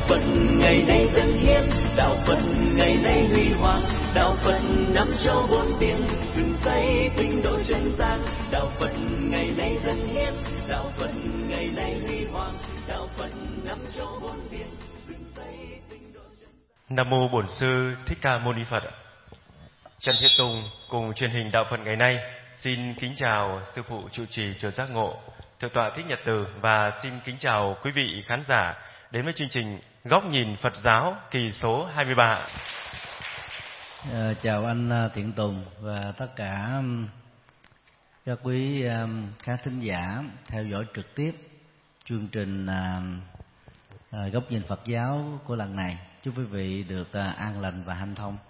Phật ngày nay dân hiến, đạo Phật ngày nay huy hoàng, đạo Phật năm châu bốn biển, dựng xây tinh độ chân gian. Đạo Phật ngày nay dân hiến, đạo Phật ngày nay huy hoàng, đạo Phật năm châu bốn biển, dựng xây tinh độ chân gian. Nam mô Bổn Sư Thích Ca Mâu Ni Phật. Trần Thiết Tùng cùng truyền hình Đạo Phật ngày nay xin kính chào sư phụ trụ trì chùa Giác Ngộ, Thượng tọa Thích Nhật Từ, và xin kính chào quý vị khán giả đến với chương trình Góc nhìn Phật giáo kỳ số 23. Chào anh Thiện Tùng và tất cả các quý khán thính giả theo dõi trực tiếp chương trình Góc nhìn Phật giáo của lần này. Chúc quý vị được an lành và hanh thông.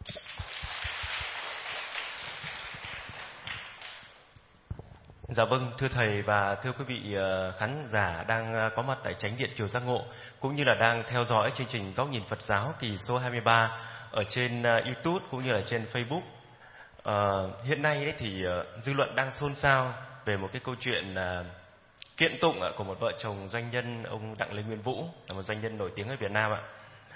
Dạ vâng, thưa thầy và thưa quý vị khán giả đang có mặt tại Chánh điện chùa Giác Ngộ, cũng như là đang theo dõi chương trình Góc nhìn Phật giáo kỳ số 23 ở trên YouTube cũng như là trên Facebook. Hiện nay đấy thì dư luận đang xôn xao về một cái câu chuyện kiện tụng của một vợ chồng doanh nhân, ông Đặng Lê Nguyên Vũ, là một doanh nhân nổi tiếng ở Việt Nam ạ.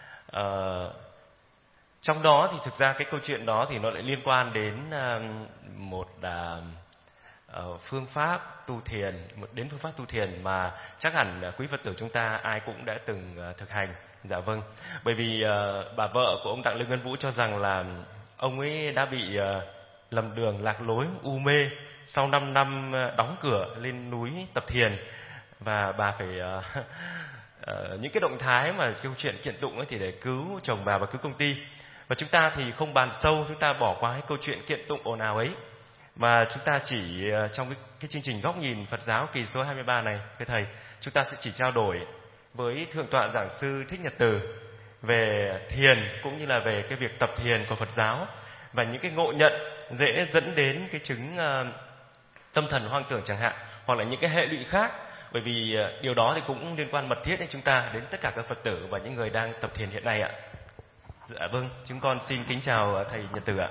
Trong đó thì thực ra cái câu chuyện đó thì nó lại liên quan đến một phương pháp tu thiền, đến phương pháp tu thiền mà chắc hẳn quý Phật tử chúng ta ai cũng đã từng thực hành. Dạ vâng, bởi vì bà vợ của ông Đặng Lê Nguyên Vũ cho rằng là ông ấy đã bị lầm đường, lạc lối, u mê sau 5 năm đóng cửa lên núi tập thiền, và bà phải những cái động thái mà câu chuyện kiện tụng ấy thì để cứu chồng bà và cứu công ty. Và chúng ta thì không bàn sâu, chúng ta bỏ qua cái câu chuyện kiện tụng ồn ào ấy, mà chúng ta chỉ trong cái chương trình Góc nhìn Phật giáo kỳ số 23 này, thưa thầy, chúng ta sẽ chỉ trao đổi với Thượng tọa Giảng sư Thích Nhật Từ về thiền cũng như là về cái việc tập thiền của Phật giáo và những cái ngộ nhận dễ dẫn đến cái chứng tâm thần hoang tưởng chẳng hạn, hoặc là những cái hệ lụy khác, bởi vì điều đó thì cũng liên quan mật thiết đến chúng ta, đến tất cả các Phật tử và những người đang tập thiền hiện nay ạ. Dạ vâng, chúng con xin kính chào thầy Nhật Từ ạ.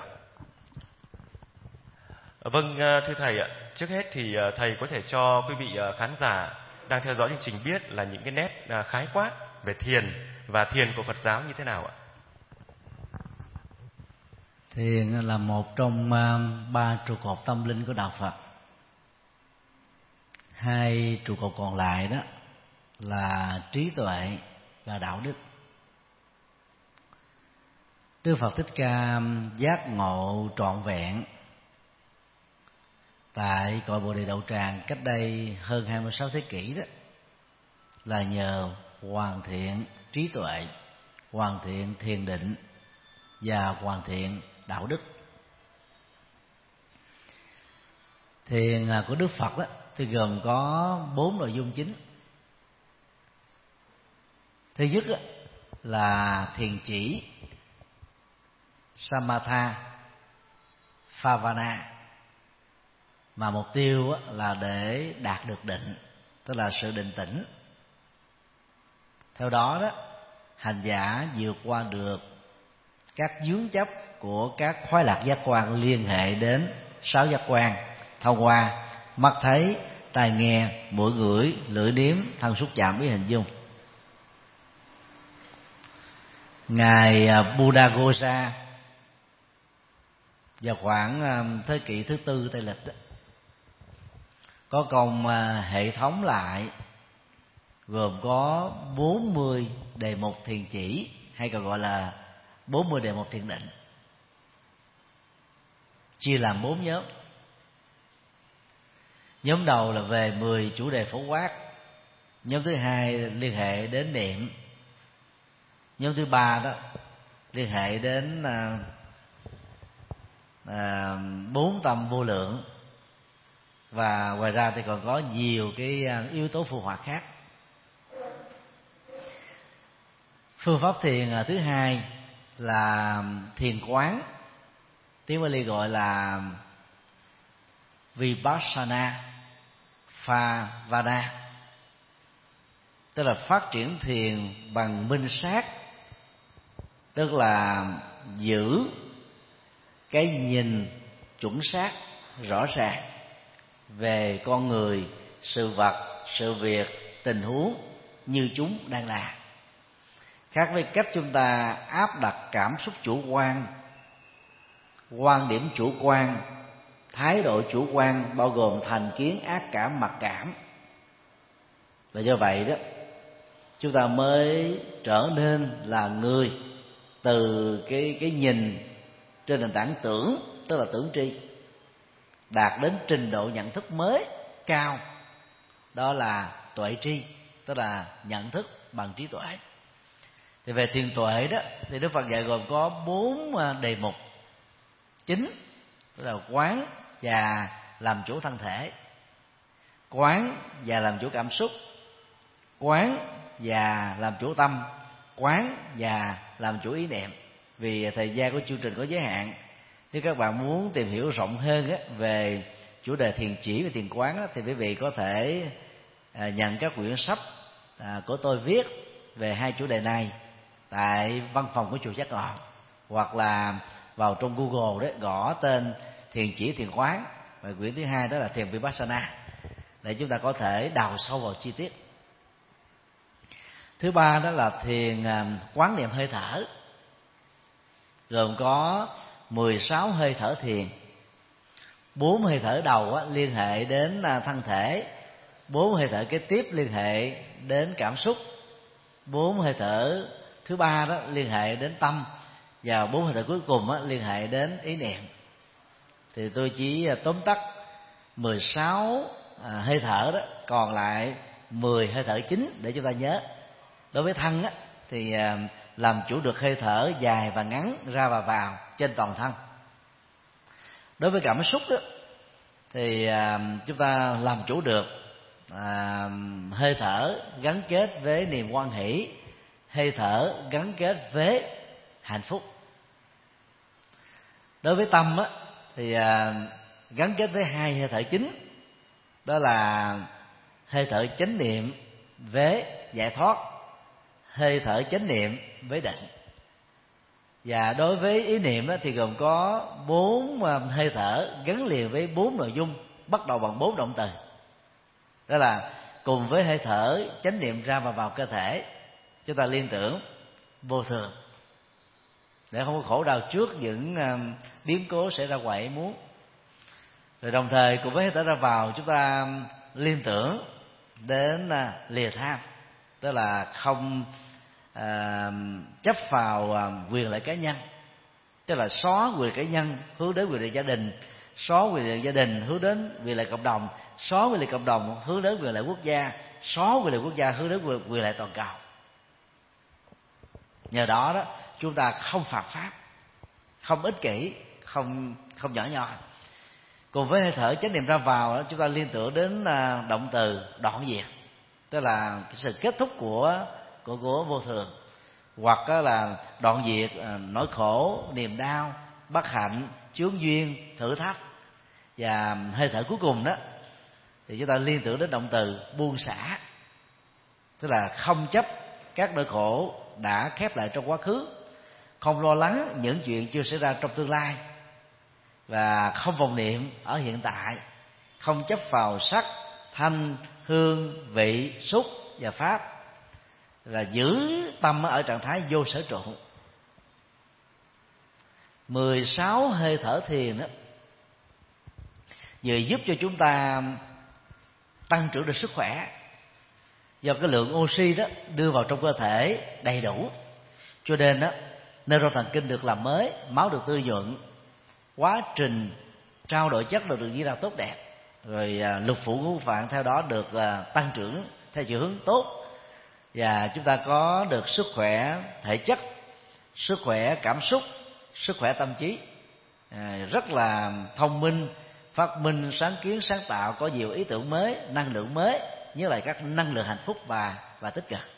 Vâng, thưa thầy ạ, trước hết thì thầy có thể cho quý vị khán giả đang theo dõi chương trình biết là những cái nét khái quát về thiền và thiền của Phật giáo như thế nào ạ? Thiền là một trong 3 trụ cột tâm linh của đạo Phật. 2 trụ cột còn lại đó là trí tuệ và đạo đức. Đức Phật Thích Ca giác ngộ trọn vẹn tại cội Bồ Đề Đậu Tràng cách đây hơn 26 thế kỷ đó là nhờ hoàn thiện trí tuệ, hoàn thiện thiền định và hoàn thiện đạo đức. Thiền của Đức Phật đó thì gồm có 4 nội dung chính. Thứ nhất là thiền chỉ, Samatha, Phavana, mà mục tiêu là để đạt được định, tức là sự định tĩnh. Theo đó đó, hành giả vượt qua được các vướng chấp của các khoái lạc giác quan liên hệ đến 6 giác quan thông qua mắt thấy, tai nghe, mũi ngửi, lưỡi nếm, thân xúc chạm với hình dung. Ngài Buddhaghosa vào khoảng thế kỷ thứ 4 Tây lịch đó, có công hệ thống lại gồm có 40 đề mục thiền chỉ, hay còn gọi là 40 đề mục thiền định, chia làm 4 nhóm. Nhóm đầu là về 10 chủ đề phổ quát. Nhóm thứ hai liên hệ đến niệm. Nhóm thứ ba đó liên hệ đến 4 tâm vô lượng. Và ngoài ra thì còn có nhiều cái yếu tố phù hoạt khác. Phương pháp thiền thứ hai là thiền quán, tiếng Pali gọi là Vipassana Phavana, tức là phát triển thiền bằng minh sát, tức là giữ cái nhìn chuẩn xác rõ ràng về con người, sự vật, sự việc, tình huống như chúng đang là, khác với cách chúng ta áp đặt cảm xúc chủ quan, quan điểm chủ quan, thái độ chủ quan bao gồm thành kiến, ác cảm, mặc cảm. Và do vậy đó, chúng ta mới trở nên là người từ cái nhìn trên nền tảng tưởng, tức là tưởng tri, đạt đến trình độ nhận thức mới cao, đó là tuệ tri, tức là nhận thức bằng trí tuệ. Thì về thiền tuệ đó thì Đức Phật dạy gồm có 4 đề mục chính, tức là quán và làm chủ thân thể, quán và làm chủ cảm xúc, quán và làm chủ tâm, quán và làm chủ ý niệm. Vì thời gian của chương trình có giới hạn, nếu các bạn muốn tìm hiểu rộng hơn về chủ đề thiền chỉ và thiền quán thì quý vị có thể nhận các quyển sách của tôi viết về 2 chủ đề này tại văn phòng của chùa Giác Ngộ, hoặc là vào trong Google đấy gõ tên thiền chỉ thiền quán, và quyển thứ 2 đó là thiền Vipassana, để chúng ta có thể đào sâu vào chi tiết. Thứ 3 đó là thiền quán niệm hơi thở, gồm có 16 hơi thở thiền. 4 hơi thở đầu liên hệ đến thân thể, 4 hơi thở kế tiếp liên hệ đến cảm xúc, 4 hơi thở thứ 3 đó liên hệ đến tâm, và 4 hơi thở cuối cùng liên hệ đến ý niệm. Thì tôi chỉ tóm tắt 16 hơi thở đó, còn lại 10 hơi thở chính để chúng ta nhớ. Đối với thân thì làm chủ được hơi thở dài và ngắn ra và vào trên toàn thân. Đối với cảm xúc đó, thì chúng ta làm chủ được hơi thở gắn kết với niềm hoan hỷ, hơi thở gắn kết với hạnh phúc. Đối với tâm thì gắn kết với 2 hơi thở chính, đó là hơi thở chánh niệm với giải thoát, hơi thở chánh niệm với định. Và đối với ý niệm thì gồm có 4 hơi thở gắn liền với 4 nội dung, bắt đầu bằng 4 động từ. Đó là cùng với hơi thở chánh niệm ra và vào cơ thể, chúng ta liên tưởng vô thường để không có khổ đau trước những biến cố xảy ra ngoài ý muốn. Rồi đồng thời cùng với hơi thở ra vào, chúng ta liên tưởng đến lìa tham, tức là không chấp vào quyền lợi cá nhân, tức là xóa quyền lợi cá nhân hướng đến quyền lợi gia đình, xóa quyền lợi gia đình hướng đến quyền lợi cộng đồng, xóa quyền lợi cộng đồng hướng đến quyền lợi quốc gia, xóa quyền lợi quốc gia hướng đến quyền lợi toàn cầu. Nhờ đó đó chúng ta không phạm pháp, không ích kỷ, không nhỏ nhoi. Cùng với hơi thở chánh niệm ra vào đó, chúng ta liên tưởng đến động từ đoạn diệt, tức là cái sự kết thúc của vô thường, hoặc là đoạn diệt nỗi khổ, niềm đau, bất hạnh, chướng duyên, thử thách. Và hơi thở cuối cùng đó thì chúng ta liên tưởng đến động từ buông xả, tức là không chấp các nỗi khổ đã khép lại trong quá khứ, không lo lắng những chuyện chưa xảy ra trong tương lai, và không vọng niệm ở hiện tại, không chấp vào sắc, thanh, hương, vị, xúc và pháp, là giữ tâm ở trạng thái vô sở trụ. 16 hơi thở thiền đó vừa giúp cho chúng ta tăng trưởng được sức khỏe, do cái lượng oxy đó đưa vào trong cơ thể đầy đủ, cho nên đó neuron thần kinh được làm mới, máu được tươi nhuận, quá trình trao đổi chất được diễn ra tốt đẹp, rồi lục phủ ngũ tạng theo đó được tăng trưởng theo chiều hướng tốt, và chúng ta có được sức khỏe thể chất, sức khỏe cảm xúc, sức khỏe tâm trí, rất là thông minh, phát minh, sáng kiến, sáng tạo, có nhiều ý tưởng mới, năng lượng mới, như là các năng lượng hạnh phúc và tích cực.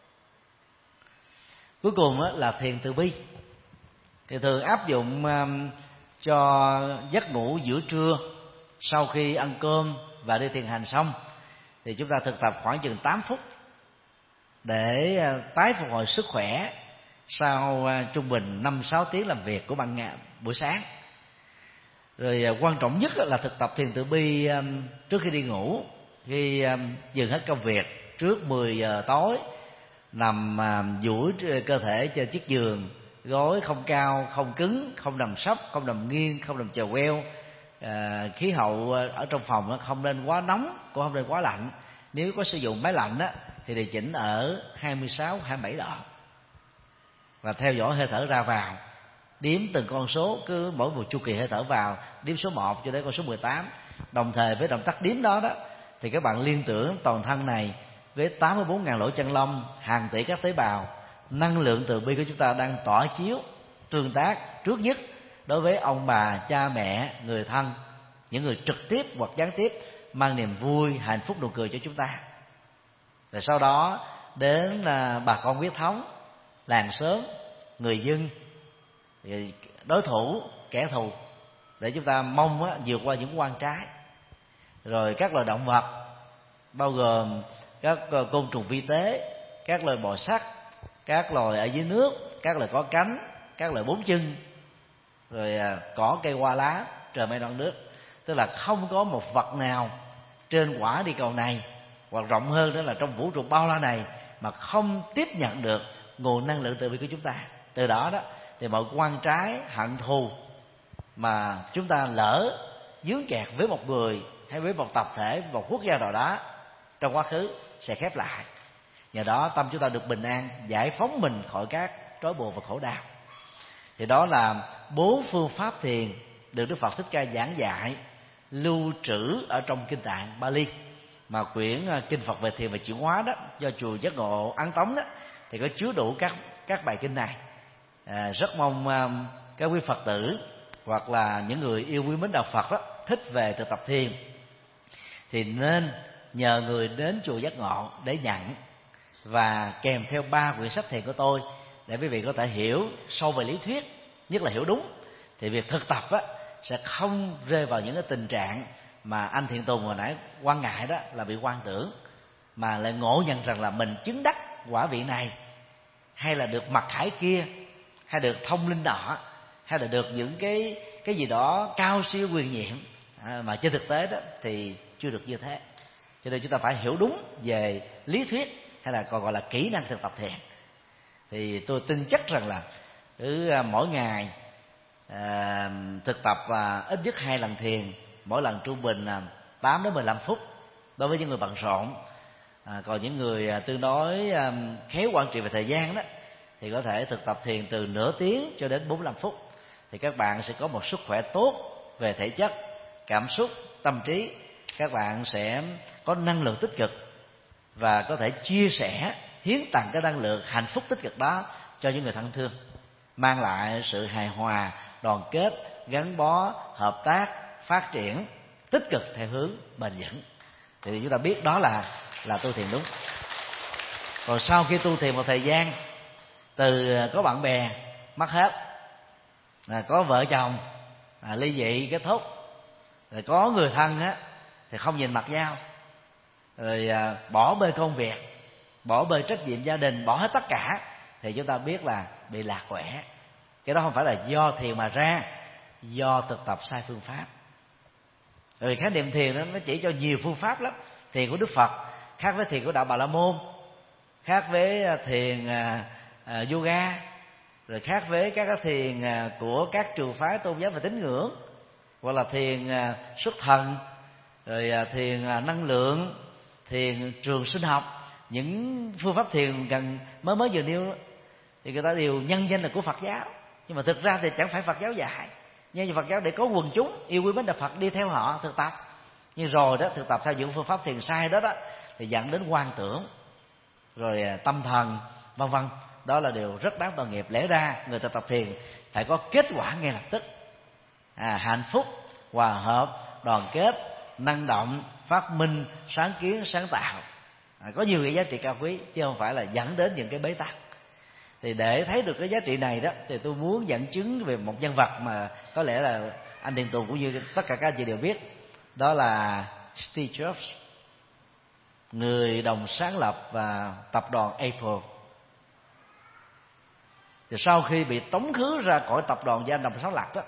Cuối cùng là thiền từ bi, thì thường áp dụng cho giấc ngủ giữa trưa sau khi ăn cơm và đi thiền hành xong, thì chúng ta thực tập khoảng chừng 8 phút để tái phục hồi sức khỏe sau trung bình 5-6 tiếng làm việc của ban ngày buổi sáng. Rồi quan trọng nhất là thực tập thiền từ bi trước khi đi ngủ, khi dừng hết công việc trước 10 giờ tối, nằm duỗi cơ thể trên chiếc giường, gối không cao không cứng, không nằm sấp, không nằm nghiêng, không nằm chèo queo. Khí hậu ở trong phòng không nên quá nóng, cũng không nên quá lạnh. Nếu có sử dụng máy lạnh thì điều chỉnh ở 26-27 độ, và theo dõi hơi thở ra vào, đếm từng con số, cứ mỗi một chu kỳ hơi thở vào đếm số 1 cho đến con số 18. Đồng thời với động tác đếm đó thì các bạn liên tưởng toàn thân này với 84.000 lỗ chân lông, hàng tỷ các tế bào, năng lượng từ bi của chúng ta đang tỏa chiếu tương tác trước nhất đối với ông bà, cha mẹ, người thân, những người trực tiếp hoặc gián tiếp mang niềm vui, hạnh phúc, nụ cười cho chúng ta. Rồi sau đó đến bà con huyết thống, làng xóm, người dân, đối thủ, kẻ thù, để chúng ta mong vượt qua những quan trái. Rồi các loài động vật, bao gồm các côn trùng vi tế, các loài bò sát, các loài ở dưới nước, các loài có cánh, các loài bốn chân, rồi cỏ cây hoa lá, trời mây non nước. Tức là không có một vật nào trên quả địa cầu này, hoặc rộng hơn đó là trong vũ trụ bao la này, mà không tiếp nhận được nguồn năng lượng từ bi của chúng ta. Từ đó thì mọi quan trái, hận thù mà chúng ta lỡ dướng kẹt với một người hay với một tập thể, một quốc gia nào đó trong quá khứ sẽ khép lại. Nhờ đó tâm chúng ta được bình an, giải phóng mình khỏi các trói buộc và khổ đau. Thì đó là 4 phương pháp thiền được Đức Phật Thích Ca giảng dạy, lưu trữ ở trong kinh Tạng Bali. Mà quyển kinh Phật về thiền và chuyển hóa đó, do chùa Giác Ngộ ấn tống đó, thì có chứa đủ các bài kinh này. Rất mong các quý Phật tử hoặc là những người yêu quý mến đạo Phật đó, thích về thực tập thiền, thì nên nhờ người đến chùa Giác Ngộ để nhận và kèm theo 3 quyển sách thiền của tôi, để quý vị có thể hiểu sâu về lý thuyết, nhất là hiểu đúng. Thì việc thực tập sẽ không rơi vào những cái tình trạng mà anh Thiện Tùng hồi nãy quan ngại, đó là bị quan tưởng, mà lại ngộ nhận rằng là mình chứng đắc quả vị này, hay là được mặc khải kia, hay được thông linh nọ, hay là được những cái gì đó cao siêu quyền nhiệm, mà trên thực tế đó thì chưa được như thế. Cho nên chúng ta phải hiểu đúng về lý thuyết, hay là còn gọi là kỹ năng thực tập thiền. Thì tôi tin chắc rằng là mỗi ngày thực tập ít nhất 2 lần thiền, mỗi lần trung bình 8 đến 15 phút đối với những người bận rộn. Còn những người tương đối khéo quản trị về thời gian đó, thì có thể thực tập thiền từ nửa tiếng cho đến 45 phút. Thì các bạn sẽ có một sức khỏe tốt về thể chất, cảm xúc, tâm trí. Các bạn sẽ có năng lượng tích cực và có thể chia sẻ, hiến tặng cái năng lượng hạnh phúc tích cực đó cho những người thân thương, mang lại sự hài hòa, đoàn kết, gắn bó, hợp tác, phát triển tích cực theo hướng bền vững. Thì chúng ta biết đó là tu thiền đúng. Còn sau khi tu thiền một thời gian, từ có bạn bè mất hết, có vợ chồng ly dị kết thúc, rồi có người thân thì không nhìn mặt nhau, rồi bỏ bê công việc, bỏ bê trách nhiệm gia đình, bỏ hết tất cả, thì chúng ta biết là bị lạc quẻ. Cái đó không phải là do thiền mà ra, do thực tập sai phương pháp. Rồi khái niệm thiền đó, nó chỉ cho nhiều phương pháp lắm. Thiền của Đức Phật khác với thiền của đạo Bà La Môn, khác với thiền yoga, rồi khác với các thiền của các trường phái tôn giáo và tín ngưỡng, hoặc là thiền xuất thần, rồi thiền năng lượng, thiền trường sinh học. Những phương pháp thiền gần mới vừa nêu thì người ta đều nhân danh là của Phật giáo, nhưng mà thực ra thì chẳng phải Phật giáo dạy. Nhưng Phật giáo để có quần chúng yêu quý mến đạo Phật đi theo họ thực tập, nhưng rồi đó thực tập theo những phương pháp thiền sai đó thì dẫn đến quan tưởng, rồi tâm thần vân vân. Đó là điều rất đáng tội nghiệp. Lẽ ra người thực tập thiền phải có kết quả ngay lập tức, hạnh phúc, hòa hợp, đoàn kết, năng động, phát minh, sáng kiến, sáng tạo, có nhiều cái giá trị cao quý, chứ không phải là dẫn đến những cái bế tắc. Thì để thấy được cái giá trị này đó, thì tôi muốn dẫn chứng về một nhân vật mà có lẽ là anh Điền Tùng cũng như tất cả các anh chị đều biết. Đó là Steve Jobs, người đồng sáng lập và tập đoàn Apple. Thì sau khi bị tống khứ ra khỏi tập đoàn do anh đồng sáng lập đó,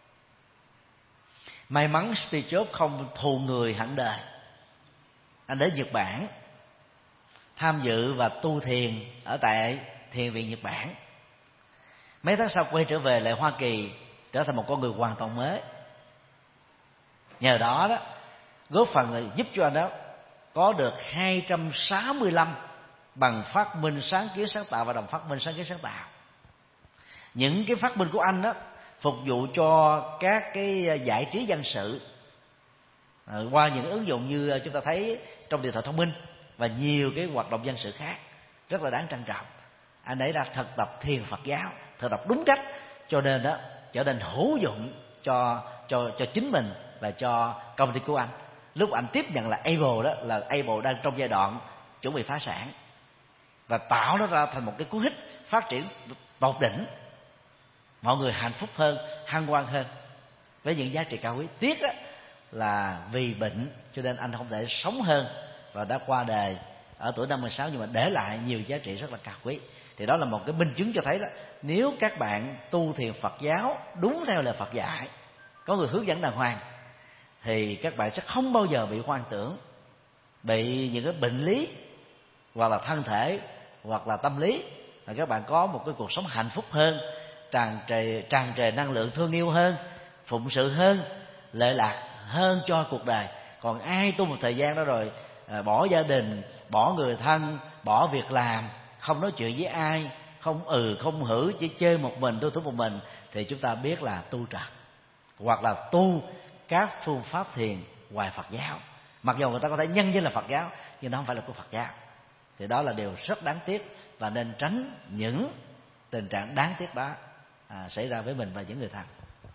may mắn Steve Jobs không thù người hẳn đời. Anh đến Nhật Bản tham dự và tu thiền ở tại Thiền viện Nhật Bản. Mấy tháng sau quay trở về lại Hoa Kỳ, trở thành một con người hoàn toàn mới. Nhờ đó đó góp phần là giúp cho anh đó có được 265 bằng phát minh sáng kiến sáng tạo và đồng phát minh sáng kiến sáng tạo. Những cái phát minh của anh đó phục vụ cho các cái giải trí dân sự qua những ứng dụng như chúng ta thấy trong điện thoại thông minh và nhiều cái hoạt động dân sự khác rất là đáng trân trọng. Anh ấy đã thực tập thiền Phật giáo, thực tập đúng cách, cho nên đó trở nên hữu dụng cho chính mình và cho công ty của anh. Lúc anh tiếp nhận là Apple, đó là Apple đang trong giai đoạn chuẩn bị phá sản, và tạo nó ra thành một cái cú hích phát triển tột đỉnh. Mọi người hạnh phúc hơn, hân hoan hơn với những giá trị cao quý. Tiếc đó là vì bệnh cho nên anh không thể sống hơn và đã qua đời ở tuổi 56, nhưng mà để lại nhiều giá trị rất là cao quý. Thì đó là một cái minh chứng cho thấy đó, nếu các bạn tu thiền Phật giáo đúng theo lời Phật dạy, có người hướng dẫn đàng hoàng, thì các bạn sẽ không bao giờ bị hoang tưởng, bị những cái bệnh lý hoặc là thân thể hoặc là tâm lý, và các bạn có một cái cuộc sống hạnh phúc hơn, tràn trề năng lượng thương yêu hơn, phụng sự hơn, lệ lạc hơn cho cuộc đời. Còn ai tu một thời gian đó rồi bỏ gia đình, bỏ người thân, bỏ việc làm, không nói chuyện với ai, không hử, chỉ chơi một mình, tu một mình, thì chúng ta biết là tu trật, hoặc là tu các phương pháp thiền ngoài Phật giáo. Mặc dù người ta có thể nhân danh là Phật giáo, nhưng nó không phải là của Phật giáo. Thì đó là điều rất đáng tiếc, và nên tránh những tình trạng đáng tiếc đó xảy ra với mình và những người thân.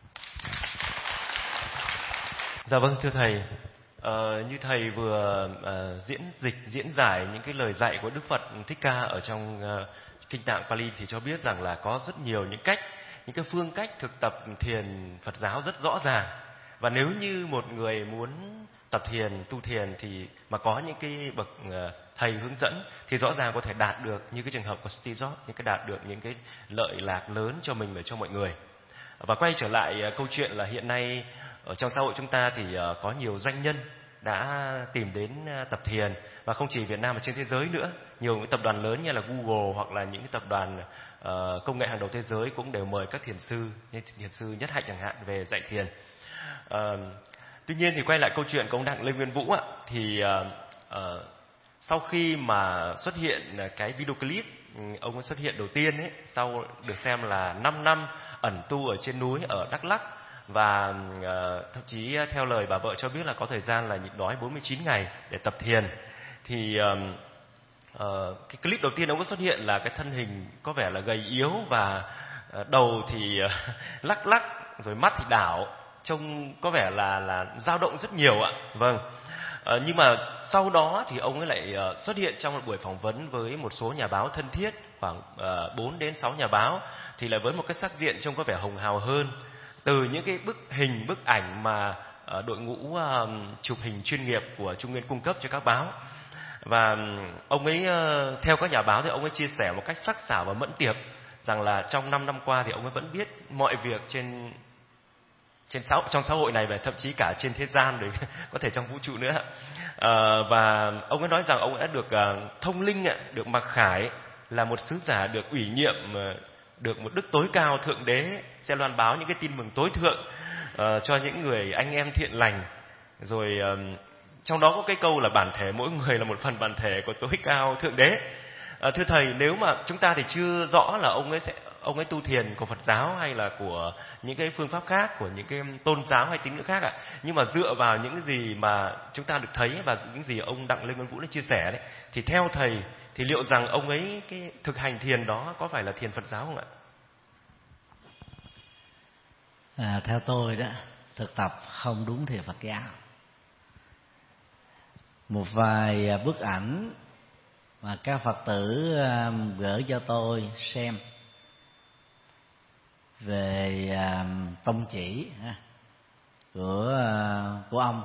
Dạ vâng, thưa thầy, như thầy vừa diễn giải những cái lời dạy của Đức Phật Thích Ca ở trong kinh tạng Pali, thì cho biết rằng là có rất nhiều những cái phương cách thực tập thiền Phật giáo rất rõ ràng. Và nếu như một người muốn tập thiền, tu thiền thì mà có những cái bậc thầy hướng dẫn thì rõ ràng có thể đạt được như cái trường hợp của Steve Jobs, những cái đạt được những cái lợi lạc lớn cho mình và cho mọi người. Và quay trở lại câu chuyện là hiện nay ở trong xã hội chúng ta thì có nhiều doanh nhân đã tìm đến tập thiền, và không chỉ Việt Nam mà trên thế giới nữa. Nhiều những tập đoàn lớn như là Google hoặc là những cái tập đoàn công nghệ hàng đầu thế giới cũng đều mời các thiền sư như thiền sư Nhất Hạnh chẳng hạn về dạy thiền. Tuy nhiên thì quay lại câu chuyện của ông Đặng Lê Nguyên Vũ ạ, thì sau khi mà xuất hiện cái video clip ông ấy xuất hiện đầu tiên ấy, sau được xem là 5 năm ẩn tu ở trên núi ở Đắk Lắk, và thậm chí theo lời bà vợ cho biết là có thời gian là nhịn đói 49 ngày để tập thiền, thì cái clip đầu tiên ông có xuất hiện là cái thân hình có vẻ là gầy yếu, và đầu thì lắc lắc, rồi mắt thì đảo, trông có vẻ là dao động rất nhiều ạ. Vâng. Nhưng mà sau đó thì ông ấy lại xuất hiện trong một buổi phỏng vấn với một số nhà báo thân thiết, khoảng 4 đến 6 nhà báo, thì lại với một cái sắc diện trông có vẻ hồng hào hơn từ những cái bức ảnh mà đội ngũ chụp hình chuyên nghiệp của Trung Nguyên cung cấp cho các báo. Và ông ấy theo các nhà báo thì ông ấy chia sẻ một cách sắc sảo và mẫn tiệp rằng là trong 5 năm qua thì ông ấy vẫn biết mọi việc trong xã hội này, và thậm chí cả trên thế gian, rồi có thể trong vũ trụ nữa. Và ông ấy nói rằng ông đã được thông linh, được mặc khải là một sứ giả được ủy nhiệm, được một đức tối cao thượng đế sẽ loan báo những cái tin mừng tối thượng cho những người anh em thiện lành. Rồi trong đó có cái câu là bản thể mỗi người là một phần bản thể của tối cao thượng đế. Thưa thầy, nếu mà chúng ta thì chưa rõ là ông ấy tu thiền của Phật giáo hay là của những cái phương pháp khác, của những cái tôn giáo hay tín ngưỡng khác ạ, nhưng mà dựa vào những cái gì mà chúng ta được thấy và những gì ông Đặng Lê Nguyên Vũ đã chia sẻ đấy, thì theo thầy thì liệu rằng ông ấy cái thực hành thiền đó có phải là thiền Phật giáo không ạ? Theo tôi đó, thực tập không đúng thiền Phật giáo. Một vài bức ảnh mà các Phật tử gửi cho tôi xem về tông chỉ của ông,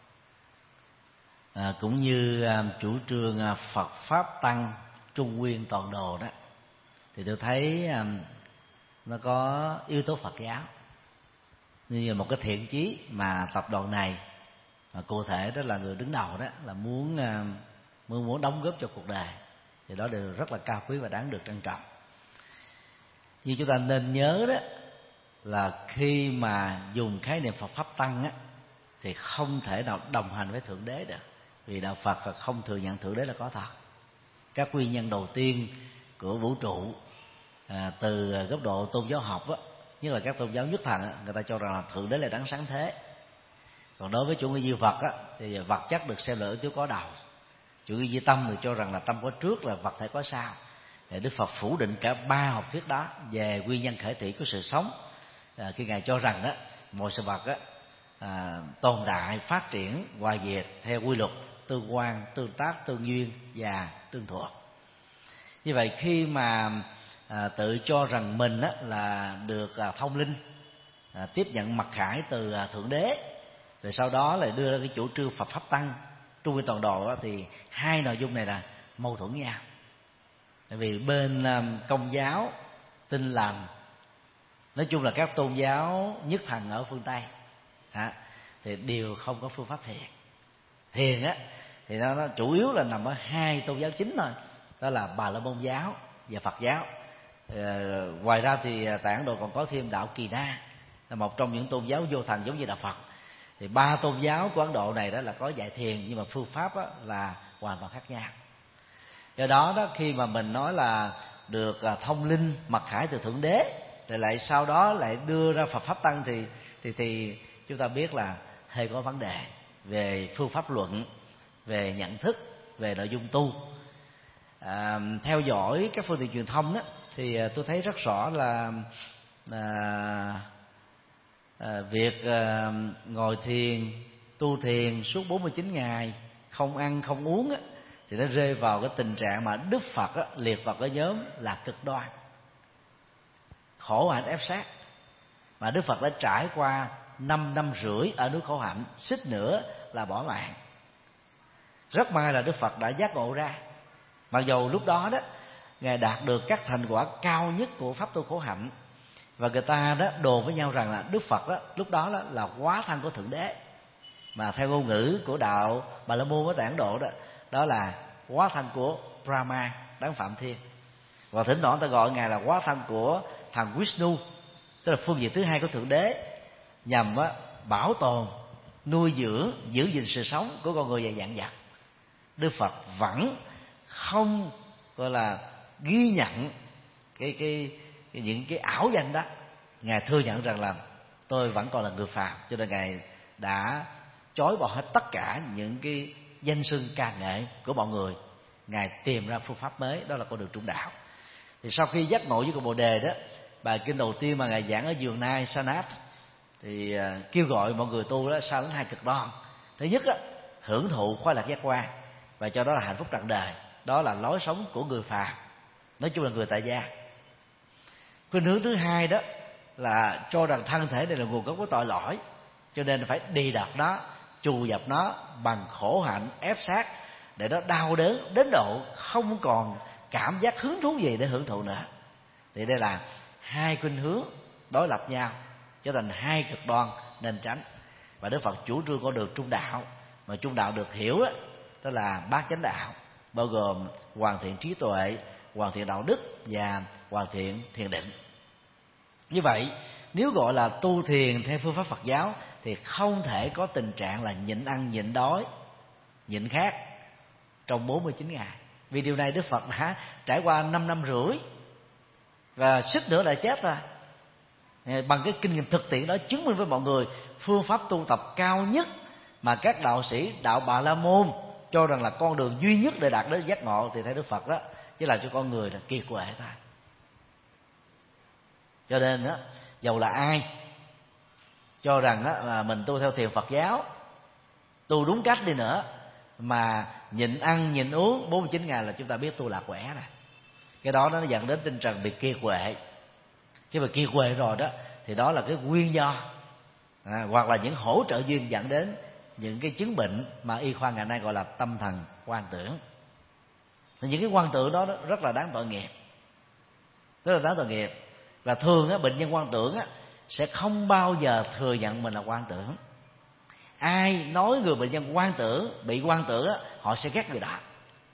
cũng như chủ trương Phật pháp tăng trung nguyên toàn đồ đó, thì tôi thấy nó có yếu tố Phật giáo, như một cái thiện chí mà tập đoàn này, mà cụ thể đó là người đứng đầu đó, là muốn muốn đóng góp cho cuộc đời, thì đó đều rất là cao quý và đáng được trân trọng. Nhưng chúng ta nên nhớ đó là khi mà dùng khái niệm Phật pháp tăng á, thì không thể nào đồng hành với Thượng Đế được, vì đạo Phật không thừa nhận Thượng Đế là có thật. Các nguyên nhân đầu tiên của vũ trụ từ góc độ tôn giáo học á, nhất là các tôn giáo nhất thần á, người ta cho rằng là Thượng Đế là đấng sáng thế. Còn đối với chủ nghĩa duy vật á, thì vật chất được xem là yếu tố có đầu. Chủ nghĩa duy tâm thì cho rằng là tâm có trước, là vật thể có sau. Thì Đức Phật phủ định cả ba học thuyết đó về nguyên nhân khởi thủy của sự sống, khi ngài cho rằng đó mọi sự vật tồn tại, phát triển, hoại diệt theo quy luật tương quan, tương tác, tương duyên và tương thuộc. Như vậy khi mà tự cho rằng mình là được thông linh, tiếp nhận mặc khải từ Thượng Đế, rồi sau đó lại đưa ra cái chủ trương Phật pháp tăng trung quy toàn đồ đó, thì hai nội dung này là mâu thuẫn nhau. Tại vì bên Công giáo, Tin lành, nói chung là các tôn giáo nhất thần ở phương Tây thì đều không có phương pháp thiền. Thiền á thì nó chủ yếu là nằm ở hai tôn giáo chính thôi, đó là Bà La Môn giáo và Phật giáo. Ngoài ra thì tại Ấn Độ còn có thêm đạo Kỳ Na, là một trong những tôn giáo vô thần giống như đạo Phật. Thì ba tôn giáo của Ấn Độ này đó là có dạy thiền, nhưng mà phương pháp là hoàn toàn khác nhau. Do đó khi mà mình nói là được thông linh mặc khải từ Thượng Đế, rồi lại sau đó lại đưa ra Phật pháp tăng, thì chúng ta biết là hơi có vấn đề về phương pháp luận, về nhận thức, về nội dung tu. Theo dõi các phương tiện truyền thông đó, thì tôi thấy rất rõ là việc ngồi thiền, tu thiền suốt 49 ngày không ăn không uống thì nó rơi vào cái tình trạng mà Đức Phật liệt vào cái nhóm là cực đoan, khổ hạnh ép sát. Mà Đức Phật đã trải qua 5 năm rưỡi ở núi khổ hạnh, suýt nữa là bỏ mạng. Rất may là Đức Phật đã giác ngộ ra, mặc dù lúc đó ngài đạt được các thành quả cao nhất của pháp tu khổ hạnh, và người ta đồn với nhau rằng là Đức Phật lúc đó là hóa thân của Thượng Đế, mà theo ngôn ngữ của đạo Bà La Môn ở tại Ấn Độ đó là hóa thân của Brahma, đấng Phạm Thiên. Và thỉnh thoảng ta gọi ngài là hóa thân của thằng Vishnu, tức là phương diện thứ hai của Thượng Đế, nhằm bảo tồn, nuôi dưỡng, giữ gìn sự sống của con người và vạn vật. Đức Phật vẫn không gọi là ghi nhận những cái ảo danh đó. Ngài thừa nhận rằng là tôi vẫn còn là người phàm, cho nên ngài đã chối bỏ hết tất cả những cái danh xưng ca ngợi của mọi người. Ngài tìm ra phương pháp mới, đó là con đường trung đạo. Thì sau khi giác ngộ với con Bồ Đề đó, bài kinh đầu tiên mà ngài giảng ở vườn Nai Sanat thì kêu gọi mọi người tu đó sao đến hai cực đoan. Thứ nhất hưởng thụ khoái lạc giác quan, và cho đó là hạnh phúc trọn đời, đó là lối sống của người phàm, nói chung là người tại gia. Khuynh hướng thứ hai đó là cho rằng thân thể này là nguồn gốc của tội lỗi, cho nên phải đi đập nó, trù dập nó bằng khổ hạnh ép sát, để nó đau đớn đến độ không còn cảm giác hứng thú gì để hưởng thụ nữa. Thì đây là hai khuynh hướng đối lập nhau, trở thành hai cực đoan nên tránh. Và Đức Phật chủ trương con đường trung đạo, mà trung đạo được hiểu đó là bát chánh đạo, bao gồm hoàn thiện trí tuệ, hoàn thiện đạo đức và hoàn thiện thiền định. Như vậy nếu gọi là tu thiền theo phương pháp Phật giáo thì không thể có tình trạng là nhịn ăn nhịn đói nhịn khát trong 49 ngày, vì điều này Đức Phật đã trải qua 5 năm rưỡi và suýt nữa là chết rồi. Bằng cái kinh nghiệm thực tiễn đó chứng minh với mọi người phương pháp tu tập cao nhất mà các đạo sĩ đạo Bà La Môn cho rằng là con đường duy nhất để đạt đến giác ngộ, thì theo Đức Phật chỉ làm cho con người là kiệt quệ thôi. Cho nên dầu là ai cho rằng là mình tu theo thiền Phật giáo, tu đúng cách đi nữa, mà nhịn ăn nhịn uống 49 ngày là chúng ta biết tu là khỏe rồi. Cái đó nó dẫn đến tình trạng bị kiệt quệ. Khi mà kiệt quệ rồi đó thì đó là cái nguyên do hoặc là những hỗ trợ duyên dẫn đến những cái chứng bệnh mà y khoa ngày nay gọi là tâm thần quan tưởng. Những cái quan tưởng đó rất là đáng tội nghiệp, rất là đáng tội nghiệp. Và thường bệnh nhân quan tưởng sẽ không bao giờ thừa nhận mình là quan tưởng. Ai nói người bệnh nhân quan tưởng, bị quan tưởng họ sẽ ghét người đó,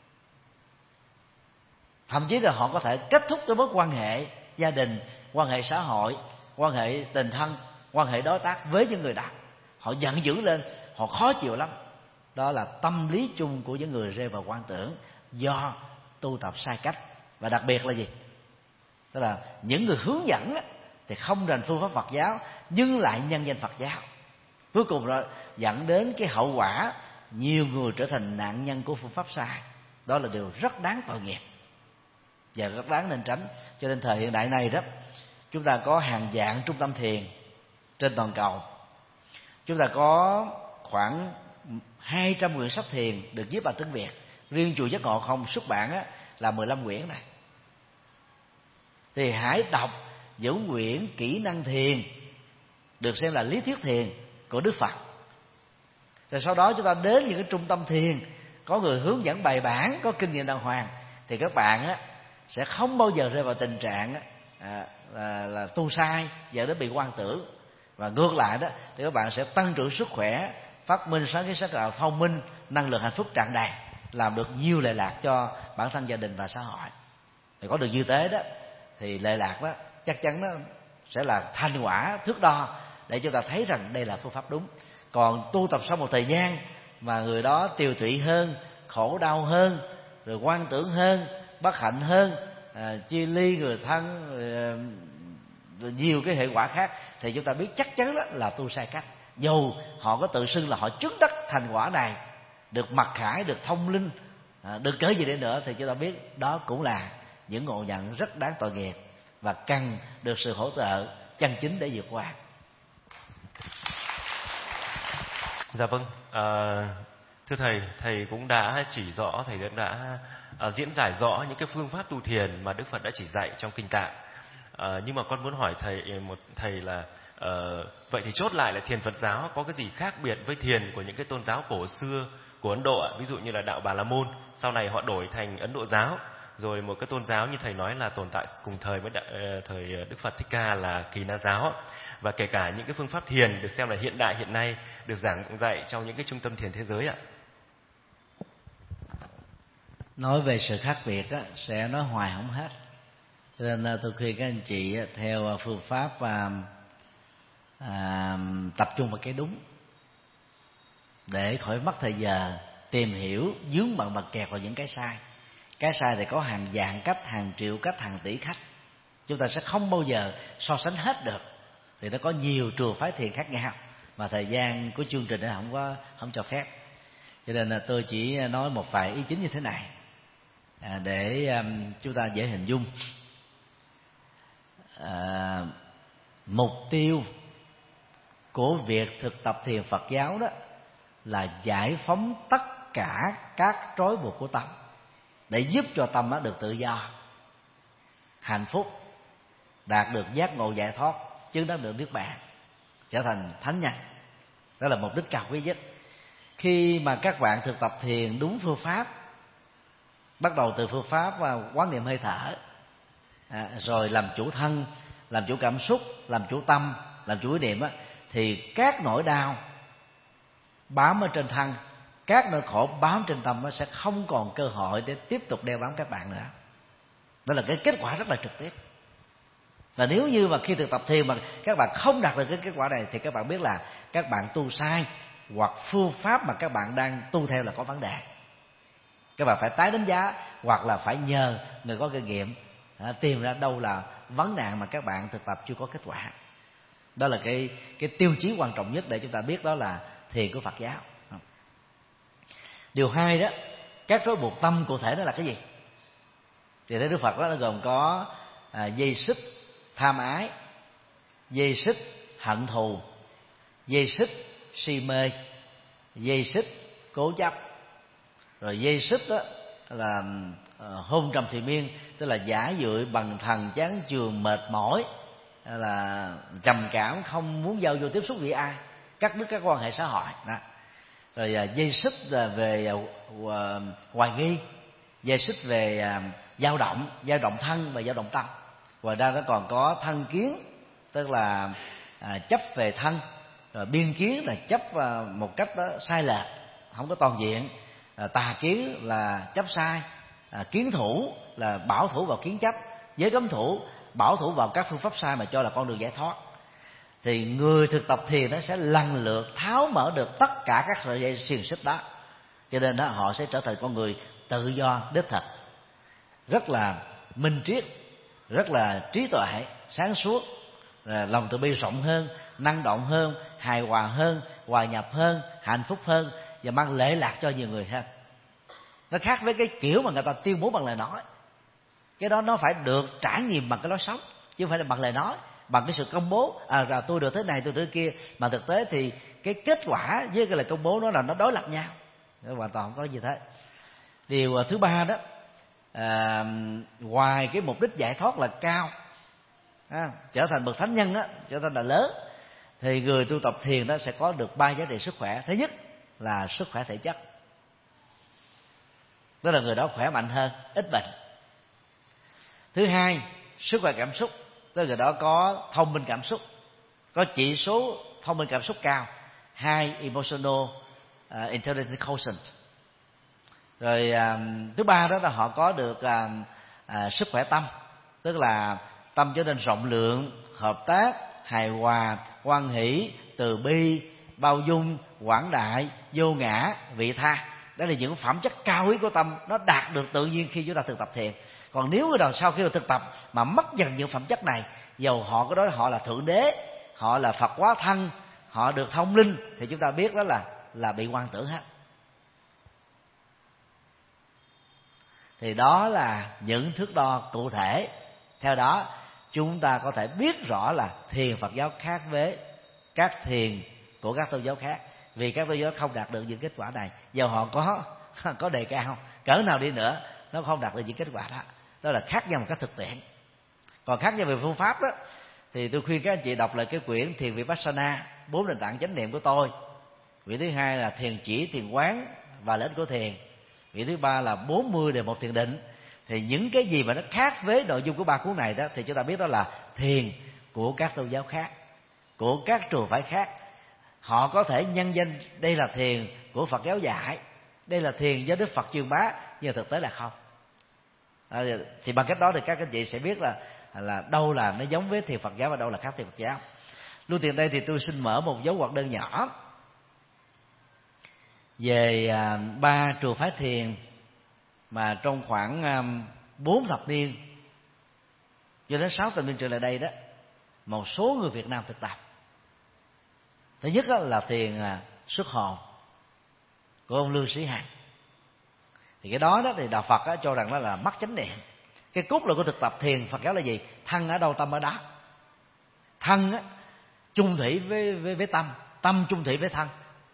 thậm chí là họ có thể kết thúc cái mối quan hệ gia đình, quan hệ xã hội, quan hệ tình thân, quan hệ đối tác với những người đó. Họ giận dữ lên, họ khó chịu lắm. Đó là tâm lý chung của những người rơi vào quan tưởng do tu tập sai cách. Và đặc biệt là gì? Tức là những người hướng dẫn thì không rành phương pháp Phật giáo nhưng lại nhân danh Phật giáo. Cuối cùng rồi dẫn đến cái hậu quả nhiều người trở thành nạn nhân của phương pháp sai. Đó là điều rất đáng tội nghiệp và rất đáng nên tránh. Cho nên thời hiện đại này đó, chúng ta có hàng vạn trung tâm thiền trên toàn cầu. Chúng ta có khoảng 200 quyển sách thiền được viết bằng tiếng Việt. Riêng chùa Giác Ngộ không xuất bản là 15 quyển này. Thì hãy đọc những quyển kỹ năng thiền được xem là lý thuyết thiền của Đức Phật. Rồi sau đó chúng ta đến những cái trung tâm thiền có người hướng dẫn bài bản, có kinh nghiệm đàng hoàng, thì các bạn sẽ không bao giờ rơi vào tình trạng là tu sai dẫn đến bị quan tưởng. Và ngược lại đó thì các bạn sẽ tăng trưởng sức khỏe, phát minh sáng kiến sáng tạo, thông minh, năng lượng hạnh phúc tràn đầy, làm được nhiều lệ lạc cho bản thân, gia đình và xã hội. Thì có được như thế đó thì lệ lạc đó chắc chắn nó sẽ là thành quả thước đo để chúng ta thấy rằng đây là phương pháp đúng. Còn tu tập sau một thời gian mà người đó tiều tụy hơn, khổ đau hơn, rồi quan tưởng hơn, bất hạnh hơn, chia ly người thân, rồi nhiều cái hệ quả khác, thì chúng ta biết chắc chắn đó là tu sai cách. Dù họ có tự xưng là họ chứng đắc thành quả này, được mặc khải, được thông linh, được cỡ gì đi nữa, thì chúng ta biết đó cũng là những ngộ nhận rất đáng tội nghiệp và cần được sự hỗ trợ chân chính để vượt qua. Dạ vâng, thưa thầy cũng đã chỉ rõ, thầy cũng đã diễn giải rõ những cái phương pháp tu thiền mà Đức Phật đã chỉ dạy trong kinh Tạng. Nhưng mà con muốn hỏi thầy là vậy thì chốt lại là thiền Phật giáo có cái gì khác biệt với thiền của những cái tôn giáo cổ xưa của Ấn Độ ạ? Ví dụ như là đạo Bà La Môn, sau này họ đổi thành Ấn Độ giáo, rồi một cái tôn giáo như thầy nói là tồn tại cùng thời với thời Đức Phật Thích Ca là Kỳ Na giáo, và kể cả những cái phương pháp thiền được xem là hiện đại hiện nay được giảng dạy trong những cái trung tâm thiền thế giới ạ. Nói về sự khác biệt sẽ nói hoài không hết, cho nên tôi khuyên các anh chị theo phương pháp tập trung vào cái đúng, để khỏi mất thời giờ tìm hiểu vướng bận kẹt vào những cái sai. Cái sai thì có hàng vạn cách, hàng triệu cách, hàng tỷ cách, chúng ta sẽ không bao giờ so sánh hết được, thì nó có nhiều trường phái thiền khác nhau mà thời gian của chương trình nó không cho phép. Cho nên là tôi chỉ nói một vài ý chính như thế này để chúng ta dễ hình dung. Mục tiêu của việc thực tập thiền Phật giáo đó là giải phóng tất cả các trói buộc của tâm, để giúp cho tâm nó được tự do, hạnh phúc, đạt được giác ngộ giải thoát, chứng đắc được niết bàn, trở thành thánh nhân. Đó là mục đích cao quý nhất. Khi mà các bạn thực tập thiền đúng phương pháp, bắt đầu từ phương pháp quán niệm hơi thở, rồi làm chủ thân, làm chủ cảm xúc, làm chủ tâm, làm chủ ý niệm thì các nỗi đau bám ở trên thân, các nỗi khổ bám trên tâm nó sẽ không còn cơ hội để tiếp tục đeo bám các bạn nữa. Đó là cái kết quả rất là trực tiếp. Và nếu như mà khi thực tập thiền mà các bạn không đạt được cái kết quả này, thì các bạn biết là các bạn tu sai, hoặc phương pháp mà các bạn đang tu theo là có vấn đề. Các bạn phải tái đánh giá, hoặc là phải nhờ người có kinh nghiệm tìm ra đâu là vấn nạn mà các bạn thực tập chưa có kết quả. Đó là cái tiêu chí quan trọng nhất để chúng ta biết đó là thiền của Phật giáo. Điều hai đó, các rối buộc tâm cụ thể đó là cái gì? Thì Đức Phật đó nó gồm có dây xích tham ái, dây xích hận thù, dây xích si mê, dây xích cố chấp, rồi dây xích đó là hôn trầm thùy miên, tức là giả dưỡi bằng thần chán chường mệt mỏi, là trầm cảm, không muốn giao du tiếp xúc với ai, cắt đứt các quan hệ xã hội đó. Rồi dây xích về hoài nghi, dây xích về dao động thân và dao động tâm. Ngoài ra nó còn có thân kiến, tức là chấp về thân, rồi biên kiến là chấp một cách đó sai lệch, không có toàn diện, tà kiến là chấp sai, kiến thủ là bảo thủ vào kiến chấp, giới cấm thủ bảo thủ vào các phương pháp sai mà cho là con đường giải thoát. Thì người thực tập thiền nó sẽ lần lượt tháo mở được tất cả các sợi dây xiềng xích đó, cho nên đó họ sẽ trở thành con người tự do đích thực, rất là minh triết, rất là trí tuệ, sáng suốt, lòng từ bi rộng hơn, năng động hơn, hài hòa hơn, hòa nhập hơn, hạnh phúc hơn và mang lễ lạc cho nhiều người hơn. Nó khác với cái kiểu mà người ta tuyên bố bằng lời nói. Cái đó nó phải được trải nghiệm bằng cái lối sống, chứ không phải là bằng lời nói, bằng cái sự công bố là tôi được thế này, tôi được thế kia. Mà thực tế thì cái kết quả với cái lời công bố đó là nó đối lập nhau, hoàn toàn không có gì thế. Điều thứ ba đó, ngoài cái mục đích giải thoát là cao, trở thành bậc thánh nhân đó, trở thành là lớn, thì người tu tập thiền đó sẽ có được 3 giá trị sức khỏe. Thứ nhất là sức khỏe thể chất, tức là người đó khỏe mạnh hơn, ít bệnh. Thứ hai, sức khỏe cảm xúc, tức là người đó có thông minh cảm xúc, có chỉ số thông minh cảm xúc cao, high emotional intelligence quotient. Rồi thứ ba đó là họ có được sức khỏe tâm, tức là tâm trở nên rộng lượng, hợp tác, hài hòa, hoan hỷ, từ bi, bao dung, quảng đại, vô ngã, vị tha. Đó là những phẩm chất cao quý của tâm, nó đạt được tự nhiên khi chúng ta thực tập thiền. Còn nếu người nào sau khi thực tập mà mất dần những phẩm chất này, dầu họ có nói họ là thượng đế, họ là Phật hóa thân, họ được thông linh, thì chúng ta biết đó là bị hoang tưởng hết. Thì đó là những thước đo cụ thể. Theo đó chúng ta có thể biết rõ là thiền Phật giáo khác với các thiền của các tôn giáo khác, vì các tôn giáo không đạt được những kết quả này, dầu họ có đề cao cỡ nào đi nữa, nó không đạt được những kết quả đó. Đó là khác nhau một cách thực tiễn. Còn khác nhau về phương pháp đó, thì tôi khuyên các anh chị đọc lại cái quyển Thiền Vipassana, 4 nền tảng chánh niệm của tôi. Quyển thứ hai là Thiền chỉ, thiền quán và lợi ích của thiền. Quyển thứ ba là 40 đề mục thiền định. Thì những cái gì mà nó khác với nội dung của 3 cuốn này đó, thì chúng ta biết đó là thiền của các tôn giáo khác, của các trường phái khác. Họ có thể nhân danh đây là thiền của Phật giáo dạy, đây là thiền do Đức Phật truyền bá, nhưng thực tế là không. Thì bằng cách đó thì các anh chị sẽ biết là đâu là nó giống với thiền Phật giáo và đâu là khác thiền Phật giáo. Luôn tiền đây thì tôi xin mở một dấu ngoặc đơn nhỏ về 3 trường phái thiền mà trong khoảng 4 thập niên cho đến 6 thập niên trở lại đây đó, một số người Việt Nam thực tập. Thứ nhất là thiền xuất hồn của ông Lương Sĩ Hằng. Thì cái đó thì đạo Phật cho rằng đó là mắc chánh niệm. Cái cốt lõi của thực tập thiền Phật giáo là gì? Thân ở đâu tâm ở đó. Thân chung thủy với tâm, tâm chung thủy với thân.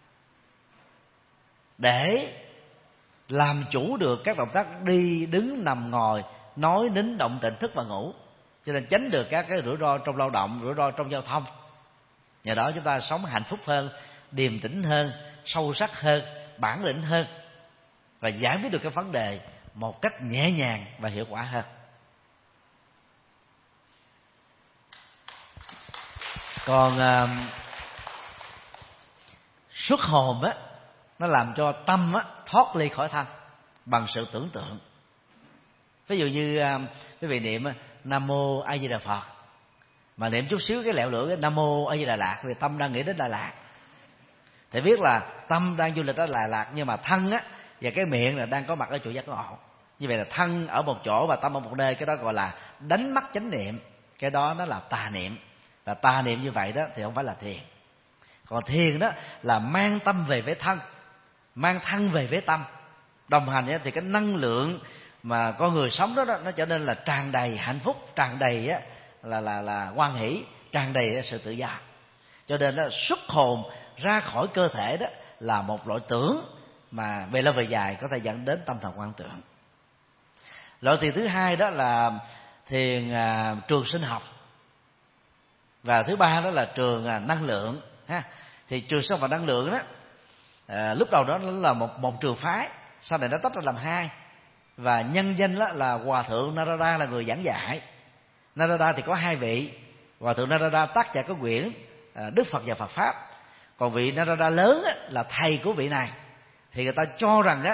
Để làm chủ được các động tác đi, đứng, nằm, ngồi, nói, nín, động, tịnh, thức và ngủ, cho nên tránh được các cái rủi ro trong lao động, rủi ro trong giao thông. Nhờ đó chúng ta sống hạnh phúc hơn, điềm tĩnh hơn, sâu sắc hơn, bản lĩnh hơn, và giải quyết được cái vấn đề một cách nhẹ nhàng và hiệu quả hơn. Còn xuất hồn nó làm cho tâm thoát ly khỏi thân bằng sự tưởng tượng. Ví dụ như quý vị niệm Nam Mô A Di Đà Phật, mà niệm chút xíu cái lẹo lưỡi cái Nam Mô A Di Đà Lạt, vì tâm đang nghĩ đến Đà Lạt, thì biết là tâm đang du lịch ở Đà Lạt, nhưng mà thân và cái miệng là đang có mặt ở chỗ giác ngộ. Như vậy là thân ở một chỗ và tâm ở một nơi, cái đó gọi là đánh mất chánh niệm. Cái đó nó là tà niệm. Và tà niệm như vậy đó thì không phải là thiền. Còn thiền đó là mang tâm về với thân, mang thân về với tâm, đồng hành thì cái năng lượng mà con người sống đó nó trở nên là tràn đầy hạnh phúc, tràn đầy là hoan hỷ, tràn đầy sự tự do. Cho nên đó, xuất hồn ra khỏi cơ thể đó là một loại tưởng mà về lâu về dài có thể dẫn đến tâm thần quan tưởng. Loại thiền thứ hai đó là thiền trường sinh học, và thứ ba đó là trường năng lượng ha. Thì trường sinh học và năng lượng đó lúc đầu đó nó là một trường phái, sau này nó tách ra làm hai, và nhân danh đó là Hòa thượng Narada là người giảng dạy. Narada thì có 2 vị. Hòa thượng Narada tác giả có quyển Đức Phật và Phật Pháp. Còn vị Narada lớn là thầy của vị này. Thì người ta cho rằng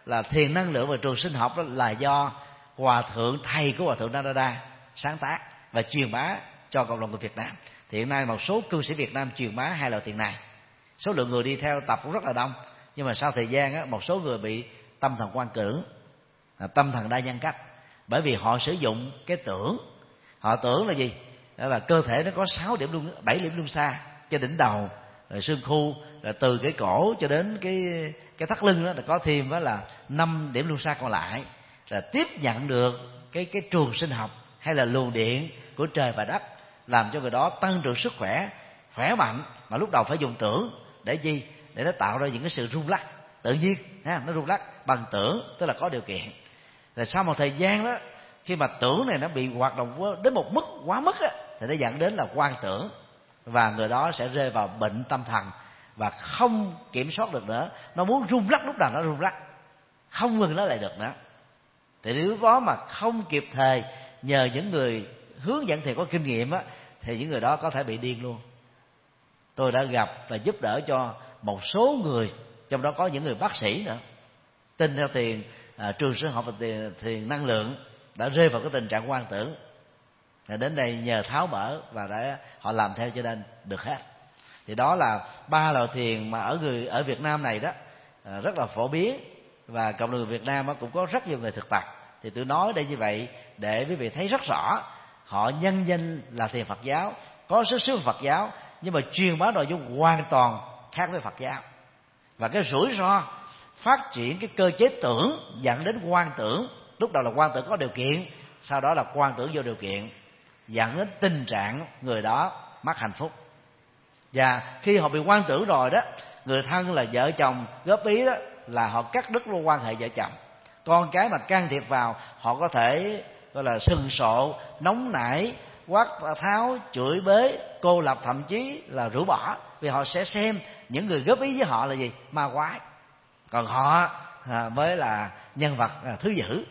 là thiền năng lượng và trường sinh học đó là do Hòa thượng, thầy của Hòa thượng Narada sáng tác và truyền bá cho cộng đồng người Việt Nam. Thì hiện nay một số cư sĩ Việt Nam truyền bá hai loại thiền này. Số lượng người đi theo tập cũng rất là đông, nhưng mà sau thời gian á, một số người bị tâm thần quan tưởng, tâm thần đa nhân cách, bởi vì họ sử dụng cái tưởng. Họ tưởng là gì? Đó là cơ thể nó có 7 điểm luân xa trên đỉnh đầu, rồi xương khu, rồi từ cái cổ cho đến cái thắt lưng đó là có thêm đó là 5 điểm luân xa còn lại, là tiếp nhận được cái trường sinh học hay là luồng điện của trời và đất, làm cho người đó tăng trưởng sức khỏe, khỏe mạnh. Mà lúc đầu phải dùng tưởng để gì? Để nó tạo ra những cái sự rung lắc tự nhiên, nó rung lắc bằng tưởng, tức là có điều kiện. Rồi sau một thời gian đó, khi mà tưởng này nó bị hoạt động đến một mức quá mức á, thì nó dẫn đến là quan tưởng, và người đó sẽ rơi vào bệnh tâm thần và không kiểm soát được nữa. Nó muốn rung lắc lúc nào nó rung lắc, không ngừng nó lại được nữa. Thì nếu đó mà không kịp thời nhờ những người hướng dẫn thiền có kinh nghiệm á, thì những người đó có thể bị điên luôn. Tôi đã gặp và giúp đỡ cho một số người, trong đó có những người bác sĩ nữa, tin theo thiền trường sinh học và thiền năng lượng, đã rơi vào cái tình trạng quan tưởng. Đến đây nhờ tháo mở và họ làm theo cho nên được hết. Thì đó là 3 loại thiền mà ở Việt Nam này đó rất là phổ biến, và cộng đồng Việt Nam cũng có rất nhiều người thực tập. Thì tôi nói đây như vậy để quý vị thấy rất rõ, họ nhân danh là thiền Phật giáo, có xuất xứ Phật giáo, nhưng mà truyền bá nội dung hoàn toàn khác với Phật giáo. Và cái rủi ro phát triển cái cơ chế tưởng dẫn đến quan tưởng, lúc đầu là quan tưởng có điều kiện, sau đó là quan tưởng vô điều kiện, dẫn đến tình trạng người đó mất hạnh phúc. Và khi họ bị quan tưởng rồi đó, người thân là vợ chồng góp ý đó là họ cắt đứt luôn quan hệ vợ chồng. Con cái mà can thiệp vào, họ có thể gọi là sừng sộ, nóng nảy, quát tháo, chửi bới, cô lập, thậm chí là rũ bỏ, vì họ sẽ xem những người góp ý với họ là gì? Ma quái. Còn họ mới là nhân vật thứ dữ,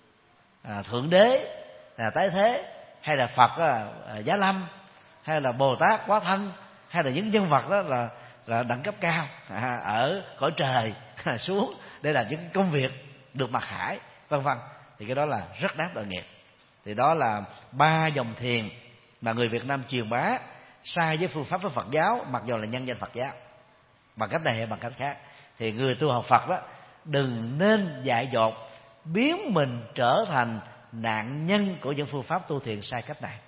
thượng đế tái thế, hay là Phật Giá Lâm, hay là Bồ Tát Quá Thân, hay là những nhân vật đó là đẳng cấp cao ở cõi trời xuống để làm những công việc được mặc khải, vân vân. Thì cái đó là rất đáng tội nghiệp. Thì đó là 3 dòng thiền mà người Việt Nam truyền bá sai với phương pháp của Phật giáo, mặc dù là nhân danh Phật giáo, bằng cách này hay bằng cách khác. Thì người tu học Phật đó đừng nên dại dột biến mình trở thành nạn nhân của những phương pháp tu thiền sai cách này.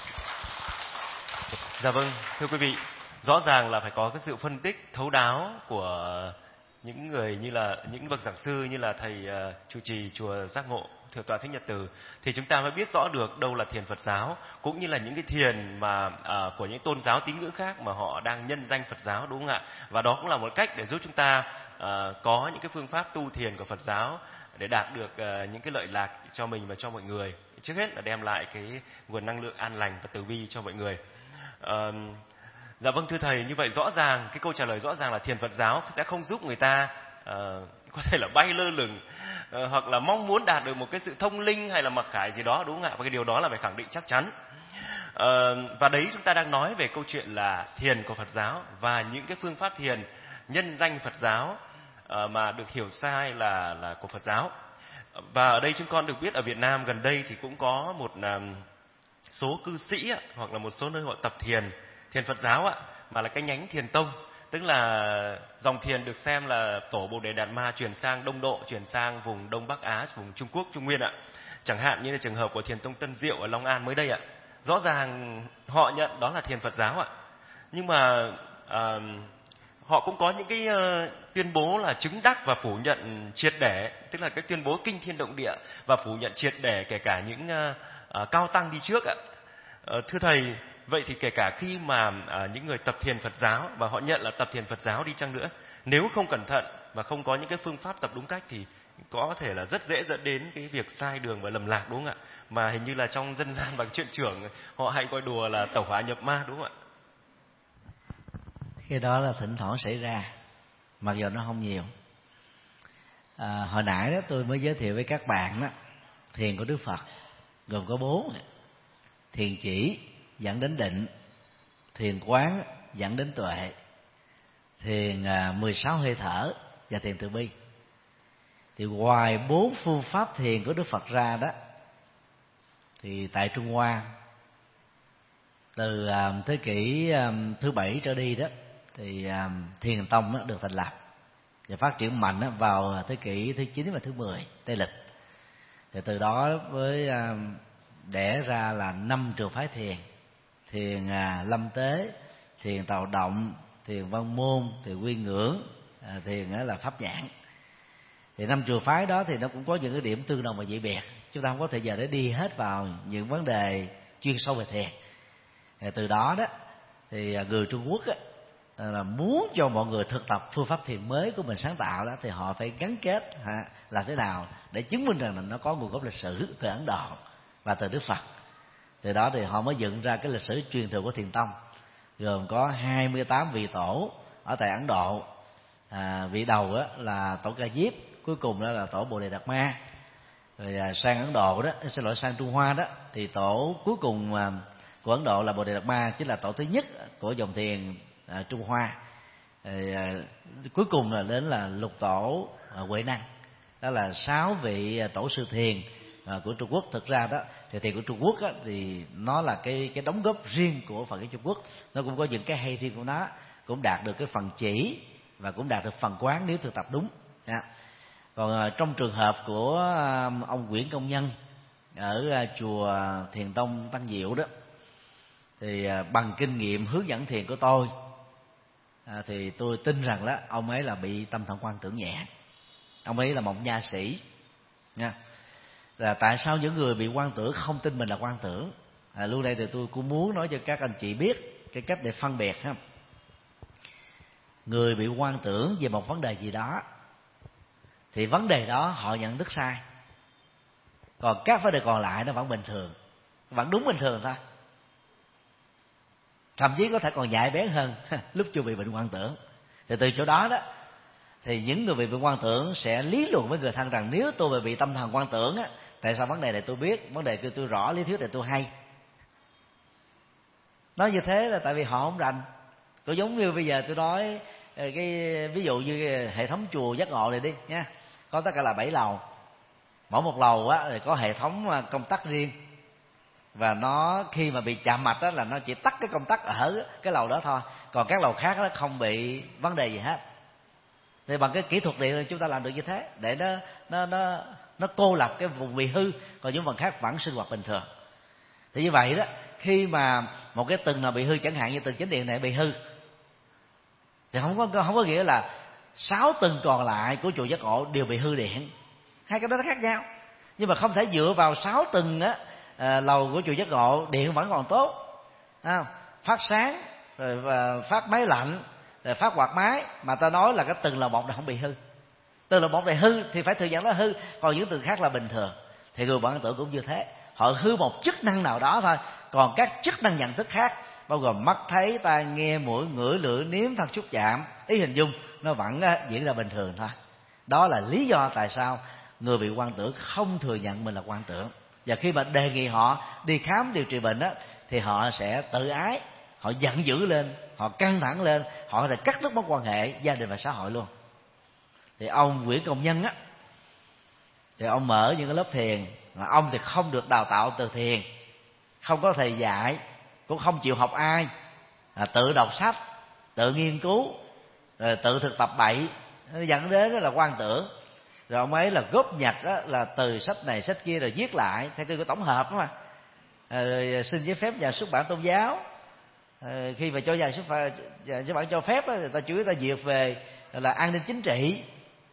Dạ vâng, thưa quý vị, rõ ràng là phải có cái sự phân tích thấu đáo của những người như là những bậc giảng sư như là thầy trụ trì chùa Giác Ngộ, Thượng tọa Thích Nhật Từ, thì chúng ta mới biết rõ được đâu là thiền Phật giáo, cũng như là những cái thiền mà của những tôn giáo tín ngưỡng khác mà họ đang nhân danh Phật giáo, đúng không ạ? Và đó cũng là một cách để giúp chúng ta có những cái phương pháp tu thiền của Phật giáo để đạt được những cái lợi lạc cho mình và cho mọi người. Trước hết là đem lại cái nguồn năng lượng an lành và từ bi cho mọi người. Dạ vâng, thưa thầy, như vậy rõ ràng cái câu trả lời rõ ràng là thiền Phật giáo sẽ không giúp người ta có thể là bay lơ lửng hoặc là mong muốn đạt được một cái sự thông linh hay là mặc khải gì đó, đúng không ạ? Và cái điều đó là phải khẳng định chắc chắn. Và đấy, chúng ta đang nói về câu chuyện là thiền của Phật giáo và những cái phương pháp thiền nhân danh Phật giáo mà được hiểu sai là của Phật giáo. Và ở đây chúng con được biết ở Việt Nam gần đây thì cũng có một số cư sĩ hoặc là một số nơi họ tập thiền Phật giáo mà là cái nhánh thiền tông, tức là dòng thiền được xem là tổ Bồ Đề Đạt Ma chuyển sang Đông Độ, chuyển sang vùng Đông Bắc Á, vùng Trung Quốc, Trung Nguyên Chẳng hạn như là trường hợp của thiền tông Tân Diệu ở Long An mới đây Rõ ràng họ nhận đó là thiền Phật giáo nhưng mà họ cũng có những cái tuyên bố là chứng đắc và phủ nhận triệt để, tức là cái tuyên bố kinh thiên động địa và phủ nhận triệt để kể cả những cao tăng đi trước Thưa thầy, vậy thì kể cả khi mà những người tập thiền Phật giáo và họ nhận là tập thiền Phật giáo đi chăng nữa, nếu không cẩn thận và không có những cái phương pháp tập đúng cách thì có thể là rất dễ dẫn đến cái việc sai đường và lầm lạc, đúng không ạ? Mà hình như là trong dân gian và chuyện trưởng họ hay gọi đùa là tẩu hỏa nhập ma, đúng không ạ? Cái đó là thỉnh thoảng xảy ra, mặc dù nó không nhiều. Hồi nãy đó tôi mới giới thiệu với các bạn đó, thiền của Đức Phật gồm có 4: thiền chỉ dẫn đến định, thiền quán dẫn đến tuệ, thiền 16 hơi thở và thiền từ bi. Thì ngoài 4 phương pháp thiền của Đức Phật ra đó, thì tại Trung Hoa từ thế kỷ thứ 7 trở đi đó, thì Thiền Tông đó được thành lập và phát triển mạnh vào thế kỷ thứ 9 và thứ 10 Tây lịch. Thì từ đó với đẻ ra là 5 trường phái thiền: thiền lâm tế, thiền tào động, thiền văn môn, thiền quy ngưỡng, thiền là pháp nhãn. Thì 5 trường phái đó thì nó cũng có những cái điểm tương đồng và dị biệt. Chúng ta không có thời giờ để đi hết vào những vấn đề chuyên sâu về thiền. Thì từ đó đó thì người Trung Quốc á, là muốn cho mọi người thực tập phương pháp thiền mới của mình sáng tạo đó, thì họ phải gắn kết làm thế nào để chứng minh rằng là nó có nguồn gốc lịch sử từ Ấn Độ và từ Đức Phật. Từ đó thì họ mới dựng ra cái lịch sử truyền thừa của Thiền Tông, gồm có 28 vị tổ ở tại Ấn Độ. Vị đầu đó là tổ Ca Diếp, cuối cùng đó là tổ Bồ Đề Đạt Ma. Rồi sang Ấn Độ đó, sang Trung Hoa đó, thì tổ cuối cùng của Ấn Độ là Bồ Đề Đạt Ma, chính là tổ thứ nhất của dòng thiền Trung Hoa. Cuối cùng là đến là lục tổ Huệ Năng. Đó là 6 vị tổ sư thiền của Trung Quốc. Thực ra đó thì thiền của Trung Quốc á, thì nó là cái đóng góp riêng của Phật giáo Trung Quốc. Nó cũng có những cái hay riêng của nó, cũng đạt được cái phần chỉ và cũng đạt được phần quán nếu thực tập đúng. Còn trong trường hợp của ông Nguyễn Công Nhân ở chùa Thiền Tông Tăng Diệu đó, thì bằng kinh nghiệm hướng dẫn thiền của tôi, thì tôi tin rằng đó ông ấy là bị tâm thần quan tưởng nhẹ. Ông ấy là một nha sĩ nha. Là tại sao những người bị quan tưởng không tin mình là quan tưởng? Lúc đây thì tôi cũng muốn nói cho các anh chị biết cái cách để phân biệt ha. Người bị quan tưởng về một vấn đề gì đó thì vấn đề đó họ nhận thức sai, còn các vấn đề còn lại nó vẫn bình thường, vẫn đúng bình thường thôi, thậm chí có thể còn nhạy bén hơn lúc chưa bị bệnh quan tưởng. Thì từ chỗ đó đó thì những người bị bệnh quan tưởng sẽ lý luận với người thân rằng nếu tôi bị tâm thần quan tưởng á, tại sao vấn đề này tôi biết, vấn đề kia tôi rõ, lý thuyết này tôi hay. Nói như thế là tại vì họ không rành. Cũng giống như bây giờ tôi nói cái ví dụ như hệ thống chùa Giác Ngộ này đi nha, có tất cả là 7 lầu, mỗi một lầu á thì có hệ thống công tắc riêng, và nó khi mà bị chạm mạch đó là nó chỉ tắt cái công tắc ở cái lầu đó thôi, còn các lầu khác nó không bị vấn đề gì hết. Thì bằng cái kỹ thuật điện chúng ta làm được như thế để nó cô lập cái vùng bị hư, còn những phần khác vẫn sinh hoạt bình thường. Thì như vậy đó, khi mà một cái tầng nào bị hư, chẳng hạn như tầng chính điện này bị hư, thì không có nghĩa là 6 tầng còn lại của chùa Giác Ngộ đều bị hư điện. Hai cái đó nó khác nhau. Nhưng mà không thể dựa vào 6 tầng á lầu của chùa Giác Ngộ điện vẫn còn tốt, phát sáng rồi phát máy lạnh rồi phát quạt máy, mà ta nói là cái tầng lầu 1 này không bị hư. Tầng lầu 1 này hư thì phải thừa nhận nó hư, còn những tầng khác là bình thường. Thì người bản tưởng cũng như thế, họ hư một chức năng nào đó thôi, còn các chức năng nhận thức khác bao gồm mắt thấy, tai nghe, mũi ngửi, lưỡi nếm, thân xúc chạm, ý hình dung, nó vẫn diễn ra bình thường thôi. Đó là lý do tại sao người bị quan tưởng không thừa nhận mình là quan tưởng. Và khi mà đề nghị họ đi khám điều trị bệnh á, thì họ sẽ tự ái, họ giận dữ lên, họ căng thẳng lên, họ có thể cắt đứt mối quan hệ gia đình và xã hội luôn. Thì ông Nguyễn Công Nhân á, thì ông mở những cái lớp thiền, mà ông thì không được đào tạo từ thiền, không có thầy dạy, cũng không chịu học ai, tự đọc sách, tự nghiên cứu, rồi tự thực tập bậy, nó dẫn đến đó là quan tưởng. Rồi ông ấy là góp nhặt đó, là từ sách này sách kia rồi viết lại theo cái tổng hợp đó mà, rồi xin giấy phép nhà xuất bản tôn giáo. Khi mà cho nhà xuất bản cho phép đó, người ta chủ yếu ta duyệt về là an ninh chính trị,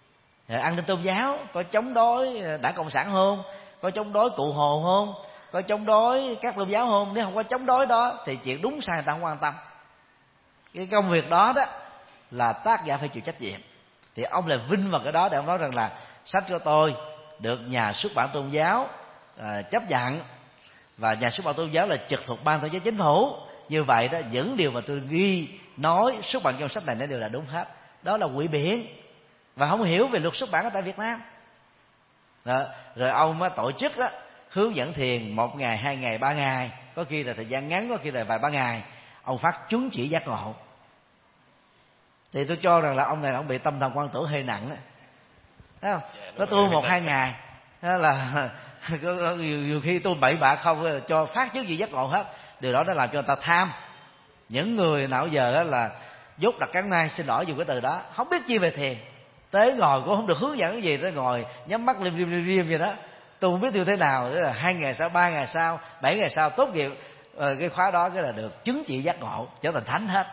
an ninh tôn giáo, có chống đối Đảng Cộng sản không, có chống đối Cụ Hồ không, có chống đối các tôn giáo không. Nếu không có chống đối đó thì chuyện đúng sai người ta không quan tâm. Cái công việc đó đó là tác giả phải chịu trách nhiệm. Thì ông lại vinh vào cái đó để ông nói rằng là sách của tôi được nhà xuất bản tôn giáo chấp nhận, và nhà xuất bản tôn giáo là trực thuộc ban tôn giáo chính phủ. Như vậy đó, những điều mà tôi ghi nói xuất bản trong sách này nó đều là đúng hết. Đó là ngụy biện và không hiểu về luật xuất bản ở tại Việt Nam. Đó. Rồi ông tổ chức đó, hướng dẫn thiền 1 ngày, 2 ngày, 3 ngày, có khi là thời gian ngắn, có khi là vài ba ngày, ông phát chứng chỉ giác ngộ. Thì tôi cho rằng là ông này ông bị tâm thần quan tưởng hơi nặng đó. thấy không? Nó tu 1-2 ngày, thế là nhiều khi tu bậy bạ không cho phát chứng gì giác ngộ hết. Điều đó nó làm cho người ta tham. Những người nào giờ đó là dốt đặt cắn nai, xin lỗi dùng cái từ đó, không biết chi về thiền, tới ngồi cũng không được hướng dẫn cái gì, tới ngồi nhắm mắt lim vậy đó, tôi không biết tu thế nào. Thế là 2 ngày sau, 3 ngày sau, 7 ngày sau tốt nghiệp cái khóa đó, cái là được chứng chỉ giác ngộ, trở thành thánh hết.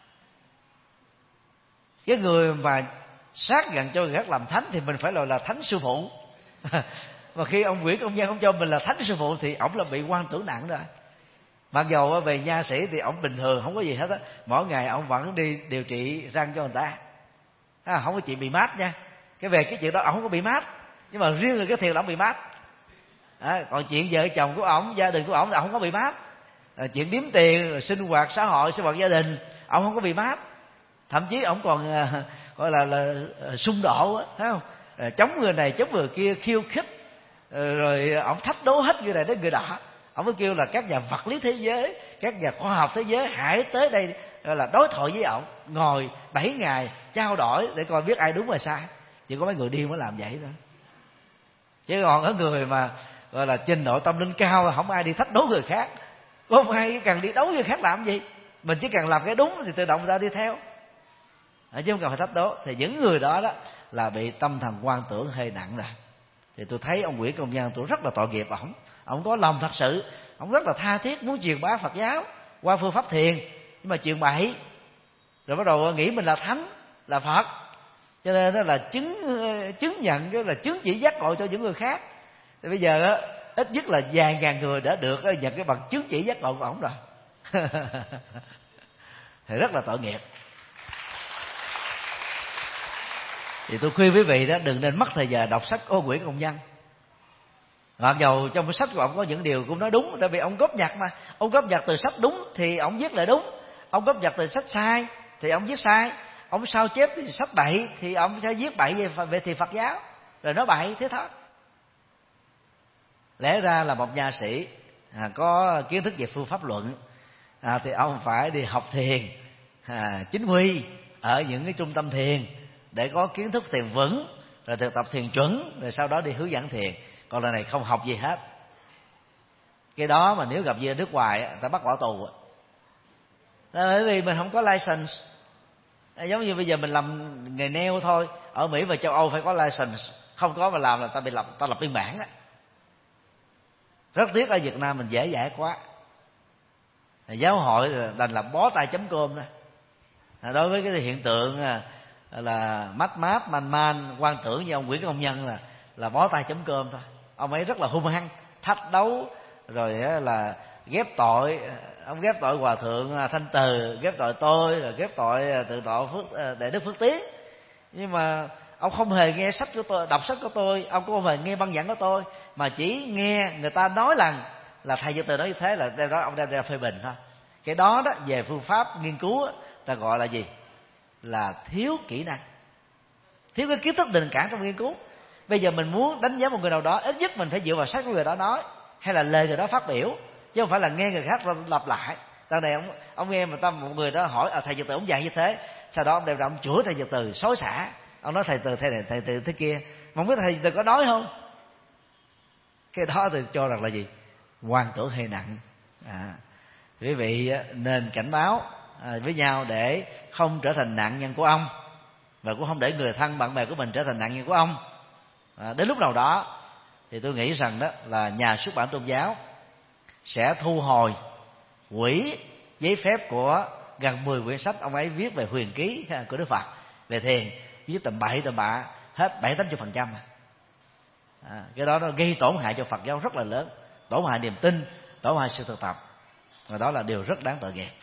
Cái người mà xác nhận cho người khác làm thánh thì mình phải là thánh sư phụ. Mà khi ông Nguyễn Công Nhân không cho mình là thánh sư phụ thì ổng là bị quan tưởng nặng rồi. Mặc dầu về nha sĩ thì ổng bình thường không có gì hết á, mỗi ngày ổng vẫn đi điều trị răng cho người ta, không có chuyện bị mát nha. Về cái chuyện đó ổng không có bị mát, nhưng mà riêng là cái thiền là ổng bị mát. Còn chuyện vợ chồng của ổng, gia đình của ổng là ổng không có bị mát. Chuyện đếm tiền, rồi sinh hoạt xã hội, sinh hoạt gia đình, ổng không có bị mát. Thậm chí ổng còn gọi là xung độ á, thấy không? Chống người này chống người kia, khiêu khích, rồi ổng thách đố hết người này đến người đó. Ông mới kêu là các nhà vật lý thế giới, các nhà khoa học thế giới hãy tới đây là đối thoại với ổng, ngồi 7 ngày trao đổi để coi biết ai đúng và sai. Chỉ có mấy người điên mới làm vậy thôi. Chứ còn có người mà gọi là trình độ tâm linh cao, không ai đi thách đố người khác, không ai cần đi đấu người khác làm gì. Mình chỉ cần làm cái đúng thì tự động người ta đi theo, chứ không cần phải thách đố. Thì những người đó là bị tâm thần quan tưởng hơi nặng rồi. Thì tôi thấy ông Nguyễn Công Nhân tôi rất là tội nghiệp ổng có lòng thật sự, ổng rất là tha thiết muốn truyền bá Phật giáo qua phương pháp thiền, nhưng mà truyền bậy rồi bắt đầu nghĩ mình là thánh là Phật, cho nên đó là chứng nhận cái là chứng chỉ giác ngộ cho những người khác. Thì bây giờ ít nhất là vài ngàn người đã được nhận cái bằng chứng chỉ giác ngộ của ổng rồi. Thì rất là tội nghiệp. Thì tôi khuyên quý vị đó đừng nên mất thời giờ đọc sách của Nguyễn Công Nhân. Mặc dầu trong cái sách của ông có những điều cũng nói đúng, tại vì ông góp nhặt mà. Ông góp nhặt từ sách đúng thì ông viết lại đúng, ông góp nhặt từ sách sai thì ông viết sai, ông sao chép thì sách bậy thì ông sẽ viết bậy về thì Phật giáo, rồi nói bậy thế thôi. Lẽ ra là một nha sĩ có kiến thức về phương pháp luận thì ông phải đi học thiền chính quy ở những cái trung tâm thiền để có kiến thức thiền vững, rồi thực tập thiền chuẩn, rồi sau đó đi hướng dẫn thiền. Còn lần này không học gì hết. Cái đó mà nếu gặp gì ở nước ngoài người ta bắt bỏ tù. Bởi vì mình không có license. Giống như bây giờ mình làm nghề nail thôi, ở Mỹ và châu Âu phải có license, không có mà làm là ta lập biên bản á. Rất tiếc ở Việt Nam mình dễ dãi quá. Giáo hội đành là bó tay chấm cơm đó. Đối với cái hiện tượng là mách máp man quan tưởng như ông Nguyễn Công Nhân là bó tay chấm cơm thôi. Ông ấy rất là hung hăng, thách đấu, rồi là ghép tội. Ông ghép tội Hòa Thượng Thanh Từ, ghép tội tôi, rồi ghép tội tự tội Đại Đức Phước Tiến. Nhưng mà ông không hề nghe sách của tôi, đọc sách của tôi, ông không hề nghe băng giảng của tôi, mà chỉ nghe người ta nói là thầy Dự Từ nói như thế, là đem đó ông đem ra phê bình thôi. Cái đó về phương pháp nghiên cứu ta gọi là gì? Là thiếu kỹ năng, thiếu cái kiến thức nền tảng trong nghiên cứu. Bây giờ mình muốn đánh giá một người nào đó, ít nhất mình phải dựa vào sách của người đó nói, hay là lời người đó phát biểu, chứ không phải là nghe người khác lặp lại. Đằng này ông nghe một người đó hỏi thầy Dự Từ ông dạy như thế, sau đó ông đem ra ông chửi thầy Dự Từ xối xả, ông nói thầy Từ thế này, thầy Từ thế kia, mà không biết thầy Dự Từ có nói không. Cái đó thì cho rằng là gì? Quan tưởng hơi nặng. Quý vị nên cảnh báo với nhau để không trở thành nạn nhân của ông, và cũng không để người thân bạn bè của mình trở thành nạn nhân của ông. Đến lúc nào đó thì tôi nghĩ rằng đó là nhà xuất bản tôn giáo sẽ thu hồi, hủy giấy phép của gần 10 quyển sách ông ấy viết về huyền ký của Đức Phật, về thiền, viết tầm bậy tầm bạ hết 70-80%. Cái đó nó gây tổn hại cho Phật giáo rất là lớn, tổn hại niềm tin, tổn hại sự thực tập, và đó là điều rất đáng tội nghiệp.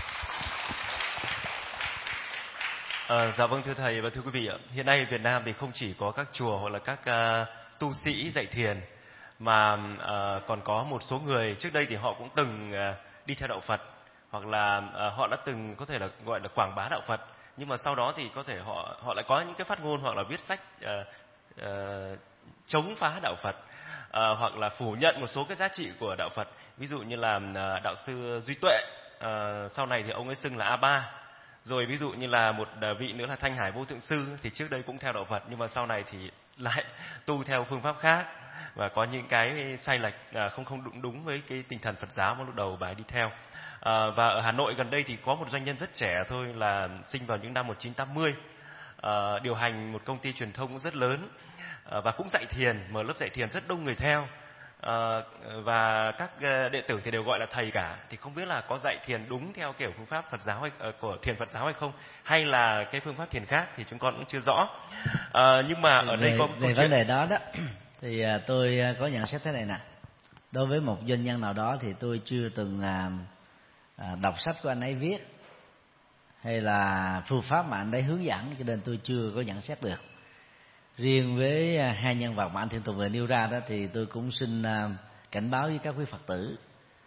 Dạ vâng, thưa thầy và thưa quý vị ạ, hiện nay Việt Nam thì không chỉ có các chùa hoặc là các tu sĩ dạy thiền, mà còn có một số người trước đây thì họ cũng từng đi theo đạo Phật, hoặc là họ đã từng có thể là gọi là quảng bá đạo Phật, nhưng mà sau đó thì có thể họ lại có những cái phát ngôn hoặc là viết sách chống phá đạo Phật, hoặc là phủ nhận một số cái giá trị của đạo Phật. Ví dụ như là đạo sư Duy Tuệ, sau này thì ông ấy xưng là A-ba. Rồi ví dụ như là một vị nữa là Thanh Hải Vô Thượng Sư, thì trước đây cũng theo đạo Phật, nhưng mà sau này thì lại tu theo phương pháp khác, và có những cái sai lệch không đúng với cái tinh thần Phật giáo mà lúc đầu bà ấy đi theo. Và ở Hà Nội gần đây thì có một doanh nhân rất trẻ thôi, là sinh vào những năm 1980, điều hành một công ty truyền thông cũng rất lớn, và cũng dạy thiền, mở lớp dạy thiền rất đông người theo. Và các đệ tử thì đều gọi là thầy cả. Thì không biết là có dạy thiền đúng theo kiểu phương pháp Phật giáo của thiền Phật giáo hay không, hay là cái phương pháp thiền khác thì chúng con cũng chưa rõ. Nhưng mà ở đây có về vấn đề đó thì tôi có nhận xét thế này nè. Đối với một doanh nhân nào đó thì tôi chưa từng đọc sách của anh ấy viết, hay là phương pháp mà anh ấy hướng dẫn, cho nên tôi chưa có nhận xét được. Riêng với hai nhân vật mà anh Thiện Tùng vừa nêu ra đó, thì tôi cũng xin cảnh báo với các quý Phật tử.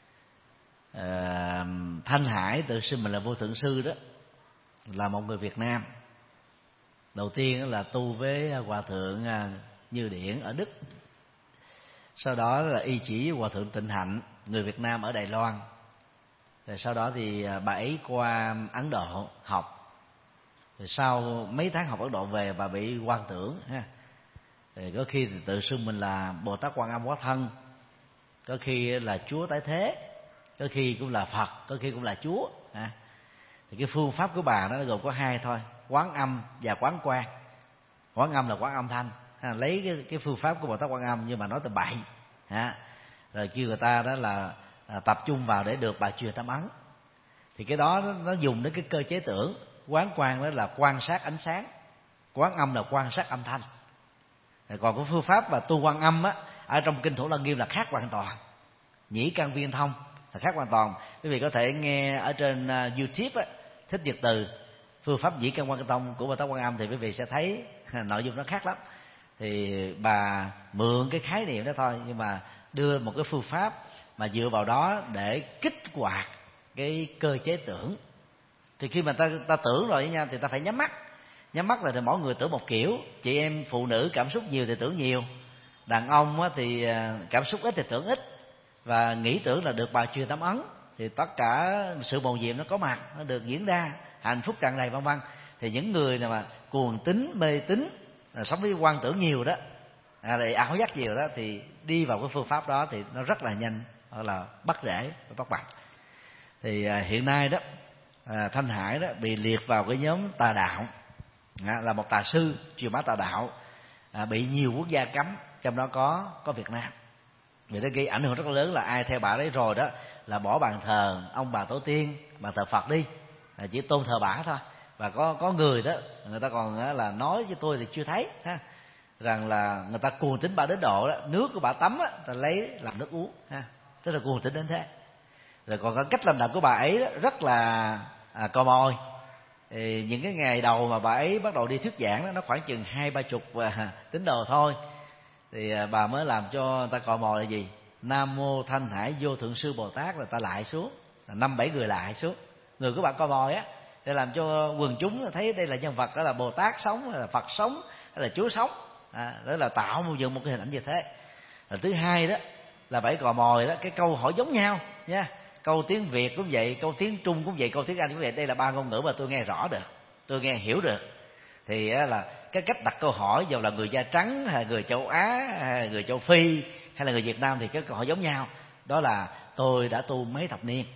Thanh Hải tự xưng mình là Vô Thượng Sư đó, là một người Việt Nam. Đầu tiên là tu với Hòa Thượng Như Điển ở Đức, sau đó là y chỉ với Hòa Thượng Tịnh Hạnh, người Việt Nam ở Đài Loan. Rồi sau đó thì bà ấy qua Ấn Độ học. Rồi sau mấy tháng học Ấn Độ về, bà bị hoang tưởng ha. Rồi có khi thì tự xưng mình là Bồ Tát Quan Âm Hóa Thân, có khi là Chúa Tái Thế, có khi cũng là Phật, có khi cũng là Chúa ha. Thì cái phương pháp của bà nó gồm có hai thôi: Quán Âm và Quán Quan. Quán Âm là Quán Âm Thanh ha, lấy cái phương pháp của Bồ Tát Quan Âm nhưng mà nói từ bậy ha. Rồi kêu người ta đó là tập trung vào để được bà truyền tâm ấn. Thì cái đó nó dùng đến cái cơ chế tưởng. Quán Quan đó là quan sát ánh sáng, Quán Âm là quan sát âm thanh. Rồi còn cái phương pháp mà tu Quan Âm á, ở trong kinh Thủ Lăng Nghiêm là khác hoàn toàn. Nhĩ Căn Viên Thông là khác hoàn toàn. Quý vị có thể nghe ở trên YouTube á, Thích Nhật Từ, phương pháp Nhĩ Căn Viên Thông của Bồ Tát Quan Âm, thì quý vị sẽ thấy nội dung nó khác lắm. Thì bà mượn cái khái niệm đó thôi, nhưng mà đưa một cái phương pháp mà dựa vào đó để kích hoạt cái cơ chế tưởng. Thì khi mà ta tưởng rồi nha, thì ta phải nhắm mắt. Nhắm mắt là thì mỗi người tưởng một kiểu. Chị em phụ nữ cảm xúc nhiều thì tưởng nhiều, đàn ông thì cảm xúc ít thì tưởng ít, và nghĩ tưởng là được bà truyền tâm ấn. Thì tất cả sự mầu nhiệm nó có mặt, nó được diễn ra, hạnh phúc tràn đầy vân vân. Thì những người nào mà cuồng tín, mê tín, sống với quan tưởng nhiều đó, rồi ảo giác nhiều đó, thì đi vào cái phương pháp đó thì nó rất là nhanh, hoặc là bắt rễ và bắt bạch. Thì hiện nay đó, Thanh Hải đó bị liệt vào cái nhóm tà đạo, là một tà sư truyền bá tà đạo, bị nhiều quốc gia cấm, trong đó có Việt Nam. Vì nó gây ảnh hưởng rất lớn, là ai theo bà đấy rồi đó là bỏ bàn thờ ông bà tổ tiên, bàn thờ Phật đi, chỉ tôn thờ bà thôi. Và có người đó, người ta còn là nói với tôi thì chưa thấy ha, rằng là người ta cuồng tín bà đến độ đó, nước của bà tắm á, ta lấy làm nước uống ha, tức là cuồng tín đến thế. Rồi còn cái cách làm đạo của bà ấy đó, rất là cò mồi. Thì những cái ngày đầu mà bà ấy bắt đầu đi thuyết giảng đó, nó khoảng chừng 20-30 tín đồ thôi, thì bà mới làm cho người ta cò mồi là gì? Nam Mô Thanh Hải Vô Thượng Sư Bồ Tát, là ta lại xuống 5-7 người lại xuống, người của bà cò mồi á, để làm cho quần chúng thấy đây là nhân vật, đó là Bồ Tát sống, hay là Phật sống, hay là Chúa sống. Đó là tạo dựng một cái hình ảnh như thế. Rồi thứ hai đó là bảy cò mồi đó, cái câu hỏi giống nhau nha. Câu tiếng Việt cũng vậy, câu tiếng Trung cũng vậy, câu tiếng Anh cũng vậy. Đây là ba ngôn ngữ mà tôi nghe rõ được, tôi nghe hiểu được. Thì là cái cách đặt câu hỏi, dù là người da trắng, hay người châu Á, hay người châu Phi, hay là người Việt Nam, thì cái câu hỏi giống nhau. Đó là tôi đã tu mấy thập niên,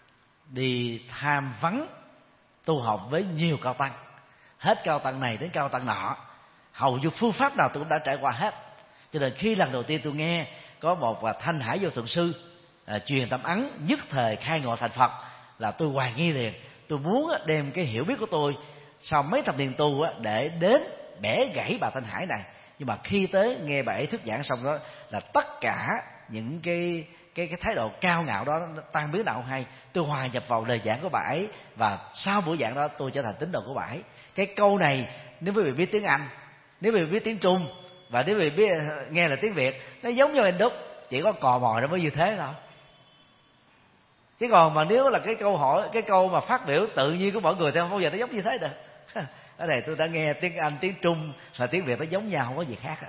đi tham vấn tu học với nhiều cao tăng, hết cao tăng này đến cao tăng nọ, hầu như phương pháp nào tôi cũng đã trải qua hết. Cho nên khi lần đầu tiên tôi nghe có một Thanh Hải Vô Thượng Sư truyền tâm ấn nhất thời khai ngộ thành Phật, là tôi hoài nghi liền. Tôi muốn đem cái hiểu biết của tôi sau mấy thập niên tu để đến bẻ gãy bà Thanh Hải này. Nhưng mà khi tới nghe bà ấy thuyết giảng xong đó, là tất cả những cái thái độ cao ngạo đó nó tan biến nào không hay. Tôi hòa nhập vào lời giảng của bà ấy, và sau buổi giảng đó tôi trở thành tín đồ của bà ấy. Cái câu này nếu quý vị biết tiếng Anh, nếu quý vị biết tiếng Trung, và nếu quý vị biết nghe là tiếng Việt, nó giống như hình đúc, chỉ có cò mồi nó mới như thế thôi. Chứ còn mà nếu là cái câu hỏi, cái câu mà phát biểu tự nhiên của mọi người thì không bao giờ nó giống như thế được. Ở đây tôi đã nghe tiếng Anh, tiếng Trung và tiếng Việt nó giống nhau, không có gì khác.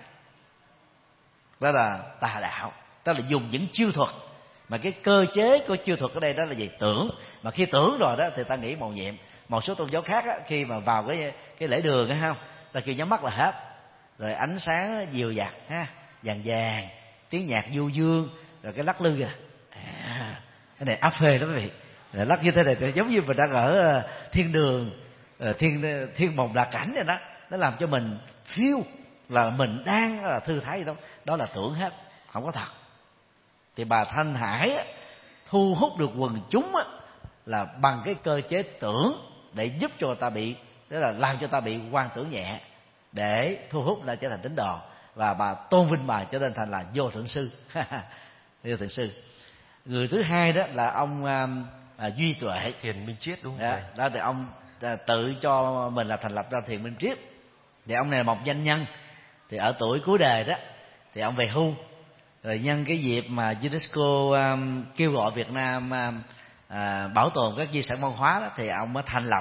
Đó là tà đạo, đó là dùng những chiêu thuật, mà cái cơ chế của chiêu thuật ở đây đó là gì? Tưởng. Mà khi tưởng rồi đó thì ta nghĩ mầu nhiệm. Một số tôn giáo khác á, khi mà vào cái lễ đường á, không, ta kêu nhắm mắt là hết. rồi ánh sáng dịu dặt ha, vàng vàng, tiếng nhạc du dương, rồi cái lắc lư kìa, cái này áp phê lắm quý vị. Rồi lắc như thế này giống như mình đang ở thiên đường, thiên mộng lạc cảnh vậy đó. Nó làm cho mình feel là mình đang là thư thái gì đó. Đó là tưởng hết, không có thật. Thì bà Thanh Hải thu hút được quần chúng là bằng cái cơ chế tưởng, để giúp cho ta bị, tức là làm cho ta bị quan tưởng nhẹ, để thu hút là trở thành tín đồ. Và bà tôn vinh bà cho nên thành là vô thượng sư. Vô thượng sư. Người thứ hai đó là ông Duy Tuệ, Thiền Minh Triết, đúng không? Đó, đó thì ông tự cho mình là thành lập ra Thiền Minh Triết. Thì ông này là một doanh nhân. Thì ở tuổi cuối đời đó thì ông về hưu. Rồi nhân cái dịp mà UNESCO kêu gọi Việt Nam bảo tồn các di sản văn hóa đó, thì ông mới thành lập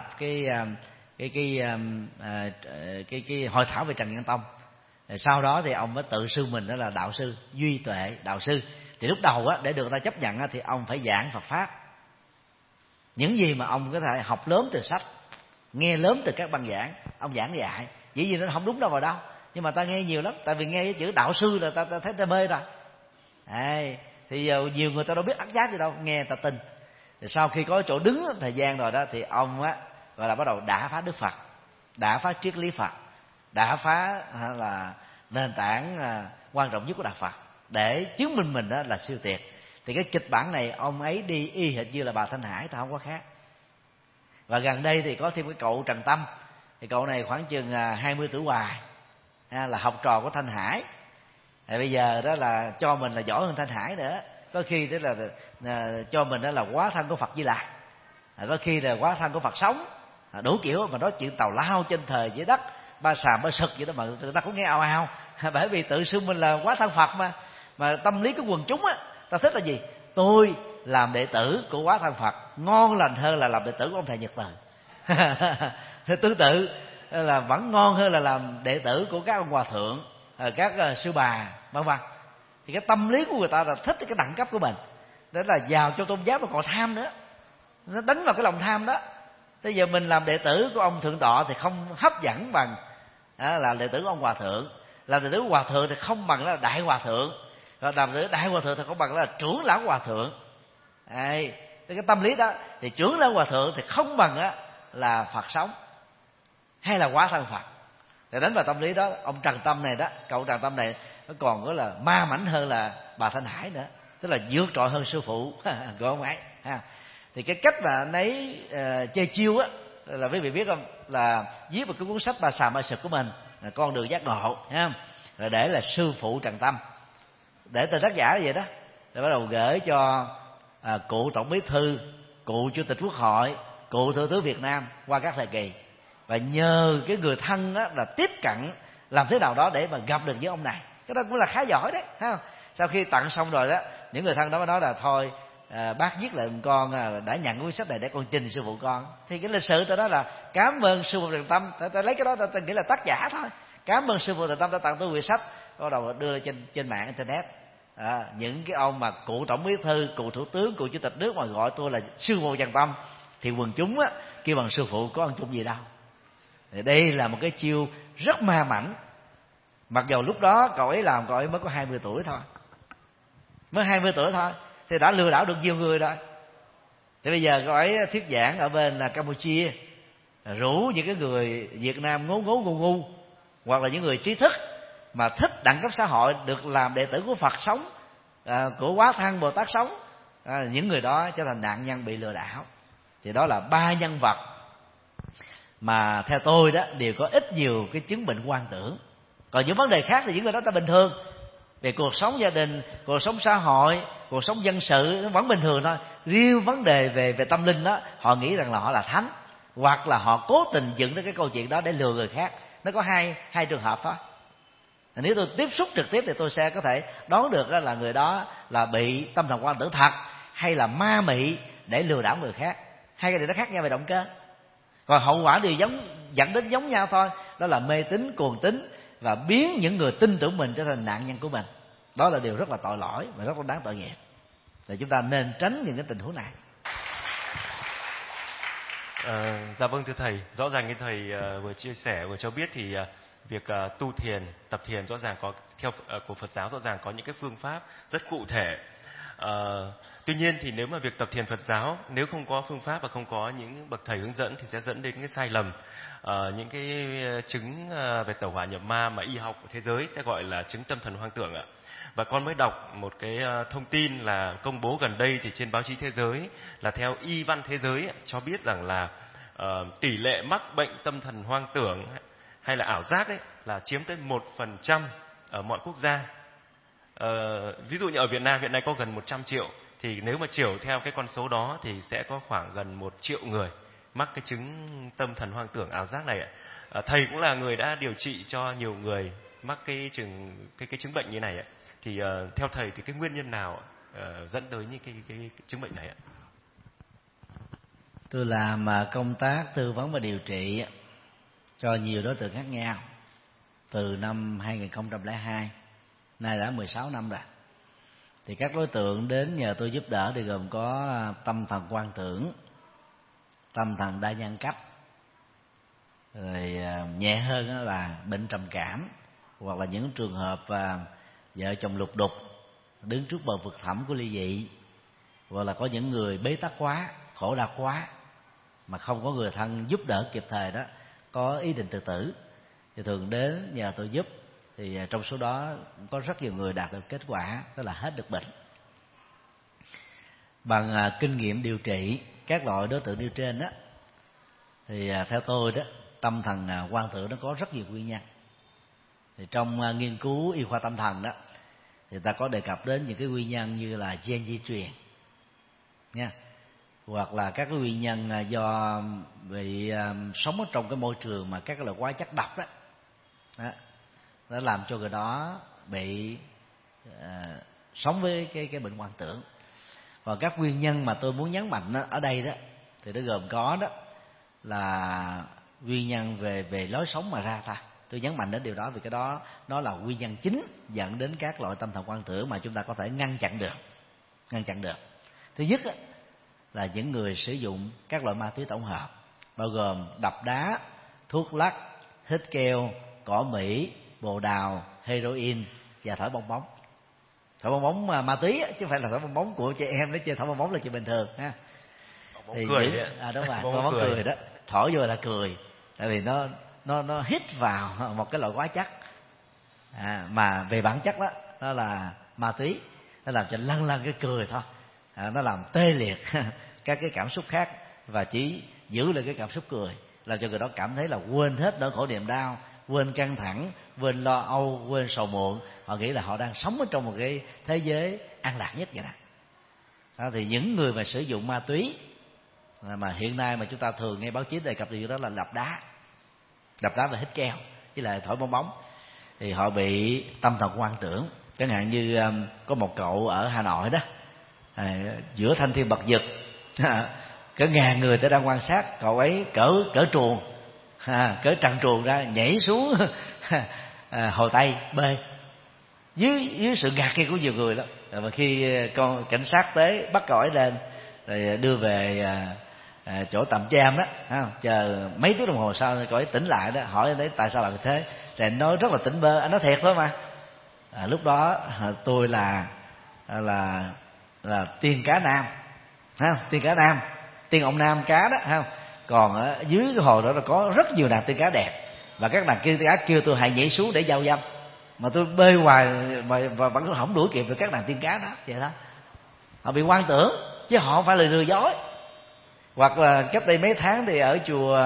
cái hội thảo về Trần Nhân Tông. Rồi sau đó thì ông mới tự xưng mình đó là đạo sư, Duy Tuệ đạo sư. Thì lúc đầu á, để được ta chấp nhận á, thì ông phải giảng Phật pháp. Những gì mà ông có thể học lớn từ sách, nghe lớn từ các băng giảng, ông giảng dạy. Dĩ nhiên nó không đúng đâu vào đâu, nhưng mà ta nghe nhiều lắm. Tại vì nghe cái chữ đạo sư là ta thấy ta mê rồi. Thì giờ nhiều người ta đâu biết ắt giác gì đâu, nghe ta tin. Thì sau khi có chỗ đứng thời gian rồi đó, thì ông á gọi là bắt đầu đả phá Đức Phật, đả phá triết lý Phật, đả phá là nền tảng quan trọng nhất của đạo Phật, để chứng minh mình đó là siêu tuyệt. Thì cái kịch bản này ông ấy đi y hệt như là bà Thanh Hải, ta không có khác. Và gần đây thì có thêm cái cậu Trần Tâm. Thì cậu này khoảng chừng 20 tuổi hoài, là học trò của Thanh Hải. Thì bây giờ đó là cho mình là giỏi hơn Thanh Hải nữa. Có khi đó là cho mình đó là quá thân của Phật Di Lặc, có khi là quá thân của Phật sống, đủ kiểu mà nói chuyện tào lao trên trời dưới đất, ba xàm ba sực vậy đó, mà người ta cũng nghe ào ào. Bởi vì tự xưng mình là quá thân Phật mà tâm lý của quần chúng á, ta thích là gì? Tôi làm đệ tử của quá thân Phật ngon lành hơn là làm đệ tử của ông thầy Nhật Từ. Tương tự là vẫn ngon hơn là làm đệ tử của các ông hòa thượng, các sư bà, vân vân. Thì cái tâm lý của người ta là thích cái đẳng cấp của mình, đó là vào cho tôn giáo mà còn tham nữa, nó đánh vào cái lòng tham đó. Bây giờ mình làm đệ tử của ông thượng tọa thì không hấp dẫn bằng là đệ tử của ông hòa thượng, làm đệ tử của hòa thượng thì không bằng là đại hòa thượng, rồi làm đệ tử đại hòa thượng thì không bằng là trưởng lão hòa thượng. Cái tâm lý đó thì trưởng lão hòa thượng thì không bằng là Phật sống hay là quá thân Phật. Để đánh vào tâm lý đó, ông Trần Tâm này đó, cậu Trần Tâm này nó còn có là ma mãnh hơn là bà Thanh Hải nữa, tức là vượt trội hơn sư phụ của ông ấy. Thì cái cách mà anh ấy chơi chiêu á, là quý vị biết không, là viết một cái cuốn sách Ba Xàm Ba Sực của mình, Con Đường Giác Ngộ, rồi để là sư phụ Trần Tâm, để tên tác giả vậy đó, rồi bắt đầu gửi cho cụ tổng bí thư, cụ chủ tịch quốc hội, cụ thủ tướng Việt Nam qua các thời kỳ, và nhờ cái người thân đó là tiếp cận làm thế nào đó để mà gặp được với ông này. Cái đó cũng là khá giỏi đấy, thấy không? Sau khi tặng xong rồi đó, những người thân đó mới nói là thôi bác viết lại con đã nhận cuốn sách này để con trình sư phụ con. Thì cái lịch sử tôi đó là cảm ơn sư phụ Trần Tâm, ta lấy cái đó ta nghĩ là tác giả thôi. Cảm ơn sư phụ Trần Tâm đã tặng tôi quyển sách, bắt đầu đưa lên trên mạng internet. Những cái ông mà cụ tổng bí thư, cụ thủ tướng, cụ chủ tịch nước mà gọi tôi là sư phụ Trần Tâm, thì quần chúng á kêu bằng sư phụ có ăn chung gì đâu. Thì đây là một cái chiêu rất ma mãnh. Mặc dù lúc đó cậu ấy làm, cậu ấy mới có 20 tuổi thôi, mới 20 tuổi thôi thì đã lừa đảo được nhiều người rồi. Thì bây giờ cậu ấy thuyết giảng ở bên là Campuchia, rủ những cái người Việt Nam ngố ngố ngu ngu, hoặc là những người trí thức mà thích đẳng cấp xã hội, được làm đệ tử của Phật sống, của Quá Thân Bồ Tát sống, những người đó trở thành nạn nhân bị lừa đảo. Thì đó là ba nhân vật mà theo tôi đó đều có ít nhiều cái chứng bệnh quan tưởng. Còn những vấn đề khác thì những người đó ta bình thường, về cuộc sống gia đình, cuộc sống xã hội, cuộc sống dân sự nó vẫn bình thường thôi. Riêng vấn đề về tâm linh đó, họ nghĩ rằng là họ là thánh, hoặc là họ cố tình dựng ra cái câu chuyện đó để lừa người khác. Nó có hai trường hợp thôi. Nếu tôi tiếp xúc trực tiếp thì tôi sẽ có thể đoán được là người đó là bị tâm thần quan tưởng thật, hay là ma mị để lừa đảo người khác. Hai cái điều đó khác nhau về động cơ, còn hậu quả đều dẫn đến giống nhau thôi. Đó là mê tín, cuồng tín, và biến những người tin tưởng mình trở thành nạn nhân của mình. Đó là điều rất là tội lỗi và rất là đáng tội nghiệp. Thì chúng ta nên tránh những cái tình huống này. Dạ vâng, thưa thầy, rõ ràng như thầy vừa chia sẻ vừa cho biết thì việc tu thiền, tập thiền rõ ràng có theo của Phật giáo rõ ràng có những cái phương pháp rất cụ thể. Tuy nhiên thì nếu mà việc tập thiền Phật giáo nếu không có phương pháp và không có những bậc thầy hướng dẫn thì sẽ dẫn đến cái sai lầm, những cái chứng về tẩu hỏa nhập ma mà y học thế giới sẽ gọi là chứng tâm thần hoang tưởng ạ. Và con mới đọc một cái thông tin là công bố gần đây thì trên báo chí thế giới là theo y văn thế giới cho biết rằng là tỷ lệ mắc bệnh tâm thần hoang tưởng hay là ảo giác ấy là chiếm tới 1% ở mọi quốc gia. Ví dụ như ở Việt Nam hiện nay có gần 100 triệu, thì nếu mà chiều theo cái con số đó thì sẽ có khoảng gần 1 triệu người mắc cái chứng tâm thần hoang tưởng ảo giác này ạ. Thầy cũng là người đã điều trị cho nhiều người mắc cái chứng bệnh như này ạ. Thì theo thầy thì cái nguyên nhân nào dẫn tới những cái chứng bệnh này ạ? Tôi làm công tác tư vấn và điều trị cho nhiều đối tượng khác nhau từ năm 2002, nay đã 16 năm rồi. Thì các đối tượng đến nhờ tôi giúp đỡ thì gồm có tâm thần hoang tưởng, tâm thần đa nhân cách, rồi nhẹ hơn là bệnh trầm cảm, hoặc là những trường hợp vợ chồng lục đục đứng trước bờ vực thẳm của ly dị, hoặc là có những người bế tắc quá, khổ đau quá mà không có người thân giúp đỡ kịp thời đó, có ý định tự tử thì thường đến nhờ tôi giúp. Thì trong số đó có rất nhiều người đạt được kết quả, đó là hết được bệnh. Bằng kinh nghiệm điều trị các loại đối tượng nêu trên đó, thì theo tôi đó, tâm thần hoang tưởng nó có rất nhiều nguyên nhân. Thì trong nghiên cứu y khoa tâm thần đó, thì ta có đề cập đến những cái nguyên nhân như là gen di truyền nha, hoặc là các cái nguyên nhân do bị sống ở trong cái môi trường mà các loại hóa chất độc đó, nó làm cho người đó bị sống với cái bệnh hoang tưởng. Còn các nguyên nhân mà tôi muốn nhấn mạnh ở đây đó thì nó gồm có đó là nguyên nhân về lối sống mà ra thôi. Tôi nhấn mạnh đến điều đó vì cái đó nó là nguyên nhân chính dẫn đến các loại tâm thần hoang tưởng mà chúng ta có thể ngăn chặn được. Thứ nhất là những người sử dụng các loại ma túy tổng hợp, bao gồm đập đá, thuốc lắc, hít keo, cỏ Mỹ, bồ đào, heroin và thổi bong bóng. Thổi bong bóng ma túy chứ không phải là thổi bong bóng của trẻ em, nó chơi thổi bong bóng là chuyện bình thường ha. Thì cười đúng rồi, bong bóng cười đó, thổi vô là cười, tại vì nó hít vào một cái loại hóa chất mà về bản chất đó nó là ma túy, nó làm cho lăn cái cười thôi, nó làm tê liệt các cái cảm xúc khác và chỉ giữ lại cái cảm xúc cười, làm cho người đó cảm thấy là quên hết nỗi khổ niềm đau, quên căng thẳng, quên lo âu, quên sầu muộn. Họ nghĩ là họ đang sống ở trong một cái thế giới an lạc nhất vậy đó. Thì những người mà sử dụng ma túy mà hiện nay mà chúng ta thường nghe báo chí đề cập điều đó là đập đá và hít keo với lại thổi bong bóng, thì họ bị tâm thần hoang tưởng. Chẳng hạn như có một cậu ở Hà Nội đó, giữa thanh thiên bậc vực, cỡ ngàn người ta đang quan sát, cậu ấy cỡ truồng, cỡ trần truồng ra nhảy xuống Hồ Tây bơi dưới sự ngạc nhiên của nhiều người đó. Và khi con cảnh sát tới bắt cậu ấy lên rồi đưa về chỗ tạm giam đó, chờ mấy tiếng đồng hồ sau cậu ấy tỉnh lại đó, hỏi anh ấy tại sao làm như thế, rồi anh nói rất là tỉnh bơ, anh nói thiệt thôi mà. Lúc đó tôi là tiên cá nam, tiên cá nam, tiên ông nam cá đó, không? Còn ở dưới cái hồ đó là có rất nhiều nàng tiên cá đẹp, và các nàng tiên cá kêu tôi hãy nhảy xuống để giao dâm, mà tôi bơi hoài và vẫn không đuổi kịp được các nàng tiên cá đó. Vậy đó, họ bị hoang tưởng chứ họ không phải là lừa dối. Hoặc là cách đây mấy tháng thì ở chùa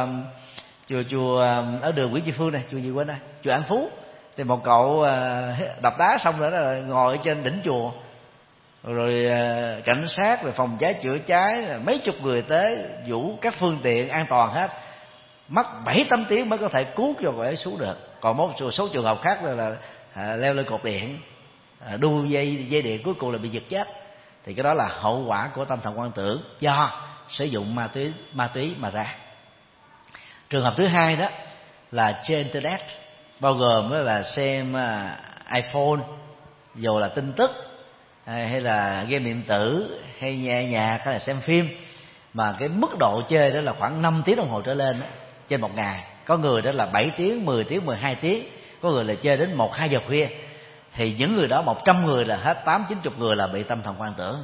ở đường Nguyễn Tri Phương này, chùa gì quên đây, chùa An Phú, thì một cậu đập đá xong rồi đó là ngồi ở trên đỉnh chùa, rồi cảnh sát, rồi phòng cháy chữa cháy, mấy chục người tới vũ các phương tiện an toàn hết, mất 7-8 tiếng mới có thể cứu cho cậu ấy xuống được. Còn một số trường hợp khác là leo lên cột điện, đu dây điện, cuối cùng là bị giật chết. Thì cái đó là hậu quả của tâm thần hoang tưởng do sử dụng ma túy mà ra. Trường hợp thứ hai đó là trên internet, bao gồm đó là xem iPhone, dù là tin tức hay là game điện tử hay nghe nhạc hay là xem phim, mà cái mức độ chơi đó là khoảng 5 tiếng đồng hồ trở lên đó, trên một ngày. có người đó là 7 tiếng, 10 tiếng, 12 tiếng, có người là chơi đến 1-2 giờ khuya. Thì những người đó 100 người là hết 8-90 người là bị tâm thần quan tưởng.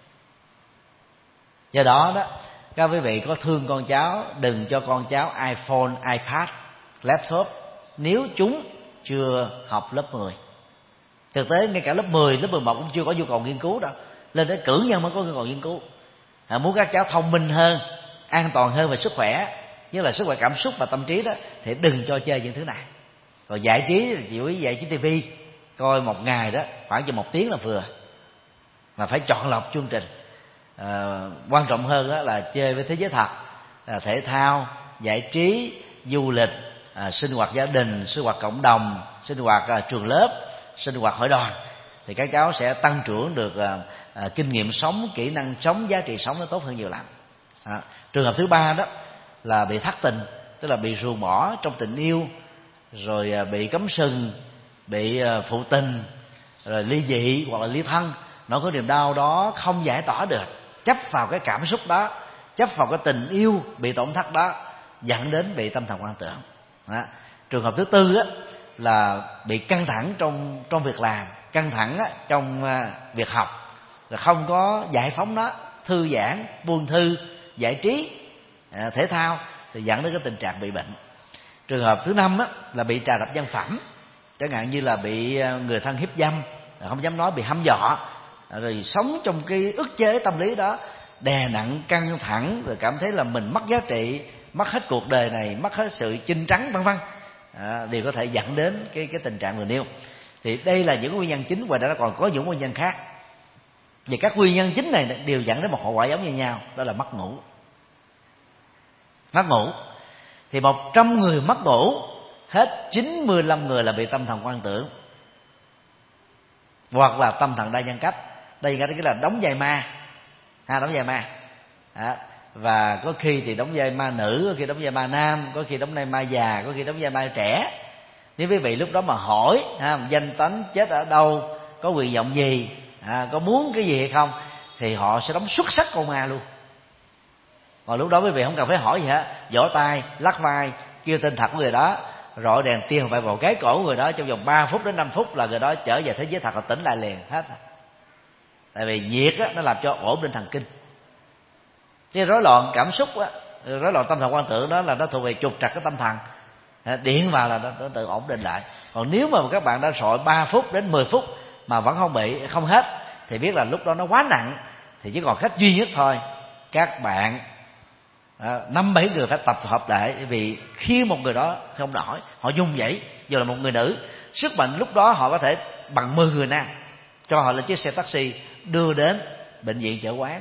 Do đó đó, các quý vị có thương con cháu, đừng cho con cháu iPhone, iPad, laptop nếu chúng chưa học lớp 10. Thực tế ngay cả lớp 10, lớp 11 cũng chưa có nhu cầu nghiên cứu đâu. Lên đến cử nhân mới có nhu cầu nghiên cứu. Muốn các cháu thông minh hơn, an toàn hơn về sức khỏe, như là sức khỏe cảm xúc và tâm trí đó, thì đừng cho chơi những thứ này. Còn giải trí thì chỉ quý giải trí tivi, coi một ngày đó khoảng chừng 1 tiếng là vừa, mà phải chọn lọc chương trình. Quan trọng hơn đó là chơi với thế giới thật, thể thao, giải trí, du lịch, sinh hoạt gia đình, sinh hoạt cộng đồng, sinh hoạt trường lớp, sinh hoạt hội đoàn, thì các cháu sẽ tăng trưởng được kinh nghiệm sống, kỹ năng sống, giá trị sống nó tốt hơn nhiều lắm. Trường hợp thứ ba đó là bị thất tình, tức là bị ruồng bỏ trong tình yêu, rồi bị cấm sừng, bị phụ tình, rồi ly dị hoặc là ly thân. Nó có niềm đau đó không giải tỏa được, chấp vào cái cảm xúc đó, chấp vào cái tình yêu bị tổn thất đó, dẫn đến bị tâm thần quan tưởng. Trường hợp thứ tư á, là bị căng thẳng trong việc làm, căng thẳng trong việc học, là không có giải phóng nó, thư giãn, buông thư, giải trí, thể thao, thì dẫn đến cái tình trạng bị bệnh. Trường hợp thứ năm á, là bị trà đạp nhân phẩm, chẳng hạn như là bị người thân hiếp dâm, không dám nói, bị hăm dọa, rồi sống trong cái ức chế tâm lý đó, đè nặng, căng thẳng, rồi cảm thấy là mình mất giá trị, mất hết cuộc đời này, mất hết sự chinh trắng, vân vân, đều có thể dẫn đến cái tình trạng vừa nêu. Thì đây là những nguyên nhân chính, và đã còn có những nguyên nhân khác. Và các nguyên nhân chính này đều dẫn đến một hậu quả giống như nhau, đó là mất ngủ. Mất ngủ thì 100 người mất ngủ, hết 95 người là bị tâm thần quan tưởng, hoặc là tâm thần đa nhân cách. Đa nhân cách tức là đóng vai ma, đóng vai ma. Và có khi thì đóng vai ma nữ, có khi đóng vai ma nam, có khi đóng vai ma già, có khi đóng vai ma trẻ. Nếu quý vị lúc đó mà hỏi danh tánh, chết ở đâu, có nguyện vọng gì, có muốn cái gì hay không, thì họ sẽ đóng xuất sắc con ma luôn. Còn lúc đó quý vị không cần phải hỏi gì hết, vỗ tay, lắc vai, kêu tên thật của người đó, rọi đèn tiên phải vào cái cổ của người đó, trong vòng 3 phút đến 5 phút là người đó trở về thế giới thật, họ tỉnh lại liền hết. Tại vì nhiệt á, nó làm cho ổn định thần kinh. Cái rối loạn cảm xúc á, rối loạn tâm thần quan tưởng đó là nó thuộc về trục trặc cái tâm thần, điện vào là nó tự ổn định lại. Còn nếu mà các bạn đã sọi 3 phút đến 10 phút mà vẫn không hết, thì biết là lúc đó nó quá nặng, thì chỉ còn cách duy nhất thôi, các bạn 5-7 người phải tập hợp lại. Vì khi một người đó không nổi, họ dung dãy, dù là một người nữ, sức mạnh lúc đó họ có thể bằng 10 người nam, cho họ lên chiếc xe taxi đưa đến bệnh viện chợ quán.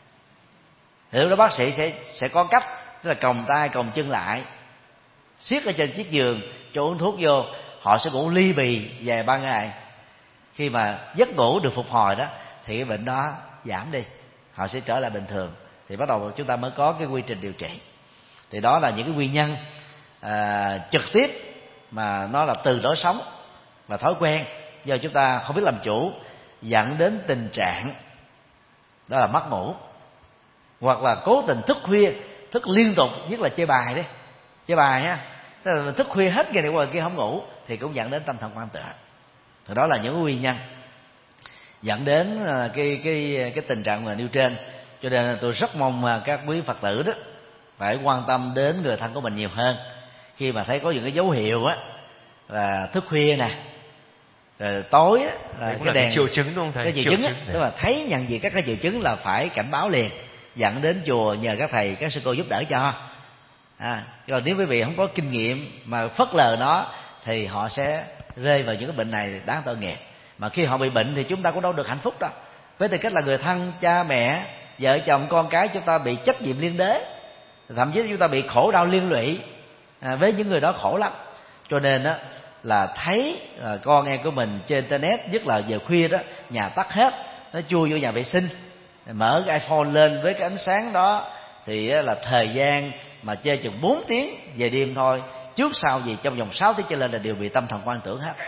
Thì lúc đó bác sĩ sẽ có cách, tức là còng tay còng chân lại, siết ở trên chiếc giường, cho uống thuốc vô. Họ sẽ ngủ ly bì vài 3 ngày. Khi mà giấc ngủ được phục hồi đó, thì cái bệnh đó giảm đi, họ sẽ trở lại bình thường. Thì bắt đầu chúng ta mới có cái quy trình điều trị. Thì đó là những cái nguyên nhân trực tiếp mà nó là từ lối sống và thói quen do chúng ta không biết làm chủ, dẫn đến tình trạng đó là mất ngủ, hoặc là cố tình thức khuya, thức liên tục, nhất là chơi bài đấy, chơi bài ha, tức là thức khuya hết ngày này qua ngày kia không ngủ, thì cũng dẫn đến tâm thần quan tưởng. Thì đó là những nguyên nhân dẫn đến cái tình trạng mà nêu trên. Cho nên tôi rất mong các quý Phật tử đó phải quan tâm đến người thân của mình nhiều hơn. Khi mà thấy có những cái dấu hiệu á là thức khuya nè, rồi tối á là cái đèn, triệu chứng đúng không thầy? Cái triệu chứng á, tức là thấy nhận diện các cái triệu chứng là phải cảnh báo liền, dẫn đến chùa nhờ các thầy các sư cô giúp đỡ cho. Còn nếu quý vị không có kinh nghiệm mà phớt lờ nó, thì họ sẽ rơi vào những cái bệnh này đáng tội nghiệp. Mà khi họ bị bệnh thì chúng ta cũng đâu được hạnh phúc đâu. Với tư cách là người thân, cha mẹ, vợ chồng, con cái, chúng ta bị trách nhiệm liên đới, thậm chí chúng ta bị khổ đau liên lụy, với những người đó khổ lắm. Cho nên đó là thấy con em của mình trên internet, nhất là giờ khuya đó, nhà tắt hết, nó chui vô nhà vệ sinh, mở cái iPhone lên với cái ánh sáng đó, thì là thời gian mà chơi chừng 4 tiếng về đêm thôi, trước sau gì trong vòng 6 tiếng trở lên là đều bị tâm thần quan tưởng hết.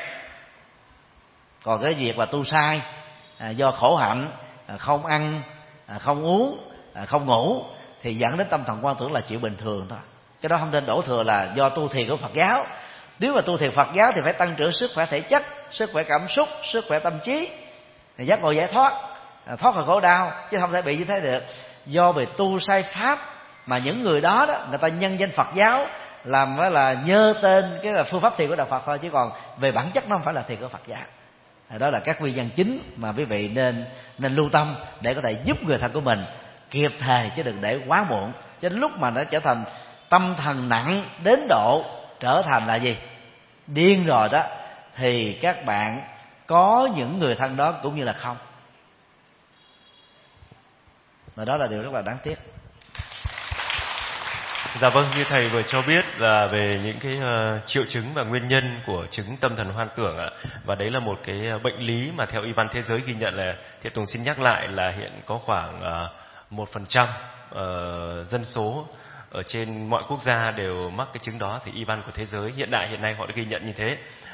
Còn cái việc mà tu sai do khổ hạnh, không ăn, không uống, không ngủ, thì dẫn đến tâm thần quan tưởng là chuyện bình thường thôi. Cái đó không nên đổ thừa là do tu thiền của Phật giáo. Nếu mà tu thiền Phật giáo thì phải tăng trưởng sức khỏe thể chất, sức khỏe cảm xúc, sức khỏe tâm trí, giác ngộ giải thoát, thoát khỏi khổ đau, chứ không thể bị như thế được. Do về tu sai pháp mà những người đó người ta nhân danh Phật giáo làm là nhơ tên cái là phương pháp thiền của đạo Phật thôi, chứ còn về bản chất nó không phải là thiền của Phật giáo. Đó là các nguyên nhân chính mà quý vị nên lưu tâm để có thể giúp người thân của mình kịp thời, chứ đừng để quá muộn. Cho đến lúc mà nó trở thành tâm thần nặng đến độ trở thành là gì? Điên rồi đó, thì các bạn có những người thân đó cũng như là không. Và đó là điều rất là đáng tiếc. Dạ vâng, như thầy vừa cho biết là về những cái triệu chứng và nguyên nhân của chứng tâm thần hoang tưởng ạ. Và đấy là một cái bệnh lý mà theo Y văn thế giới ghi nhận là, thì Tùng xin nhắc lại là hiện có khoảng 1% dân số ở trên mọi quốc gia đều mắc cái chứng đó. Thì Y văn của thế giới hiện nay họ đã ghi nhận như thế.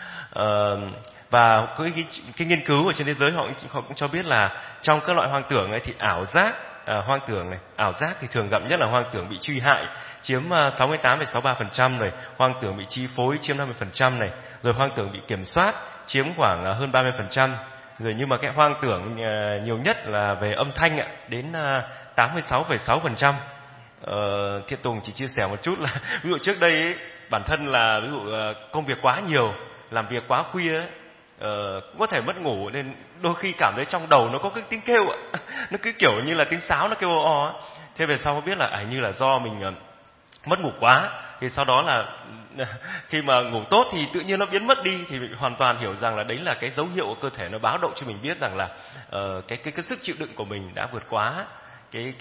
Và cái nghiên cứu ở trên thế giới họ cũng cho biết là trong các loại hoang tưởng ấy thì ảo giác, hoang tưởng này, ảo giác thì thường gặp nhất là hoang tưởng bị truy hại chiếm 68,63% này, hoang tưởng bị chi phối chiếm 50% này, rồi hoang tưởng bị kiểm soát chiếm khoảng hơn 30%. Rồi nhưng mà cái hoang tưởng nhiều nhất là về âm thanh ạ, đến 86,6%. Thiện Tùng chỉ chia sẻ một chút là ví dụ trước đây ấy, bản thân là ví dụ công việc quá nhiều, làm việc quá khuya ấy, cũng có thể mất ngủ, nên đôi khi cảm thấy trong đầu nó có cái tiếng kêu ạ, nó cứ kiểu như là tiếng sáo nó kêu o. Thế về sau biết là như là do mình mất ngủ quá, thì sau đó là khi mà ngủ tốt thì tự nhiên nó biến mất đi, thì mình hoàn toàn hiểu rằng là đấy là cái dấu hiệu của cơ thể nó báo động cho mình biết rằng là cái sức chịu đựng của mình đã vượt quá cái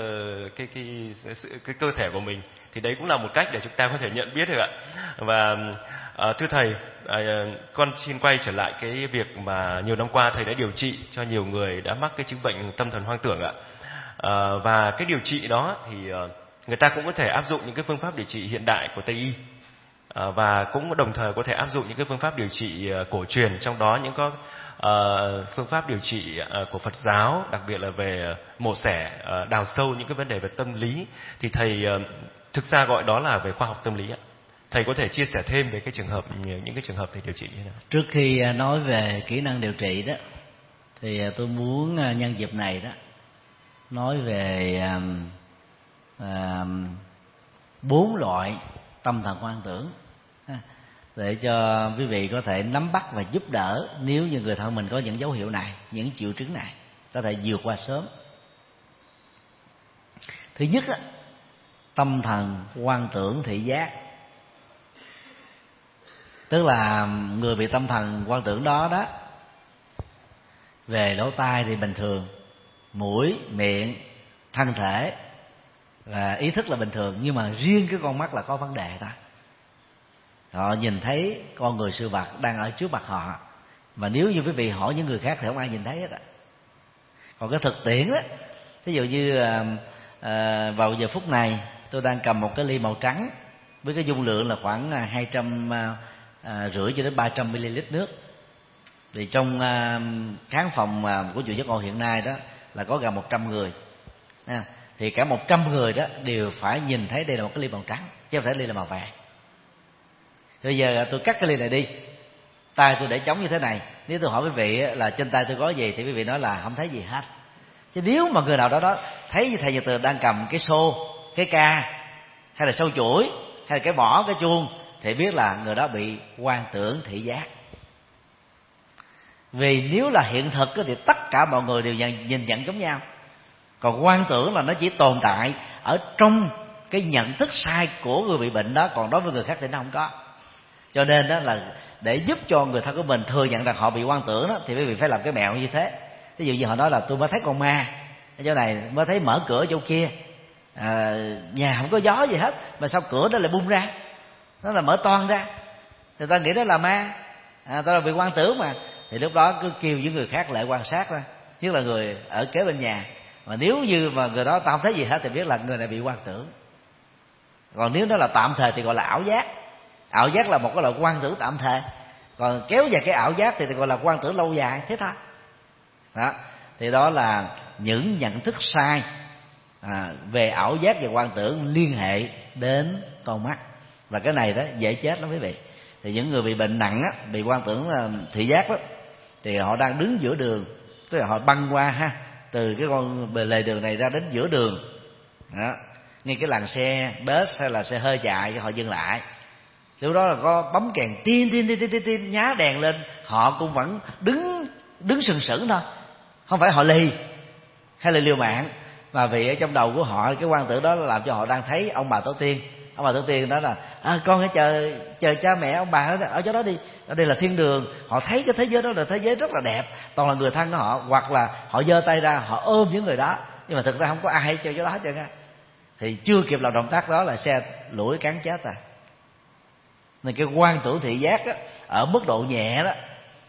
cơ thể của mình. Thì đấy cũng là một cách để chúng ta có thể nhận biết được ạ. Và thưa thầy, con xin quay trở lại cái việc mà nhiều năm qua thầy đã điều trị cho nhiều người đã mắc cái chứng bệnh tâm thần hoang tưởng ạ. Và cái điều trị đó thì người ta cũng có thể áp dụng những cái phương pháp điều trị hiện đại của Tây y, và cũng đồng thời có thể áp dụng những cái phương pháp điều trị cổ truyền, trong đó những có phương pháp điều trị của Phật giáo, đặc biệt là về mổ xẻ, đào sâu những cái vấn đề về tâm lý. Thì thầy thực ra gọi đó là về khoa học tâm lý ạ. Thầy có thể chia sẻ thêm về những cái trường hợp thầy điều trị như thế nào? Trước khi nói về kỹ năng điều trị đó, thì tôi muốn nhân dịp này đó nói về 4 loại tâm thần hoang tưởng, để cho quý vị có thể nắm bắt và giúp đỡ nếu như người thân mình có những dấu hiệu này, những triệu chứng này, có thể vượt qua sớm. Thứ nhất, tâm thần hoang tưởng thị giác. Tức là người bị tâm thần hoang tưởng đó về lỗ tai thì bình thường, mũi, miệng, thân thể và ý thức là bình thường, nhưng mà riêng cái con mắt là có vấn đề đó. Họ nhìn thấy con người sự vật đang ở trước mặt họ, mà nếu như quý vị hỏi những người khác thì không ai nhìn thấy hết á. Còn cái thực tiễn đó, ví dụ như vào giờ phút này tôi đang cầm một cái ly màu trắng với cái dung lượng là khoảng 250 cho đến 300 ml nước. Thì trong khán phòng của chùa Giác Ngộ hiện nay đó là có gần 100 người. Thì cả 100 người đó đều phải nhìn thấy đây là một cái ly màu trắng, chứ không phải ly là màu vàng. Bây giờ tôi cắt cái ly này đi, tay tôi để trống như thế này. Nếu tôi hỏi quý vị là trên tay tôi có gì, thì quý vị nói là không thấy gì hết. Chứ nếu mà người nào đó thấy như thầy Nhật Từ đang cầm cái xô, cái ca, hay là sâu chuỗi, hay là cái mõ, cái chuông, thì biết là người đó bị hoang tưởng thị giác. Vì nếu là hiện thực thì tất cả mọi người đều nhìn nhận giống nhau. Còn hoang tưởng là nó chỉ tồn tại ở trong cái nhận thức sai của người bị bệnh đó, còn đối với người khác thì nó không có. Cho nên đó là để giúp cho người thân của mình thừa nhận rằng họ bị hoang tưởng đó, thì quý vị phải làm cái mẹo như thế. Ví dụ như họ nói là tôi mới thấy con ma ở chỗ này, mới thấy mở cửa chỗ kia, nhà không có gió gì hết, mà sao cửa đó lại bung ra, nó là mở toang ra, thì ta nghĩ đó là ma, ta là bị hoang tưởng mà. Thì lúc đó cứ kêu những người khác lại quan sát thôi, nhất là người ở kế bên nhà. Mà nếu như mà người đó ta không thấy gì hết thì biết là người này bị hoang tưởng. Còn nếu nó là tạm thời thì gọi là ảo giác. Ảo giác là một cái loại hoang tưởng tạm thời. Còn kéo dài cái ảo giác thì gọi là hoang tưởng lâu dài, thế thôi. Đó. Thì đó là những nhận thức sai về ảo giác và quan tưởng liên hệ đến con mắt. Và cái này đó dễ chết lắm quý vị. Thì những người bị bệnh nặng á, bị quan tưởng thị giác đó, thì họ đang đứng giữa đường, tức là họ băng qua từ cái con bề lề đường này ra đến giữa đường đó, ngay cái làn xe bus hay là xe hơi chạy, họ dừng lại. Lúc đó là có bấm kèn tin nhá đèn lên, họ cũng vẫn đứng sừng sững thôi, không phải họ lì hay là liều mạng, mà vì ở trong đầu của họ cái quan tưởng đó làm cho họ đang thấy ông bà tổ tiên. Ông bà tổ tiên đó là con hãy chờ cha mẹ ông bà đó, ở chỗ đó đi, ở đây là thiên đường. Họ thấy cái thế giới đó là thế giới rất là đẹp, toàn là người thân của họ, hoặc là họ giơ tay ra họ ôm những người đó, nhưng mà thực ra không có ai cho chỗ đó hết trơn á. Thì chưa kịp làm động tác đó là xe lủi cán chết rồi. Nên cái quan tưởng thị giác á, ở mức độ nhẹ đó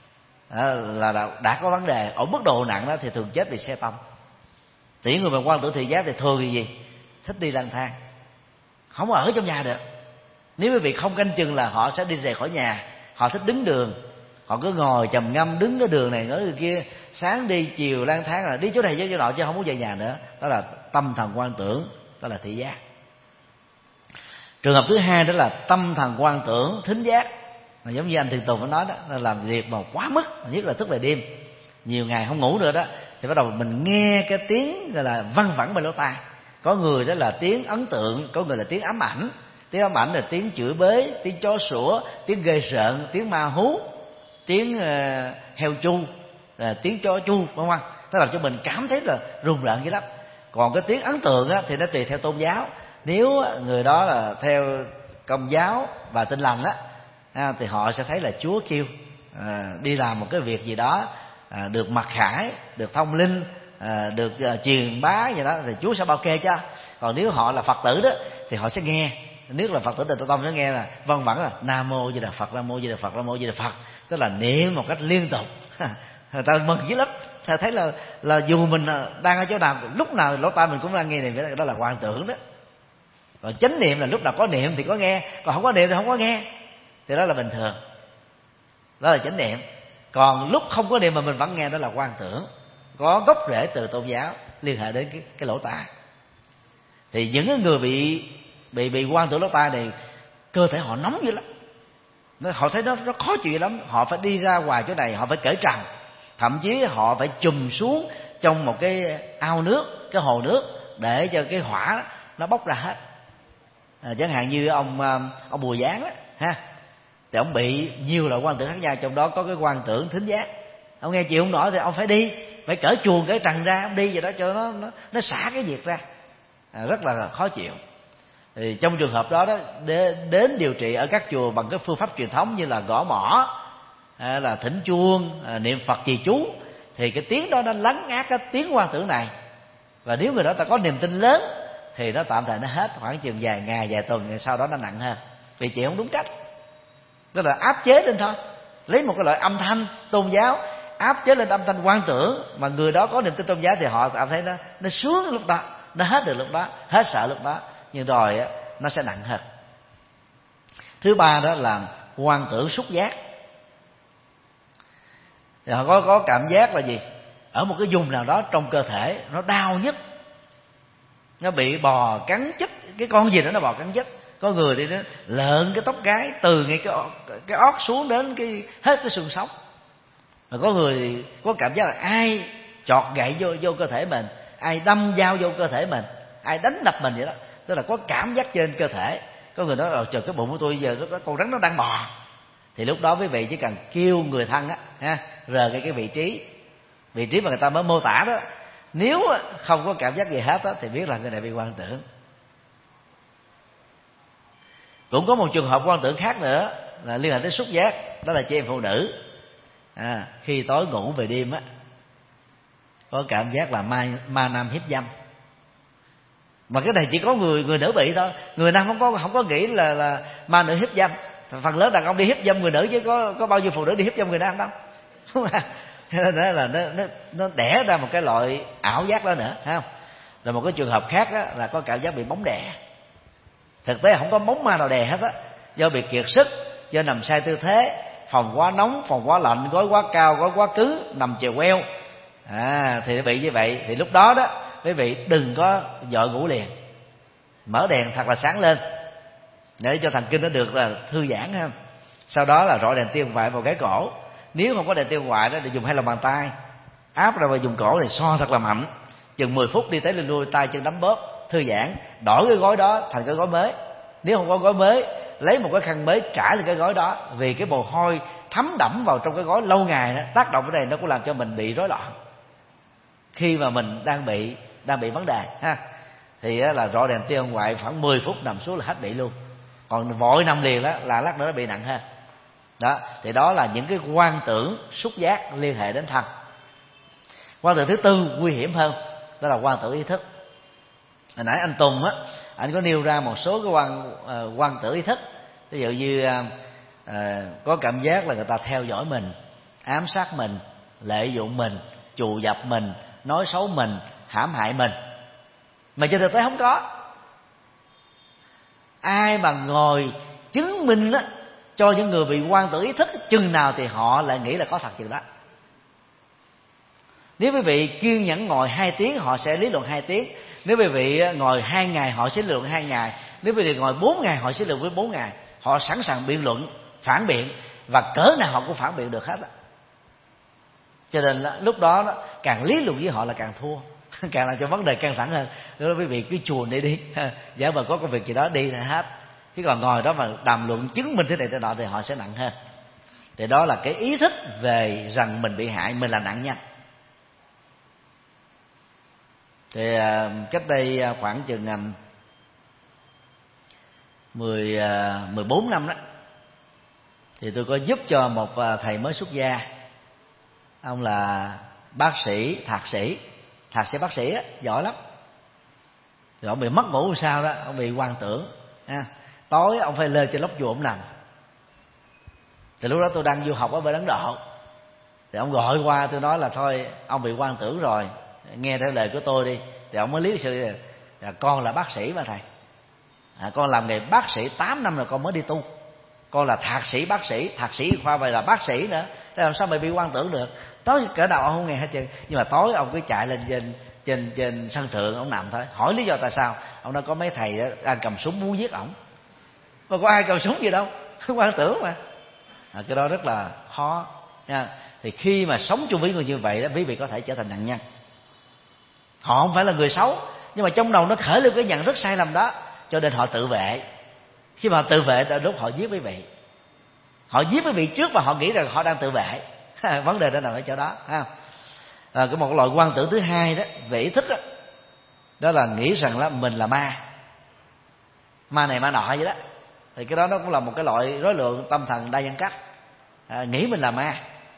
là đã có vấn đề. Ở mức độ nặng đó thì thường chết vì xe tông. Thì người mà quan tưởng thị giác thì thường thì gì? Thích đi lang thang, không ở trong nhà được. Nếu quý vị không canh chừng là họ sẽ đi rời khỏi nhà. Họ thích đứng đường, họ cứ ngồi trầm ngâm đứng cái đường này ngó đường kia, sáng đi chiều lang thang, là đi chỗ này chỗ nọ chứ không muốn về nhà nữa. Đó là tâm thần quan tưởng, đó là thị giác. Trường hợp thứ hai đó là tâm thần quan tưởng thính giác. Giống như anh Thiền Tùng có nói đó, là làm việc mà quá mức, nhất là thức về đêm, nhiều ngày không ngủ nữa đó, thì bắt đầu mình nghe cái tiếng gọi là văng vẳng bên lỗ tai. Có người đó là tiếng ấn tượng, có người là tiếng ám ảnh. Tiếng ám ảnh là tiếng chửi bới, tiếng chó sủa, tiếng ghê rợn, tiếng ma hú, tiếng heo chu, tiếng chó chu, vân vân. Nó làm cho mình cảm thấy là rùng rợn dữ lắm. Còn cái tiếng ấn tượng á, thì nó tùy theo tôn giáo. Nếu người đó là theo Công giáo và Tin lành á, thì họ sẽ thấy là Chúa kêu đi làm một cái việc gì đó, được mặc khải, được thông linh, được truyền bá gì đó, thì Chúa sẽ bao kê cho. Còn nếu họ là Phật tử đó thì họ sẽ nghe. Nếu là Phật tử Tịnh Độ Tông sẽ nghe là vân vẩn là Nam Mô Di Đà Phật, Nam Mô Di Đà Phật, Nam Mô Di Đà Phật, tức là niệm một cách liên tục. Người ta mừng dữ lắm. Thầy thấy là dù mình đang ở chỗ nào, lúc nào lỗ tai mình cũng đang nghe niệm, đó là quan tưởng đó. Còn chánh niệm là lúc nào có niệm thì có nghe, còn không có niệm thì không có nghe, thì đó là bình thường, đó là chánh niệm. Còn lúc không có niệm mà mình vẫn nghe, đó là quan tưởng, có gốc rễ từ tôn giáo liên hệ đến cái lỗ tai. Thì những người bị quan tưởng lỗ tai này, cơ thể họ nóng dữ lắm, họ thấy nó khó chịu lắm. Họ phải đi ra ngoài chỗ này, họ phải cởi trần, thậm chí họ phải chùm xuống trong một cái ao nước, cái hồ nước, để cho cái hỏa nó bốc ra hết. Chẳng hạn như ông Bùi Giáng á ha, thì ông bị nhiều loại quan tưởng khác nhau, trong đó có cái quan tưởng thính giác. Ông nghe chịu không nổi thì ông phải đi, phải cởi chuồng cởi trần ra, ông đi vậy đó cho nó xả cái việc ra, rất là khó chịu. Thì trong trường hợp đó đến điều trị ở các chùa bằng cái phương pháp truyền thống như là gõ mõ, là thỉnh chuông, niệm Phật trì chú, thì cái tiếng đó nó lấn át cái tiếng quan tưởng này. Và nếu người đó ta có niềm tin lớn thì nó tạm thời nó hết, khoảng chừng vài ngày vài tuần, sau đó nó nặng hơn vì chịu không đúng cách. Đó là áp chế lên thôi, lấy một cái loại âm thanh tôn giáo áp chế lên âm thanh quan tưởng, mà người đó có niềm tin tôn giáo thì họ cảm thấy nó sướng lúc đó, nó hết được lúc đó, hết sợ lúc đó, nhưng rồi nó sẽ nặng hơn. Thứ ba đó là quan tưởng xúc giác. Thì họ có cảm giác là gì? Ở một cái vùng nào đó trong cơ thể nó đau nhất, nó bị bò cắn chích, cái con gì đó nó bò cắn chích. Có người thì nó lợn cái tóc gái từ ngay cái ót xuống đến hết cái xương sống. Mà có người thì có cảm giác là ai chọt gậy vô cơ thể mình, ai đâm dao vô cơ thể mình, ai đánh đập mình vậy đó, tức là có cảm giác trên cơ thể. Có người nói trời, cái bụng của tôi giờ có con rắn nó đang bò. Thì lúc đó quý vị chỉ cần kêu người thân rờ cái vị trí mà người ta mới mô tả đó, nếu không có cảm giác gì hết đó, thì biết là người này bị quan tưởng. Cũng có một trường hợp quan tưởng khác nữa là liên hệ đến xúc giác, đó là chị em phụ nữ khi tối ngủ về đêm có cảm giác là ma nam hiếp dâm. Mà cái này chỉ có người nữ bị thôi, người nam không có nghĩ là ma nữ hiếp dâm. Phần lớn đàn ông đi hiếp dâm người nữ, chứ có bao nhiêu phụ nữ đi hiếp dâm người nam đâu. Nên là nó đẻ ra một cái loại ảo giác đó nữa, thấy không? Rồi một cái trường hợp khác là có cảm giác bị bóng đè. Thực tế không có bóng ma nào đè hết á, do bị kiệt sức, do nằm sai tư thế, phòng quá nóng, phòng quá lạnh, gối quá cao, gối quá cứng, nằm chèo queo, thì bị như vậy. Thì lúc đó quý vị đừng có vội ngủ liền, mở đèn thật là sáng lên để cho thần kinh nó được là thư giãn ha. Sau đó là rọi đèn tiêu ngoại vào cái cổ. Nếu không có đèn tiêu ngoại đó thì dùng hai lòng bàn tay áp ra và dùng cổ thì so thật là mạnh, chừng 10 phút đi tới lên lui, tay chân đấm bóp thư giãn, đổi cái gối đó thành cái gối mới. Nếu không có gối mới, lấy một cái khăn mới trải lên cái gối đó, vì cái mồ hôi thấm đẫm vào trong cái gối lâu ngày đó, tác động cái này nó cũng làm cho mình bị rối loạn khi mà mình đang bị vấn đề ha. Thì là rọi đèn tiêu ngoại khoảng 10 phút nằm xuống là hết bị luôn. Còn vội nằm liền đó là lát nữa nó bị nặng hơn. Đó, thì đó là những cái quan tưởng xúc giác liên hệ đến thân. Quan tưởng thứ tư nguy hiểm hơn, đó là quan tưởng ý thức. Hồi nãy anh Tùng á, anh có nêu ra một số cái quan tưởng ý thức. Ví dụ như có cảm giác là người ta theo dõi mình, ám sát mình, lợi dụng mình, trù dập mình, nói xấu mình, hãm hại mình, mà trên thực tế không có. Ai mà ngồi chứng minh á cho những người bị quan tưởng ý thức chừng nào thì họ lại nghĩ là có thật chừng đó. Nếu quý vị kiên nhẫn ngồi 2 tiếng, họ sẽ lý luận 2 tiếng. Nếu quý vị ngồi 2 ngày, họ sẽ lý luận 2 ngày. Nếu quý vị ngồi 4 ngày, họ sẽ lý luận với 4 ngày. Họ sẵn sàng biện luận, phản biện, và cỡ nào họ cũng phản biện được hết á. Cho nên lúc đó càng lý luận với họ là càng thua, càng làm cho vấn đề căng thẳng hơn. Nếu quý vị cứ chuồn đi giả vờ có công việc gì đó đi là hết. Chứ còn ngồi đó mà đàm luận chứng minh thế này thế nọ thì họ sẽ nặng hơn. Thì đó là cái ý thức về rằng mình bị hại, mình là nạn nhân. Thì cách đây khoảng chừng 14 năm đó, thì tôi có giúp cho một thầy mới xuất gia. Ông là bác sĩ, thạc sĩ bác sĩ á, giỏi lắm. Rồi ông bị mất ngủ sao đó, ông bị quan tưởng ha. Tối ông phải lên trên lốc chùa ông nằm. Thì lúc đó tôi đang du học ở bên Ấn Độ, thì ông gọi qua, tôi nói là thôi ông bị quan tưởng rồi, nghe theo lời của tôi đi. Thì ông mới lý sự là con là bác sĩ mà thầy, con làm nghề bác sĩ 8 năm rồi con mới đi tu, con là thạc sĩ bác sĩ, thạc sĩ khoa vậy là bác sĩ nữa, thế làm sao mày bị quan tưởng được? Tối cỡ nào ông không nghe hết trơn, nhưng mà tối ông cứ chạy lên trên sân thượng ông nằm thôi. Hỏi lý do tại sao, ông nói có mấy thầy đang cầm súng muốn giết ổng, mà có ai cầm súng gì đâu, quan tưởng mà. Cái đó rất là khó nha. Thì khi mà sống chung với người như vậy đó, quý vị có thể trở thành nạn nhân. Họ không phải là người xấu, nhưng mà trong đầu nó khởi lên cái nhận thức sai lầm đó, cho nên họ tự vệ. Khi mà họ tự vệ tới lúc họ giết quý vị, họ giết quý vị trước và họ nghĩ rằng họ đang tự vệ. Vấn đề đó nằm ở chỗ đó ha. Cái một loại quan tưởng thứ hai đó về ý thức đó, đó là nghĩ rằng là mình là ma này ma nọ vậy đó. Thì cái đó nó cũng là một cái loại rối loạn tâm thần đa nhân cách. Nghĩ mình là ma,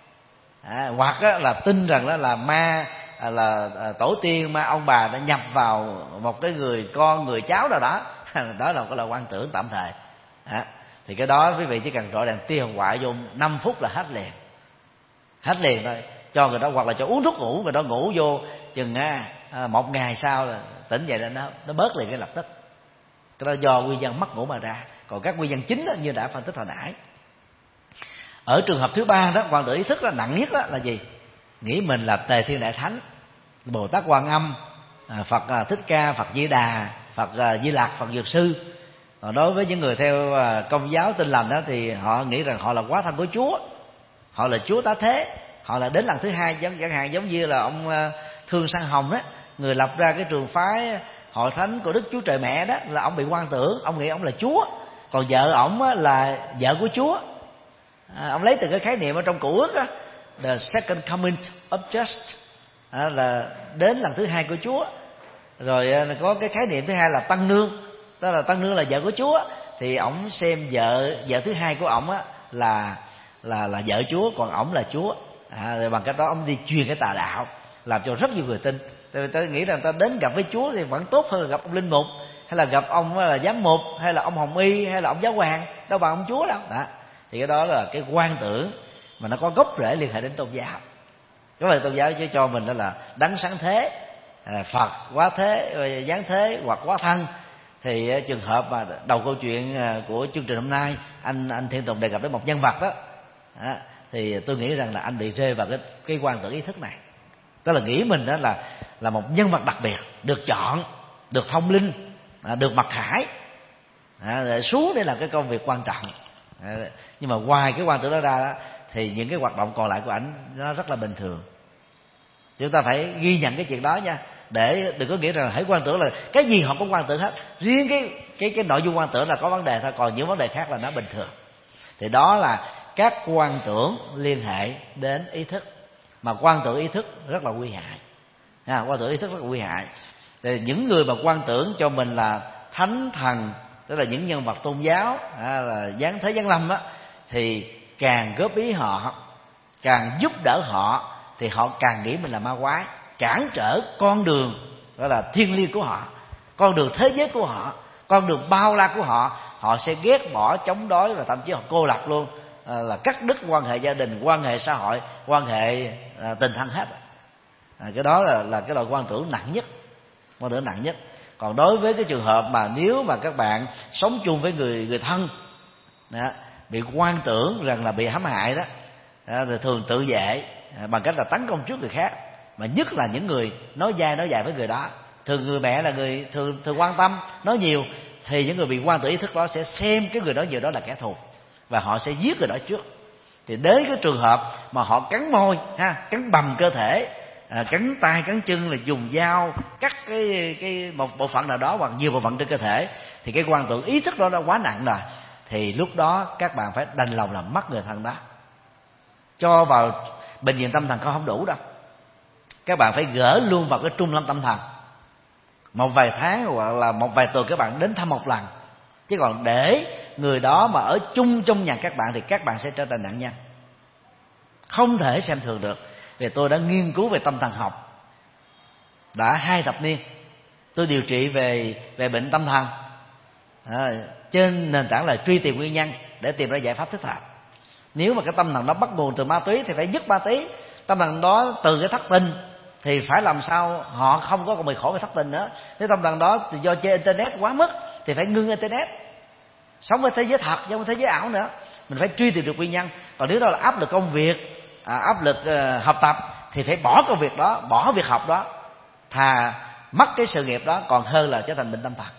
hoặc là tin rằng đó là ma, là tổ tiên ma ông bà đã nhập vào một cái người con người cháu nào đó. Đó là một cái loại quan tưởng tạm thời. Thì cái đó quý vị chỉ cần rọi đèn tiêu ngoại vô 5 phút là hết liền thôi. Cho người đó, hoặc là cho uống thuốc ngủ, người đó ngủ vô chừng 1 ngày sau là tỉnh dậy là nó bớt liền ngay lập tức. Cái đó do nguyên nhân mất ngủ mà ra. Còn các nguyên nhân chính đó, như đã phân tích hồi nãy. Ở trường hợp thứ ba đó, quan tưởng ý thức đó, nặng nhất đó là gì? Nghĩ mình là Tề Thiên Đại Thánh, Bồ Tát Quan Âm, Phật Thích Ca, Phật Di Đà, Phật Di Lặc, Phật Dược Sư. Còn đối với những người theo Công giáo Tin Lành đó, thì họ nghĩ rằng họ là hóa thân của Chúa, họ là Chúa Tá Thế, họ là đến lần thứ hai. Chẳng hạn giống như là ông Thương Sang Hồng đó, người lập ra cái trường phái Hội Thánh của Đức Chúa Trời Mẹ đó, là ông bị quan tưởng, ông nghĩ ông là Chúa, còn vợ ổng là vợ của Chúa. Ông lấy từ cái khái niệm ở trong Cựu Ước đó, the second coming of just, là đến lần thứ hai của Chúa. Rồi có cái khái niệm thứ hai là tăng nương, đó là tăng nương là vợ của Chúa, thì ổng xem vợ thứ hai của ổng là vợ Chúa, còn ổng là Chúa. Rồi bằng cách đó ổng đi truyền cái tà đạo, làm cho rất nhiều người tin. Tôi nghĩ rằng ta đến gặp với Chúa thì vẫn tốt hơn là gặp ông linh mục, hay là gặp ông là giám mục, hay là ông hồng y, hay là ông giáo hoàng, đâu bằng ông Chúa đâu. Đó, thì cái đó là cái quan tưởng mà nó có gốc rễ liên hệ đến tôn giáo. Cái này tôn giáo chứ cho mình đó là đấng sáng thế, Phật hóa thế, giáng thế hoặc hóa thân. Thì trường hợp mà đầu câu chuyện của chương trình hôm nay, anh Thiên Tùng đề cập đến một nhân vật đó, thì tôi nghĩ rằng là anh bị rơi vào cái quan tưởng ý thức này. Đó là nghĩ mình đó là một nhân vật đặc biệt, được chọn, được thông linh, được mặc khải, xuống để làm cái công việc quan trọng. Nhưng mà ngoài cái quan tưởng đó ra đó, thì những cái hoạt động còn lại của ảnh nó rất là bình thường. Chúng ta phải ghi nhận cái chuyện đó nha, để đừng có nghĩ rằng hãy quan tưởng là cái gì họ cũng quan tưởng hết, riêng cái nội dung quan tưởng là có vấn đề thôi, còn những vấn đề khác là nó bình thường. Thì đó là các quan tưởng liên hệ đến ý thức, mà quan tưởng ý thức rất là nguy hại. Quan tưởng ý thức rất là nguy hại. Thì những người mà quan tưởng cho mình là thánh thần, tức là những nhân vật tôn giáo, là giáng thế giáng lâm á, thì càng góp ý họ, càng giúp đỡ họ, thì họ càng nghĩ mình là ma quái, cản trở con đường gọi là thiêng liêng của họ, con đường thế giới của họ, con đường bao la của họ. Họ sẽ ghét bỏ, chống đối, và thậm chí họ cô lập luôn, là cắt đứt quan hệ gia đình, quan hệ xã hội, quan hệ tình thân hết. Cái đó là cái loại quan tưởng nặng nhất, quan tưởng nặng nhất. Còn đối với cái trường hợp mà nếu mà các bạn sống chung với người thân đó, bị quan tưởng rằng là bị hãm hại đó, thì thường tự vệ bằng cách là tấn công trước người khác, mà nhất là những người nói dai nói dài với người đó. Thường người mẹ là người thường quan tâm, nói nhiều, thì những người bị quan tưởng ý thức đó sẽ xem cái người nói nhiều đó là kẻ thù, và họ sẽ giết người đó trước. Thì đến cái trường hợp mà họ cắn môi, cắn bầm cơ thể, cắn tay cắn chân, là dùng dao cắt cái một bộ phận nào đó hoặc nhiều bộ phận trên cơ thể, thì cái quan tưởng ý thức đó đã quá nặng rồi. Thì lúc đó các bạn phải đành lòng làm mất người thân đó. Cho vào bệnh viện tâm thần không đủ đâu, các bạn phải gỡ luôn vào cái trung tâm tâm thần. Một vài tháng hoặc là một vài tuần các bạn đến thăm một lần, chứ còn để người đó mà ở chung trong nhà các bạn thì các bạn sẽ trở thành nạn nhân, không thể xem thường được. Vì tôi đã nghiên cứu về tâm thần học đã 2 thập niên, tôi điều trị về bệnh tâm thần trên nền tảng là truy tìm nguyên nhân để tìm ra giải pháp thích hợp. Nếu mà cái tâm thần đó bắt nguồn từ ma túy thì phải dứt ma túy. Tâm thần đó từ cái thất tình thì phải làm sao họ không có còn bị khổ về thất tình nữa. Nếu tâm thần đó thì do chơi internet quá mức thì phải ngưng internet, sống với thế giới thật chứ không thế giới ảo nữa. Mình phải truy tìm được nguyên nhân. Còn nếu đó là áp lực công việc, áp lực học tập, thì phải bỏ công việc đó, bỏ việc học đó, thà mất cái sự nghiệp đó còn hơn là trở thành bệnh tâm thần.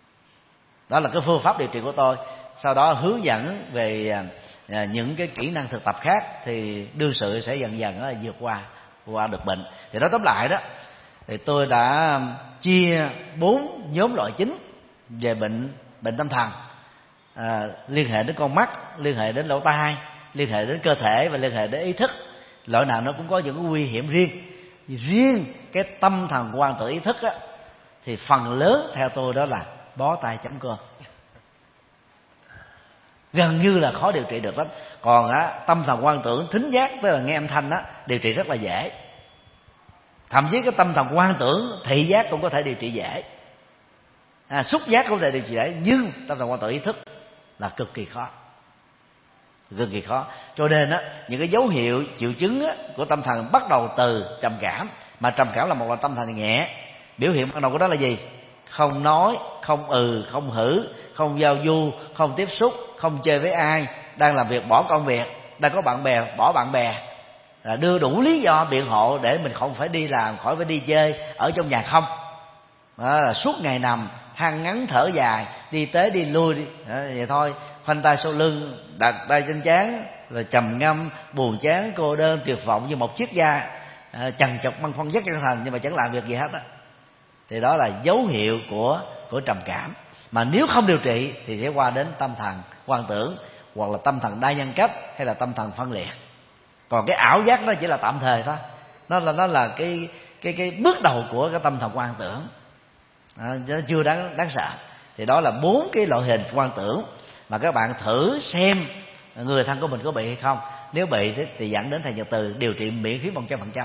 Đó là cái phương pháp điều trị của tôi. Sau đó hướng dẫn về những cái kỹ năng thực tập khác, thì đương sự sẽ dần dần nó vượt qua được bệnh. Thì nói tóm lại đó, thì tôi đã chia 4 nhóm loại chính về bệnh tâm thần, liên hệ đến con mắt, liên hệ đến lỗ tai, liên hệ đến cơ thể và liên hệ đến ý thức. Loại nào nó cũng có những cái nguy hiểm riêng. Riêng cái tâm thần quan tưởng ý thức á, thì phần lớn theo tôi đó là bó tay chấm cơm, gần như là khó điều trị được lắm. Còn tâm thần quan tưởng thính giác, tức là nghe âm thanh đó, điều trị rất là dễ. Thậm chí cái tâm thần quan tưởng thị giác cũng có thể điều trị dễ, xúc giác cũng có thể điều trị dễ. Nhưng tâm thần quan tưởng ý thức là cực kỳ khó, cực kỳ khó. Cho nên những cái dấu hiệu triệu chứng của tâm thần bắt đầu từ trầm cảm. Mà trầm cảm là một loại tâm thần nhẹ. Biểu hiện ban đầu của đó là gì? Không nói, không không hử, không giao du, không tiếp xúc, không chơi với ai, đang làm việc bỏ công việc, đang có bạn bè bỏ bạn bè, đưa đủ lý do biện hộ để mình không phải đi làm, khỏi phải đi chơi, ở trong nhà không, suốt ngày nằm than ngắn thở dài, đi tới đi lui vậy thôi, khoanh tay sau lưng, đặt tay trên trán, rồi trầm ngâm, buồn chán, cô đơn, tuyệt vọng như một chiếc da chằng chọc băng phân rất chân thành, nhưng mà chẳng làm việc gì hết á. Thì đó là dấu hiệu của trầm cảm. Mà nếu không điều trị thì sẽ qua đến tâm thần quan tưởng, hoặc là tâm thần đa nhân cách, hay là tâm thần phân liệt. Còn cái ảo giác nó chỉ là tạm thời thôi, nó là cái bước đầu của cái tâm thần quan tưởng, nó chưa đáng sợ. Thì đó là 4 cái loại hình quan tưởng mà các bạn thử xem người thân của mình có bị hay không. Nếu bị thì dẫn đến thầy Nhật Từ điều trị miễn phí 100%,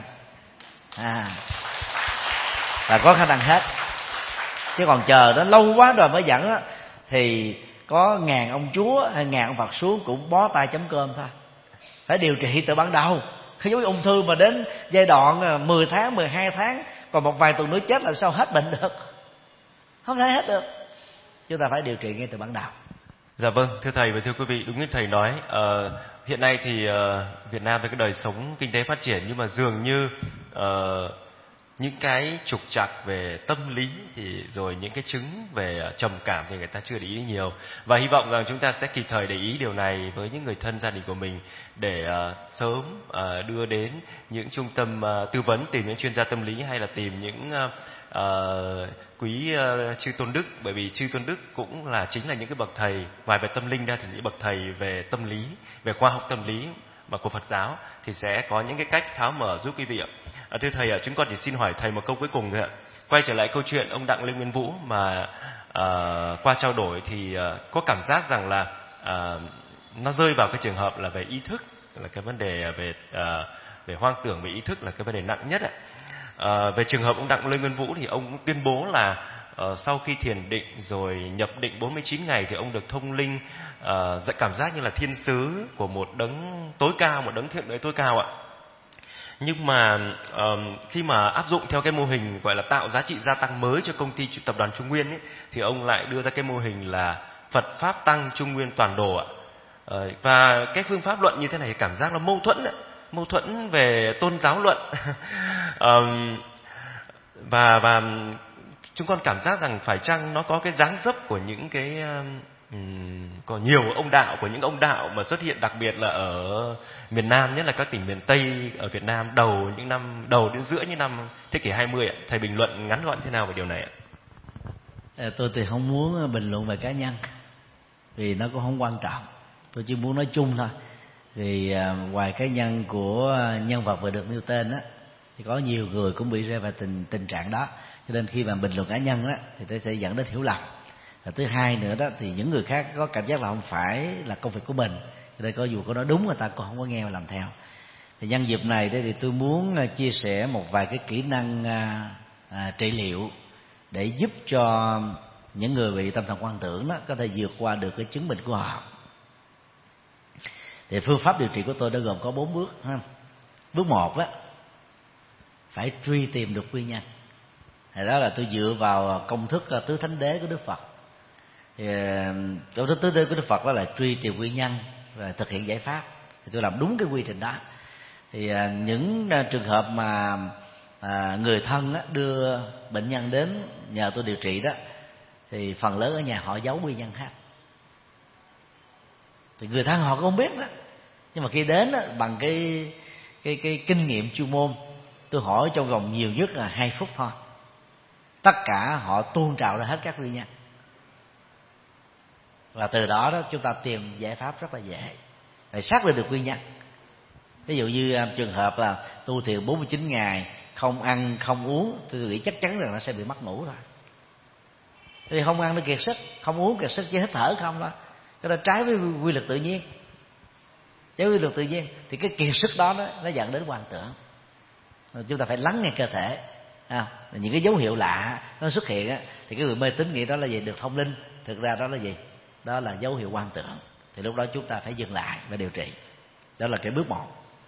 là có khả năng hết. Chứ còn chờ nó lâu quá rồi mới dẫn thì có 1000 ông chúa hay 1000 ông Phật xuống cũng bó tay chấm cơm thôi. Phải điều trị từ ban đầu. Không giống như ung thư mà đến giai đoạn 10 tháng, 12 tháng, còn một vài tuần nữa chết, làm sao hết bệnh được? Không thể hết được. Chúng ta phải điều trị ngay từ ban đầu. Dạ vâng, thưa thầy và thưa quý vị, đúng như thầy nói, hiện nay thì Việt Nam với cái đời sống kinh tế phát triển, nhưng mà dường như những cái trục trặc về tâm lý thì rồi những cái chứng về trầm cảm thì người ta chưa để ý nhiều, và hy vọng rằng chúng ta sẽ kịp thời để ý điều này với những người thân gia đình của mình để sớm đưa đến những trung tâm tư vấn, tìm những chuyên gia tâm lý hay là tìm những quý chư tôn đức, bởi vì chư tôn đức cũng là chính là những cái bậc thầy ngoài về tâm linh ra thì những bậc thầy về tâm lý, về khoa học tâm lý mà của Phật giáo thì sẽ có những cái cách tháo mở giúp quý vị ạ. Thưa thầy ạ, chúng con chỉ xin hỏi thầy một câu cuối cùng thôi ạ. Quay trở lại câu chuyện ông Đặng Lê Nguyên Vũ mà qua trao đổi thì có cảm giác rằng là nó rơi vào cái trường hợp là về ý thức, là cái vấn đề về hoang tưởng về ý thức là cái vấn đề nặng nhất ạ. Về trường hợp ông Đặng Lê Nguyên Vũ thì ông cũng tuyên bố là sau khi thiền định rồi nhập định 49 ngày thì ông được thông linh, cảm giác như là thiên sứ của một đấng tối cao, một đấng thượng đế tối cao ạ. Nhưng mà khi mà áp dụng theo cái mô hình gọi là tạo giá trị gia tăng mới cho công ty tập đoàn Trung Nguyên ấy, thì ông lại đưa ra cái mô hình là Phật Pháp Tăng Trung Nguyên Toàn Đồ ạ. Và cái phương pháp luận như thế này cảm giác là mâu thuẫn về tôn giáo luận. Và chúng con cảm giác rằng phải chăng nó có cái dáng dấp của những cái có nhiều ông đạo, của những ông đạo mà xuất hiện đặc biệt là ở miền Nam, nhất là các tỉnh miền Tây ở Việt Nam đầu đến giữa những năm thế kỷ 20 ạ. Thầy bình luận ngắn gọn thế nào về điều này ạ? Tôi thì không muốn bình luận về cá nhân vì nó cũng không quan trọng. Tôi chỉ muốn nói chung thôi. Vì ngoài cá nhân của nhân vật vừa được nêu tên á, thì có nhiều người cũng bị rơi vào tình trạng đó, cho nên khi mà bình luận cá nhân đó thì nó sẽ dẫn đến hiểu lầm. Và thứ hai nữa đó thì những người khác có cảm giác là không phải là công việc của mình, cho nên có dù có nói đúng người ta cũng không có nghe và làm theo. Thì nhân dịp này thì tôi muốn chia sẻ một vài cái kỹ năng trị liệu để giúp cho những người bị tâm thần hoang tưởng đó có thể vượt qua được cái chứng bệnh của họ. Thì phương pháp điều trị của tôi đã gồm có 4 bước ha. Bước 1 á, phải truy tìm được nguyên nhân. Thì đó là tôi dựa vào công thức tứ thánh đế của Đức Phật. Thì công thức tứ thánh đế của Đức Phật đó là truy tìm nguyên nhân rồi thực hiện giải pháp. Thì tôi làm đúng cái quy trình đó. Thì những trường hợp mà người thân đưa bệnh nhân đến nhờ tôi điều trị đó, thì phần lớn ở nhà họ giấu nguyên nhân hết. Thì người thân họ cũng không biết đó, nhưng mà khi đến đó, bằng cái kinh nghiệm chuyên môn, tôi hỏi trong vòng nhiều nhất là 2 phút thôi, tất cả họ tuôn trào ra hết các nguyên nhân. Và từ đó chúng ta tìm giải pháp rất là dễ, phải xác định được nguyên nhân. Ví dụ như trường hợp là tu thiền 49 ngày không ăn không uống, tôi nghĩ chắc chắn rằng nó sẽ bị mất ngủ rồi. Thì không ăn nó kiệt sức, không uống kiệt sức, chỉ hít thở không đó, cái đó trái với quy luật tự nhiên. Trái quy luật tự nhiên thì cái kiệt sức đó nó dẫn đến hoang tưởng. Chúng ta phải lắng nghe cơ thể. Những cái dấu hiệu lạ nó xuất hiện á, thì cái người mê tín nghĩ đó là gì? Được thông linh. Thực ra đó là gì? Đó là dấu hiệu hoang tưởng. Thì lúc đó chúng ta phải dừng lại và điều trị. Đó là cái bước 1.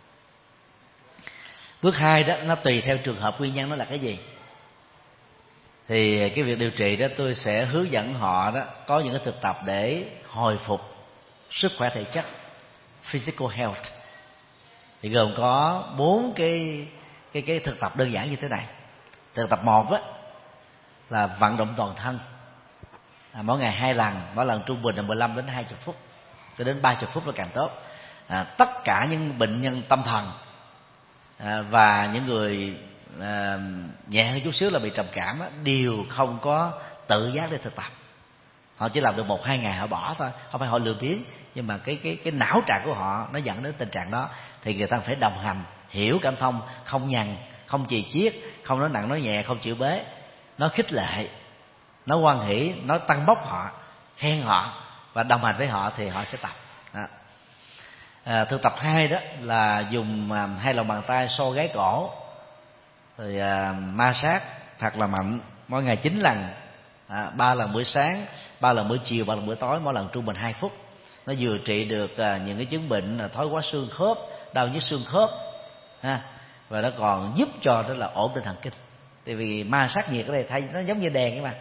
Bước 2 đó, nó tùy theo trường hợp nguyên nhân nó là cái gì. Thì cái việc điều trị đó tôi sẽ hướng dẫn họ đó có những cái thực tập để hồi phục sức khỏe thể chất, physical health. Thì gồm có 4 cái thực tập đơn giản như thế này. Thực tập 1 á là vận động toàn thân, mỗi ngày 2 lần, mỗi lần trung bình là 15 đến 20 phút, cho đến 30 phút là càng tốt. Tất cả những bệnh nhân tâm thần và những người nhẹ hơn chút xíu là bị trầm cảm á, đều không có tự giác để thực tập. Họ chỉ làm được 1-2 ngày họ bỏ thôi, không phải họ lười biếng, nhưng mà cái não trạng của họ nó dẫn đến tình trạng đó, thì người ta phải đồng hành, hiểu cảm thông, không nhằn, không chì chiết, không nói nặng nói nhẹ, không chịu bế, nó khích lệ, nó hoan hỷ, nó tăng bốc họ, khen họ và đồng hành với họ thì họ sẽ tập. Thực tập 2 đó là dùng 2 lòng bàn tay so gáy cổ, rồi ma sát thật là mạnh, mỗi ngày 9 lần, 3 lần buổi sáng, 3 lần buổi chiều, 3 lần buổi tối, mỗi lần trung bình 2 phút. Nó vừa trị được những cái chứng bệnh là thoái hóa xương khớp, đau nhức xương khớp và nó còn giúp cho đó là ổn định thần kinh. Tại vì ma sát nhiệt ở đây thấy nó giống như đèn các bạn,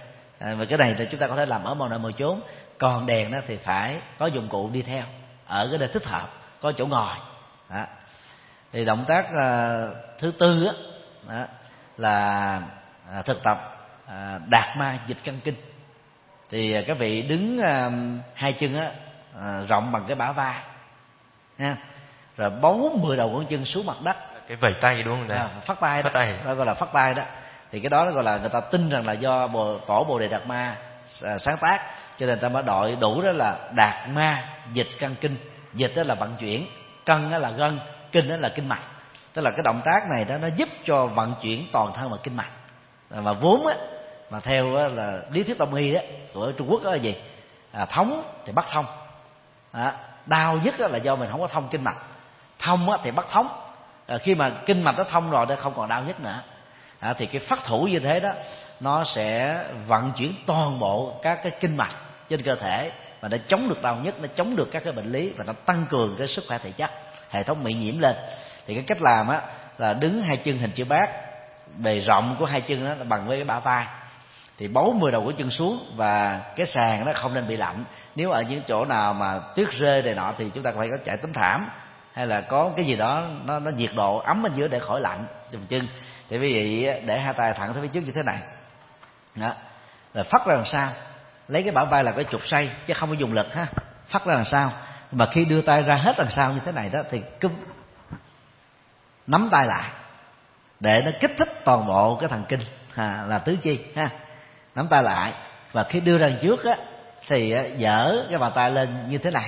Và cái này thì chúng ta có thể làm ở mọi nơi mọi chốn. Còn đèn đó thì phải có dụng cụ đi theo ở cái nơi thích hợp, có chỗ ngồi đó. Thì động tác thứ tư đó là thực tập đạt ma dịch căn kinh. Thì các vị đứng hai chân rộng bằng cái bả vai ha, rồi bấu 10 đầu ngón chân xuống mặt đất, cái vẩy tay đúng không thầy? Phất tay đó, đó gọi là phất tay đó. Thì cái đó gọi là người ta tin rằng là do tổ Bồ Đề Đạt Ma sáng tác, cho nên ta mới đội đủ đó là đạt ma dịch căn kinh. Dịch đó là vận chuyển, cân đó là gân, kinh đó là kinh mạch. Tức là cái động tác này đó nó giúp cho vận chuyển toàn thân và kinh mạch. Và vốn á, mà theo á, là lý thuyết đông y á của Trung Quốc đó là gì? Thống thì bắt thông, đau nhất là do mình không có thông kinh mạch. Thông á, thì bắt thống. Khi mà kinh mạch nó thông rồi nó không còn đau nhất nữa. Thì cái phát thủ như thế đó nó sẽ vận chuyển toàn bộ các cái kinh mạch trên cơ thể, và nó chống được đau nhất, nó chống được các cái bệnh lý, và nó tăng cường cái sức khỏe thể chất, hệ thống miễn nhiễm lên. Thì cái cách làm á là đứng hai chân hình chữ bát, bề rộng của hai chân đó bằng với cái bả vai, thì bấu 10 đầu của chân xuống, và cái sàn nó không nên bị lạnh. Nếu ở những chỗ nào mà tuyết rơi này nọ thì chúng ta phải có trải tấm thảm, hay là có cái gì đó nó nhiệt độ ấm ở giữa để khỏi lạnh dùng chân. Thì quý vị để hai tay thẳng tới phía trước như thế này đó, rồi phất ra đằng sau, lấy cái bả vai là cái trục xoay chứ không có dùng lực ha, phất ra đằng sau. Mà khi đưa tay ra hết đằng sau như thế này đó thì cứ nắm tay lại để nó kích thích toàn bộ cái thần kinh là tứ chi ha. Nắm tay lại, và khi đưa ra đằng trước á thì dở cái bàn tay lên như thế này,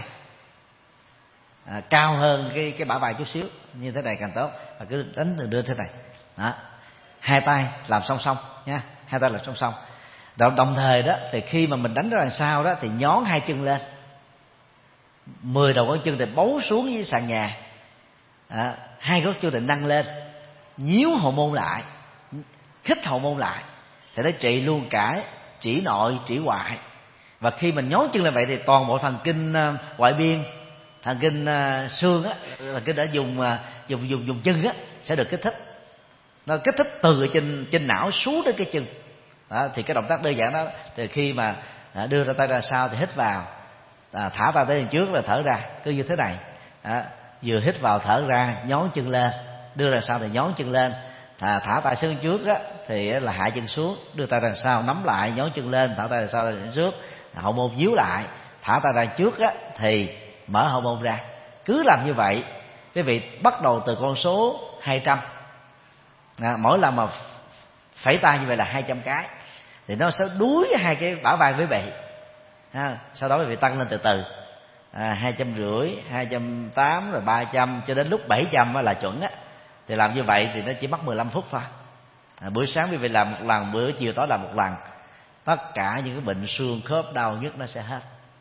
cao hơn cái bả vai chút xíu, như thế này càng tốt. Và cứ đánh từ đưa thế này đó. Hai tay làm song song nha, hai tay làm song song. Đồng thời đó thì khi mà mình đánh ra đằng sau đó thì nhón hai chân lên, 10 đầu ngón chân thì bấu xuống với sàn nhà, hai gót chân thì nâng lên, nhíu hậu môn lại, khích hậu môn lại, thì nó trị luôn cả trĩ nội trĩ ngoại. Và khi mình nhón chân lên vậy thì toàn bộ thần kinh ngoại biên, thần kinh xương á, thần kinh đã dùng chân á sẽ được kích thích. Nó kích thích từ trên não xuống đến cái chân đó. Thì cái động tác đơn giản đó, thì khi mà đưa ra tay ra sau thì hít vào, thả tay tới đằng trước rồi thở ra, cứ như thế này đó. Vừa hít vào thở ra, nhón chân lên, đưa ra sau thì nhón chân lên, thả tay xuống trước á thì là hạ chân xuống, đưa tay ra sau nắm lại, nhón chân lên, thả tay ra sau là trước, hậu môn díu lại, thả tay ra trước á thì mở hậu môn ra. Cứ làm như vậy, quý vị bắt đầu từ con số 200, mỗi lần mà phẩy tay như vậy là 200 cái, thì nó sẽ đuối hai cái bả vai với bệ ha. Sau đó quý vị tăng lên từ từ, 250, 280 rồi 300 cho đến lúc 700 là chuẩn á. Thì làm như vậy thì nó chỉ mất 15 phút thôi. Buổi sáng quý vị làm một lần, bữa chiều tối làm một lần, tất cả những cái bệnh xương khớp đau nhức nó sẽ hết.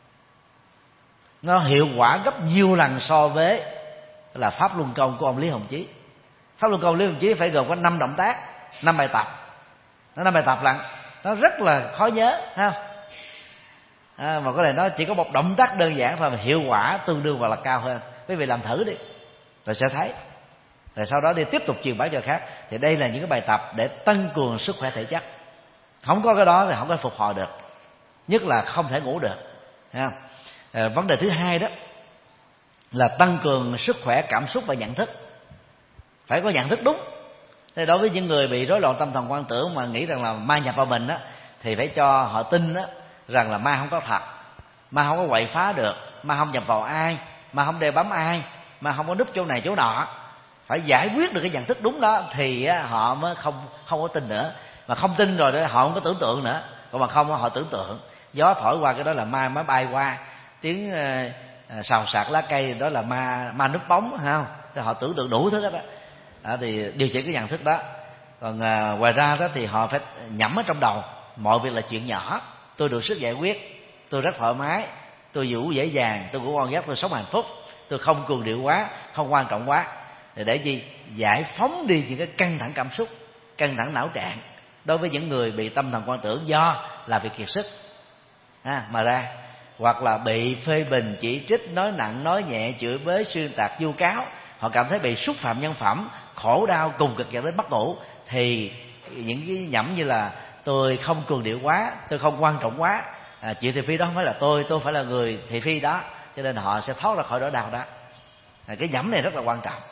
Nó hiệu quả gấp nhiều lần so với là pháp luân công của ông Lý Hồng Chí. Pháp luân công Lý Hồng Chí phải gồm có 5 động tác, 5 bài tập. Nó 5 bài tập lận, nó rất là khó nhớ ha. Mà có thể nó chỉ có một động tác đơn giản thôi mà hiệu quả tương đương hoặc là cao hơn. Quý vị làm thử đi rồi sẽ thấy, rồi sau đó đi tiếp tục truyền bá cho khác. Thì đây là những cái bài tập để tăng cường sức khỏe thể chất. Không có cái đó thì không có phục hồi được, nhất là không thể ngủ được ha. Vấn đề thứ hai đó là tăng cường sức khỏe cảm xúc và nhận thức. Phải có nhận thức đúng. Thế đối với những người bị rối loạn tâm thần quan tưởng mà nghĩ rằng là ma nhập vào mình đó, thì phải cho họ tin đó, rằng là ma không có thật, ma không có quậy phá được, ma không nhập vào ai, ma không đeo bám ai, ma không có núp chỗ này chỗ nọ. Phải giải quyết được cái nhận thức đúng đó thì họ mới không có tin nữa. Mà không tin rồi đó, họ không có tưởng tượng nữa. Còn mà không họ tưởng tượng, gió thổi qua cái đó là ma, máy bay qua, tiếng xào xạc lá cây đó là ma núp bóng, phải không? Thì họ tưởng tượng đủ thứ hết đó. Thì điều chỉnh cái nhận thức đó. Còn ngoài ra đó thì họ phải nhẩm ở trong đầu, mọi việc là chuyện nhỏ, tôi được sức giải quyết, tôi rất thoải mái, tôi ngủ dễ dàng, tôi ngủ ngon giấc, tôi sống hạnh phúc, tôi không cường điệu quá, không quan trọng quá. Để gì? Giải phóng đi những cái căng thẳng cảm xúc, căng thẳng não trạng đối với những người bị tâm thần quan tưởng do là việc kiệt sức mà ra, hoặc là bị phê bình, chỉ trích, nói nặng, nói nhẹ, chửi bới, xuyên tạc, vu cáo. Họ cảm thấy bị xúc phạm nhân phẩm, khổ đau cùng cực dẫn đến mất ngủ. Thì những cái nhẩm như là tôi không cường điệu quá, tôi không quan trọng quá, chuyện thị phi đó không phải là tôi phải là người thị phi đó, cho nên họ sẽ thoát ra khỏi nỗi đau đó. Cái nhẩm này rất là quan trọng.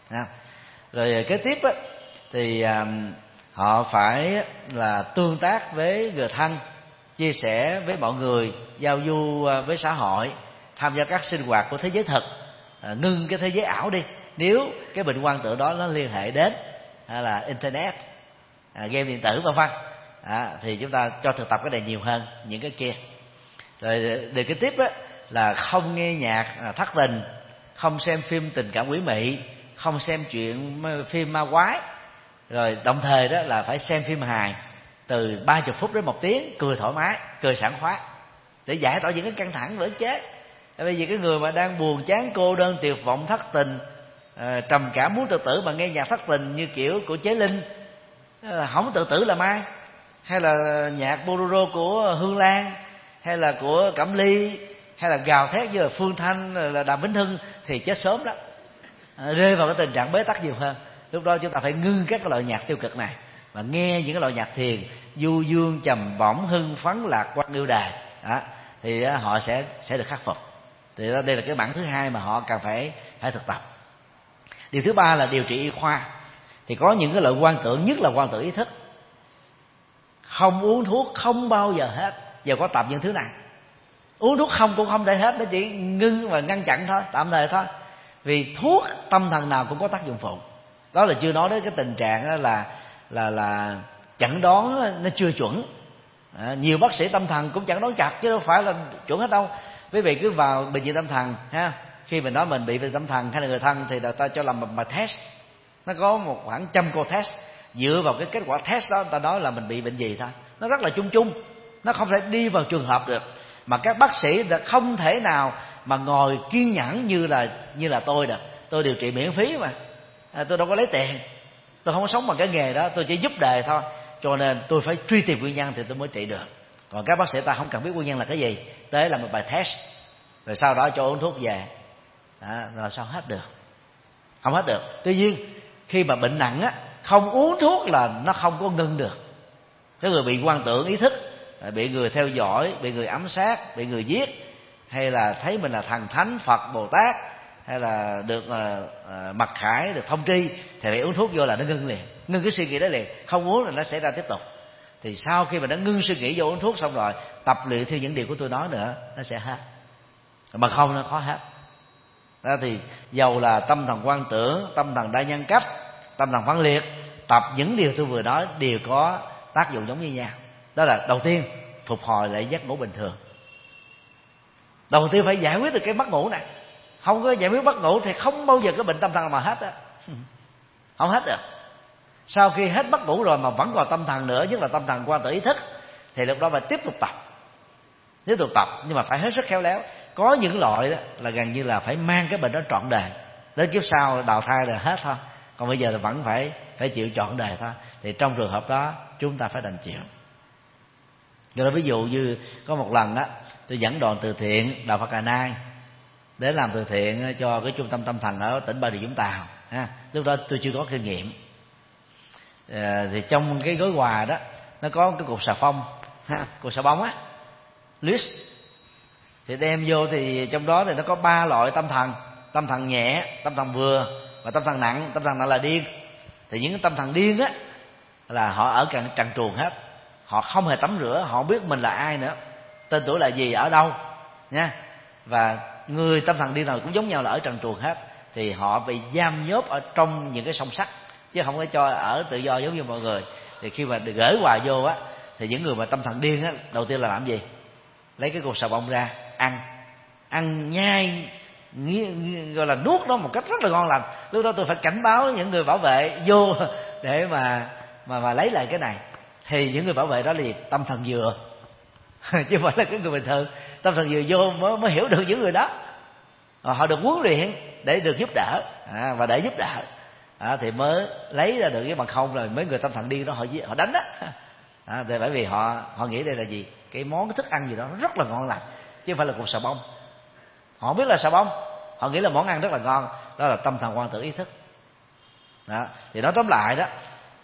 Rồi kế tiếp á, thì họ phải là tương tác với người thân, chia sẻ với mọi người, giao du với xã hội, tham gia các sinh hoạt của thế giới thực, ngưng cái thế giới ảo đi. Nếu cái bệnh hoang tưởng đó nó liên hệ đến là internet, game điện tử v.v. Thì chúng ta cho thực tập cái này nhiều hơn những cái kia. Rồi đề kế tiếp á, là không nghe nhạc thất tình, không xem phim tình cảm quỷ mị, không xem chuyện phim ma quái. Rồi đồng thời đó là phải xem phim hài từ 30 phút đến 1 tiếng, cười thoải mái, cười sảng khoái để giải tỏa những cái căng thẳng vỡ chết. Bởi vì cái người mà đang buồn chán, cô đơn, tuyệt vọng, thất tình, trầm cảm muốn tự tử mà nghe nhạc thất tình như kiểu của Chế Linh, không tự tử làm ai, hay là nhạc bolero của Hương Lan, hay là của Cẩm Ly, hay là gào thét như là Phương Thanh, là Đàm Vĩnh Hưng, thì chết sớm đó, rơi vào cái tình trạng bế tắc nhiều hơn. Lúc đó chúng ta phải ngưng các cái loại nhạc tiêu cực này và nghe những cái loại nhạc thiền du dương, trầm bổng, hưng phấn, lạc quan, yêu đời đó, thì họ sẽ được khắc phục. Thì đây là cái mảng thứ hai mà họ cần phải thực tập. Điều thứ ba là điều trị y khoa. Thì có những cái loại hoang tưởng, nhất là hoang tưởng ý thức, không uống thuốc không bao giờ hết. Giờ có tập những thứ này, uống thuốc không cũng không thể hết, nó chỉ ngưng và ngăn chặn thôi, tạm thời thôi. Vì thuốc tâm thần nào cũng có tác dụng phụ. Đó là chưa nói đến cái tình trạng đó là chẩn đoán nó chưa chuẩn. Nhiều bác sĩ tâm thần cũng chẩn đoán chặt chứ đâu phải là chuẩn hết đâu. Quý vị cứ vào bệnh viện tâm thần ha, khi mình nói mình bị bệnh tâm thần hay là người thân thì người ta cho làm một bài test, nó có khoảng 100 cô test, dựa vào cái kết quả test đó người ta nói là mình bị bệnh gì thôi. Nó rất là chung chung, nó không thể đi vào trường hợp được. Mà các bác sĩ không thể nào mà ngồi kiên nhẫn như là tôi được. Tôi điều trị miễn phí mà, tôi đâu có lấy tiền, tôi không có sống bằng cái nghề đó, tôi chỉ giúp đời thôi, cho nên tôi phải truy tìm nguyên nhân thì tôi mới trị được. Còn các bác sĩ ta không cần biết nguyên nhân là cái gì, tới là một bài test rồi sau đó cho uống thuốc về, làm sao hết được, không hết được. Tuy nhiên khi mà bệnh nặng á, không uống thuốc là nó không có ngưng được. Cái người bị hoang tưởng ý thức, bị người theo dõi, bị người ám sát, bị người giết, hay là thấy mình là thần thánh, Phật, Bồ Tát, hay là được mặc khải, được thông tri, thì phải uống thuốc vô là nó ngưng liền, ngưng cái suy nghĩ đó liền. Không uống là nó xảy ra tiếp tục. Thì sau khi mà nó ngưng suy nghĩ vô uống thuốc xong rồi, tập luyện theo những điều của tôi nói nữa, nó sẽ hết. Mà không nó khó hết. Đó thì dầu là tâm thần quan tưởng, tâm thần đa nhân cách, tâm thần phân liệt, tập những điều tôi vừa nói đều có tác dụng giống như nhau. Đó là đầu tiên phục hồi lại giấc ngủ bình thường. Đầu tiên phải giải quyết được cái mất ngủ này. Không có giải quyết mất ngủ thì không bao giờ cái bệnh tâm thần mà hết á, không hết được. Sau khi hết mất ngủ rồi mà vẫn còn tâm thần nữa, nhất là tâm thần quan tưởng ý thức, thì lúc đó phải tiếp tục tập, nhưng mà phải hết sức khéo léo. Có những loại đó là gần như là phải mang cái bệnh đó trọn đời, đến kiếp sau đào thai rồi hết thôi. Còn bây giờ là vẫn phải chịu trọn đời thôi. Thì trong trường hợp đó chúng ta phải đành chịu. Rồi ví dụ như có một lần đó, tôi dẫn đoàn từ thiện Đạo Phật Cà Nai để làm từ thiện cho cái trung tâm tâm thần ở tỉnh Bà Rịa Vũng Tàu. Lúc đó tôi chưa có kinh nghiệm. Thì trong cái gói quà đó nó có cái cục xà phòng, cục xà bông á, list. Thì đem vô thì trong đó thì nó có 3 loại tâm thần: tâm thần nhẹ, tâm thần vừa và tâm thần nặng. Tâm thần nặng là điên. Thì những tâm thần điên á là họ ở cạnh trần truồng hết, họ không hề tắm rửa, họ không biết mình là ai nữa, tên tuổi là gì, ở đâu nha. Và người tâm thần điên nào cũng giống nhau là ở trần truồng hết. Thì họ bị giam nhốt ở trong những cái song sắt, chứ không có cho ở tự do giống như mọi người. Thì khi mà được gửi quà vô á, thì những người mà tâm thần điên á, đầu tiên là làm gì? Lấy cái cục xà bông ra ăn nhai, gọi là nuốt nó một cách rất là ngon lành. Lúc đó tôi phải cảnh báo những người bảo vệ vô để mà lấy lại cái này. Thì những người bảo vệ đó là gì? Tâm thần vừa chứ không phải là cái người bình thường. Tâm thần vừa vô mới hiểu được những người đó. Họ được huấn luyện để được giúp đỡ, và để giúp đỡ thì mới lấy ra được. Cái bằng không rồi mấy người tâm thần điên đó họ đánh đó. Thì bởi vì họ nghĩ đây là gì? Cái món thức ăn gì đó rất là ngon lành, chứ không phải là cục xà bông. Họ không biết là xà bông, họ nghĩ là món ăn rất là ngon. Đó là tâm thần quan tưởng ý thức đó. Thì nói tóm lại đó,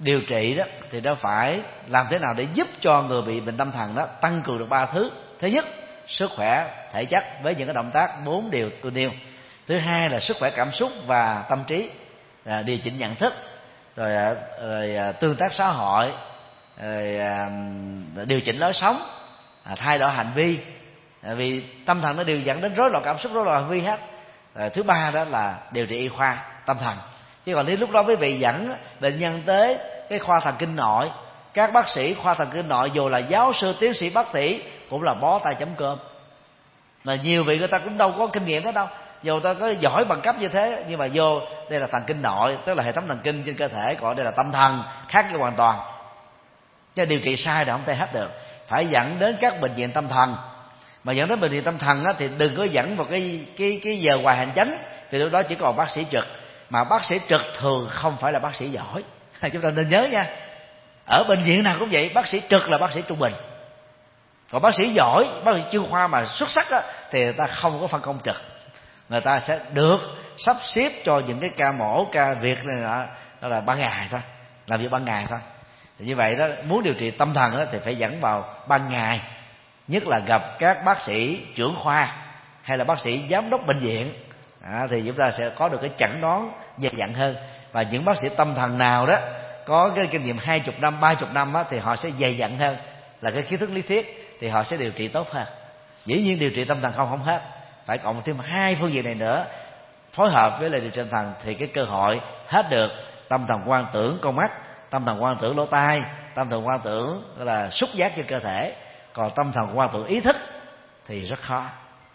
điều trị đó thì nó phải làm thế nào để giúp cho người bị bệnh tâm thần đó tăng cường được 3 thứ. Thứ nhất, sức khỏe thể chất với những cái động tác 4 điều tôi nêu. Thứ hai là sức khỏe cảm xúc và tâm trí, điều chỉnh nhận thức, rồi tương tác xã hội, rồi điều chỉnh lối sống, thay đổi hành vi. Vì tâm thần nó đều dẫn đến rối loạn cảm xúc, rối loạn hành vi hết. Rồi thứ ba đó là điều trị y khoa tâm thần. Chứ còn nếu lúc đó quý vị dẫn bệnh nhân tới cái khoa thần kinh nội, các bác sĩ khoa thần kinh nội dù là giáo sư tiến sĩ bác sĩ cũng là bó tay chấm cơm. Mà nhiều vị người ta cũng đâu có kinh nghiệm đó đâu, dù ta có giỏi bằng cấp như thế, nhưng mà vô đây là thần kinh nội, tức là hệ thống thần kinh trên cơ thể, còn đây là tâm thần, khác nhau hoàn toàn. Chứ điều trị sai là không thể hết được. Phải dẫn đến các bệnh viện tâm thần. Mà dẫn đến bệnh viện tâm thần á, thì đừng có dẫn vào cái giờ ngoài hành chánh, vì lúc đó chỉ còn bác sĩ trực. Mà bác sĩ trực thường không phải là bác sĩ giỏi. Chúng ta nên nhớ nha, ở bệnh viện nào cũng vậy, bác sĩ trực là bác sĩ trung bình. Còn bác sĩ giỏi, bác sĩ chuyên khoa mà xuất sắc á, thì người ta không có phân công trực. Người ta sẽ được sắp xếp cho những cái ca mổ, ca việc này đó là ban ngày thôi, làm việc ban ngày thôi. Thì như vậy đó, muốn điều trị tâm thần đó, thì phải dẫn vào ban ngày, nhất là gặp các bác sĩ trưởng khoa hay là bác sĩ giám đốc bệnh viện, thì chúng ta sẽ có được cái chẩn đoán dày dặn hơn. Và những bác sĩ tâm thần nào đó có cái kinh nghiệm 20 năm, 30 năm á, thì họ sẽ dày dặn hơn là cái kiến thức lý thuyết, thì họ sẽ điều trị tốt hơn. Dĩ nhiên điều trị tâm thần không hết, phải cộng thêm 2 phương diện này nữa phối hợp với lại điều trị tâm thần, thì cái cơ hội hết được tâm thần quan tưởng con mắt, tâm thần quan tưởng lỗ tai, tâm thần quan tưởng là xúc giác trên cơ thể. Còn tâm thần quan tưởng ý thức thì rất khó.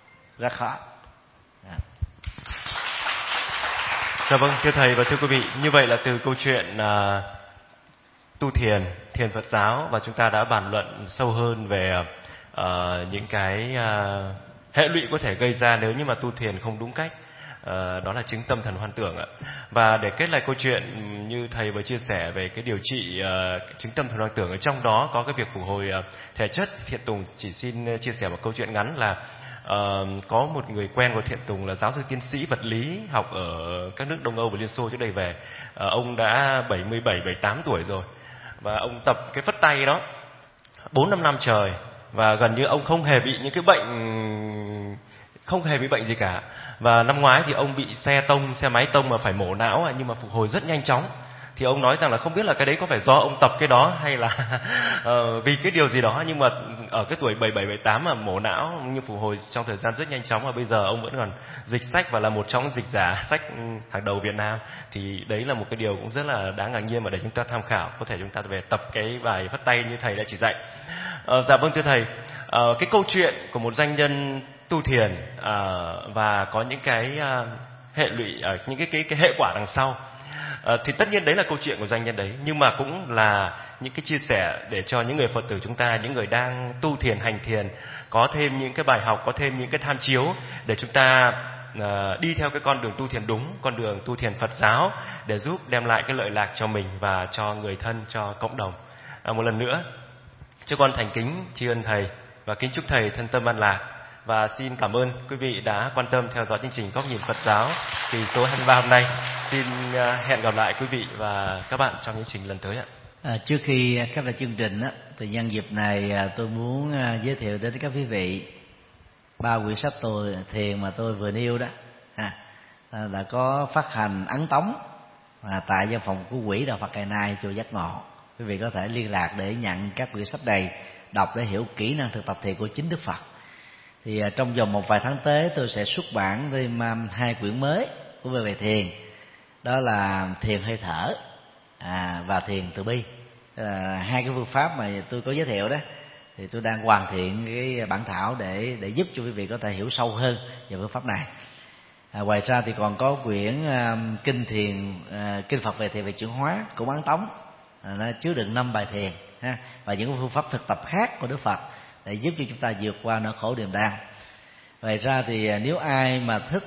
Dạ vâng, thưa thầy và thưa quý vị, như vậy là từ câu chuyện tu thiền Phật giáo, và chúng ta đã bàn luận sâu hơn về những cái hệ lụy có thể gây ra nếu như mà tu thiền không đúng cách. Đó là chứng tâm thần hoan tưởng ạ. Và để kết lại câu chuyện như thầy vừa chia sẻ về cái điều trị chứng tâm thần hoan tưởng, ở trong đó có cái việc phục hồi thể chất. Thiện Tùng chỉ xin chia sẻ một câu chuyện ngắn là có một người quen của Thiện Tùng là giáo sư tiến sĩ vật lý học ở các nước Đông Âu và Liên Xô trước đây về. Ông đã 77-78 tuổi rồi, và ông tập cái phất tay đó 4-5 năm trời, và gần như ông không hề bị những cái bệnh gì cả. Và năm ngoái thì ông bị xe máy tông mà phải mổ não, nhưng mà phục hồi rất nhanh chóng. Thì ông nói rằng là không biết là cái đấy có phải do ông tập cái đó hay là vì cái điều gì đó, nhưng mà ở cái tuổi 77-78 mà mổ não nhưng phục hồi trong thời gian rất nhanh chóng, và bây giờ ông vẫn còn dịch sách và là một trong dịch giả sách hàng đầu Việt Nam. Thì đấy là một cái điều cũng rất là đáng ngạc nhiên mà để chúng ta tham khảo, có thể chúng ta về tập cái bài phất tay như thầy đã chỉ dạy. Dạ vâng, thưa thầy, cái câu chuyện của một doanh nhân tu thiền và có những cái hệ lụy, những cái hệ quả đằng sau, thì tất nhiên đấy là câu chuyện của doanh nhân đấy, nhưng mà cũng là những cái chia sẻ để cho những người Phật tử chúng ta, những người đang tu thiền hành thiền, có thêm những cái bài học, có thêm những cái tham chiếu để chúng ta đi theo cái con đường tu thiền đúng, con đường tu thiền Phật giáo, để giúp đem lại cái lợi lạc cho mình và cho người thân, cho cộng đồng. Một lần nữa cho con thành kính tri ân thầy và kính chúc thầy thân tâm an lạc. Và xin cảm ơn quý vị đã quan tâm theo dõi chương trình Góc nhìn Phật giáo kỳ số 23 hôm nay. Xin hẹn gặp lại quý vị và các bạn trong chương trình lần tới ạ. Trước khi khép lại chương trình thì nhân dịp này tôi muốn giới thiệu đến các quý vị 3 quyển sách thiền mà tôi vừa nêu đó đã có phát hành ấn tống tại văn phòng của Quỹ Đạo Phật Ngày Nay chùa Giác Ngộ. Quý vị có thể liên lạc để nhận các quyển sách này, đọc để hiểu kỹ năng thực tập thiền của chính Đức Phật. Thì trong vòng một vài tháng tới tôi sẽ xuất bản thêm 2 quyển mới của về thiền, đó là thiền hơi thở và thiền từ bi. 2 cái phương pháp mà tôi có giới thiệu đó thì tôi đang hoàn thiện cái bản thảo để giúp cho quý vị có thể hiểu sâu hơn về phương pháp này. Ngoài ra thì còn có quyển kinh Phật về thiền về chuyển hóa của Ấn Tống, nó chứa đựng 5 bài thiền và những phương pháp thực tập khác của Đức Phật để giúp cho chúng ta vượt qua nỗi khổ niềm đau. Ngoài ra thì nếu ai mà thích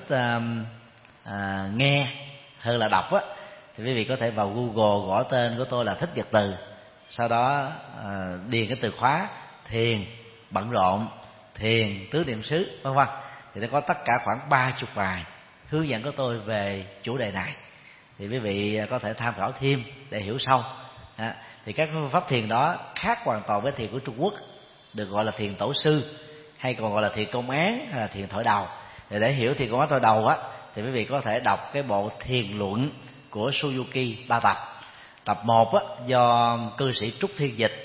nghe hơn là đọc thì quý vị có thể vào Google gõ tên của tôi là Thích Nhật Từ, sau đó điền cái từ khóa thiền bận rộn, thiền tứ niệm xứ vân vân, thì nó có tất cả khoảng 30 bài hướng dẫn của tôi về chủ đề này. Thì quý vị có thể tham khảo thêm để hiểu sâu Thì các phương pháp thiền đó khác hoàn toàn với thiền của Trung Quốc, được gọi là thiền tổ sư, hay còn gọi là thiền công án, hay là thiền thổi đầu. Thì để hiểu thiền công án thổi đầu á, thì quý vị có thể đọc cái bộ thiền luận của Suzuki 3 tập. Tập 1 á, do cư sĩ Trúc Thiên dịch,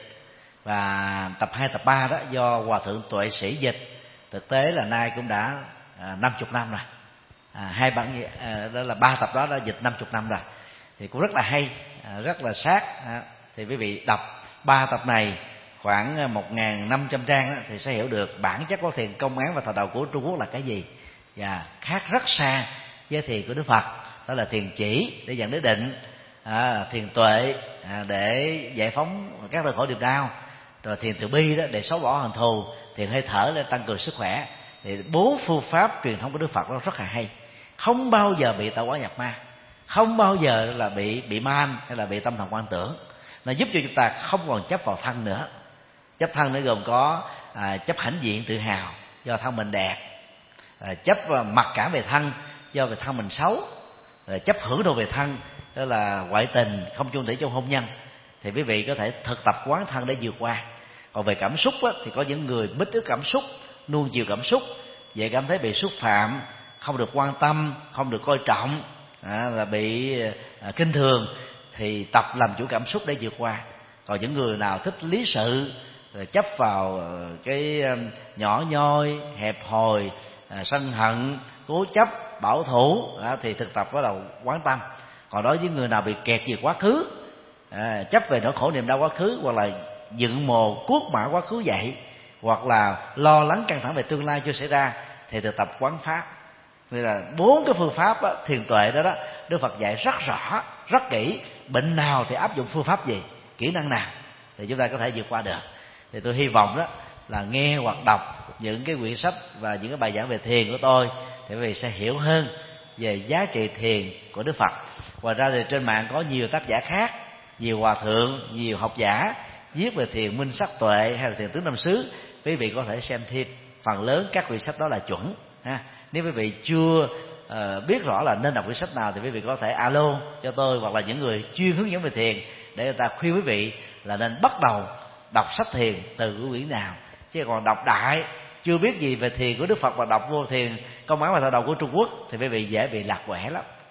và tập 2, tập 3 đó do Hòa thượng Tuệ Sĩ dịch. Thực tế là nay cũng đã 50 năm rồi. Hai bản đó là 3 tập đó đã dịch 50 năm rồi. Thì cũng rất là hay, rất là sát. Thì quý vị đọc 3 tập này khoảng 1.500 trang đó, thì sẽ hiểu được bản chất của thiền công án và thổi đầu của Trung Quốc là cái gì, và khác rất xa với thiền của Đức Phật. Đó là thiền chỉ để dẫn đến định, thiền tuệ để giải phóng các nỗi khổ niềm đau, rồi thiền từ bi đó để xóa bỏ hận thù, thiền hơi thở để tăng cường sức khỏe. Thì 4 phương pháp truyền thống của Đức Phật nó rất là hay, không bao giờ bị tạo hóa nhập ma, không bao giờ là bị man hay là bị tâm thần quan tưởng. Nó giúp cho chúng ta không còn chấp vào thân nữa. Chấp thân nó gồm có chấp hãnh diện tự hào do thân mình đẹp, chấp mặc cảm về thân do về thân mình xấu, chấp hưởng thụ về thân đó là ngoại tình, không chung thủy trong hôn nhân. Thì quý vị có thể thực tập quán thân để vượt qua. Còn về cảm xúc á, thì có những người bít ức cảm xúc, nuông chiều cảm xúc, vậy cảm thấy bị xúc phạm, không được quan tâm, không được coi trọng, là bị khinh thường, thì tập làm chủ cảm xúc để vượt qua. Còn những người nào thích lý sự, rồi chấp vào cái nhỏ nhoi, hẹp hòi, sân hận, cố chấp, bảo thủ, thì thực tập đó là quán tâm. Còn đối với người nào bị kẹt về quá khứ, chấp về nỗi khổ niềm đau quá khứ, hoặc là dựng mồ cuốc mã quá khứ dậy, hoặc là lo lắng căng thẳng về tương lai chưa xảy ra, thì thực tập quán pháp. Vì là 4 cái phương pháp đó, thiền tuệ đó, Đức Phật dạy rất rõ, rất kỹ. Bệnh nào thì áp dụng phương pháp gì, kỹ năng nào, thì chúng ta có thể vượt qua được. Thì tôi hy vọng đó là nghe hoặc đọc những cái quyển sách và những cái bài giảng về thiền của tôi, thì quý vị sẽ hiểu hơn về giá trị thiền của Đức Phật. Ngoài ra thì trên mạng có nhiều tác giả khác, nhiều hòa thượng, nhiều học giả viết về thiền minh sắc tuệ hay là thiền tứ năm xứ. Quý vị có thể xem thêm, phần lớn các quyển sách đó là chuẩn ha. Nếu quý vị chưa biết rõ là nên đọc quyển sách nào, thì quý vị có thể alo cho tôi hoặc là những người chuyên hướng dẫn về thiền, để người ta khuyên quý vị là nên bắt đầu đọc sách thiền từ cái quyển nào. Chứ còn đọc đại chưa biết gì về thiền của Đức Phật và đọc vô thiền công án và thổi đầu của Trung Quốc, thì quý vị dễ bị lạc quẻ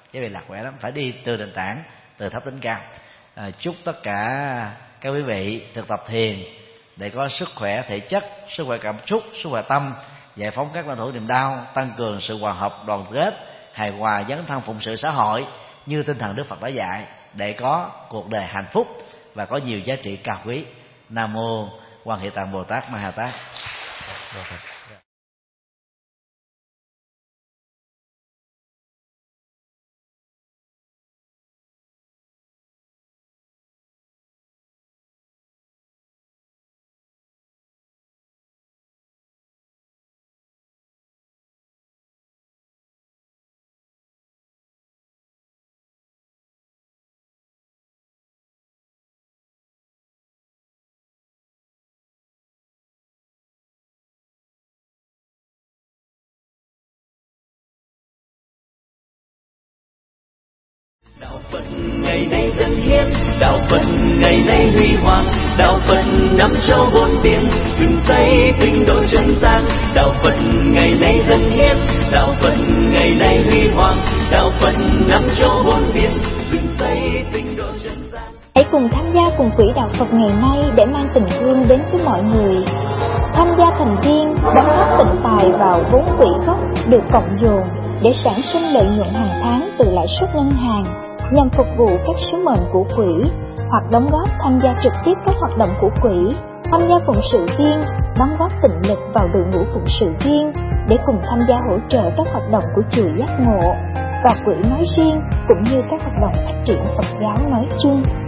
lắm. Phải đi từ nền tảng, từ thấp đến cao. Chúc tất cả các quý vị thực tập thiền để có sức khỏe thể chất, sức khỏe cảm xúc, sức khỏe tâm, giải phóng các nỗi khổ niềm đau, tăng cường sự hòa hợp, đoàn kết, hài hòa, dấn thân phụng sự xã hội như tinh thần Đức Phật đã dạy, để có cuộc đời hạnh phúc và có nhiều giá trị cao quý. Nam mô Quan Hệ Tạng Bồ Tát Ma Ha Tát. Đạo Phật ngày nay dân hiến, đạo Phật ngày nay huy hoàng, đạo Phật năm châu bốn biển, dựng xây tinh độ chân gian. Đạo Phật ngày nay dân hiến, đạo Phật ngày nay huy hoàng, đạo Phật năm châu bốn biển, dựng xây tinh độ chân gian. Hãy cùng tham gia cùng quỹ đạo Phật ngày nay để mang tình thương đến với mọi người. Tham gia thành viên, đóng góp tịnh tài vào vốn quỹ gốc được cộng dồn để sản sinh lợi nhuận hàng tháng từ lãi suất ngân hàng, nhằm phục vụ các sứ mệnh của quỹ, hoặc đóng góp tham gia trực tiếp các hoạt động của quỹ, tham gia phụng sự viên, đóng góp tịnh lực vào đội ngũ phụng sự viên để cùng tham gia hỗ trợ các hoạt động của chùa Giác Ngộ và quỹ nói riêng, cũng như các hoạt động phát triển Phật giáo nói chung.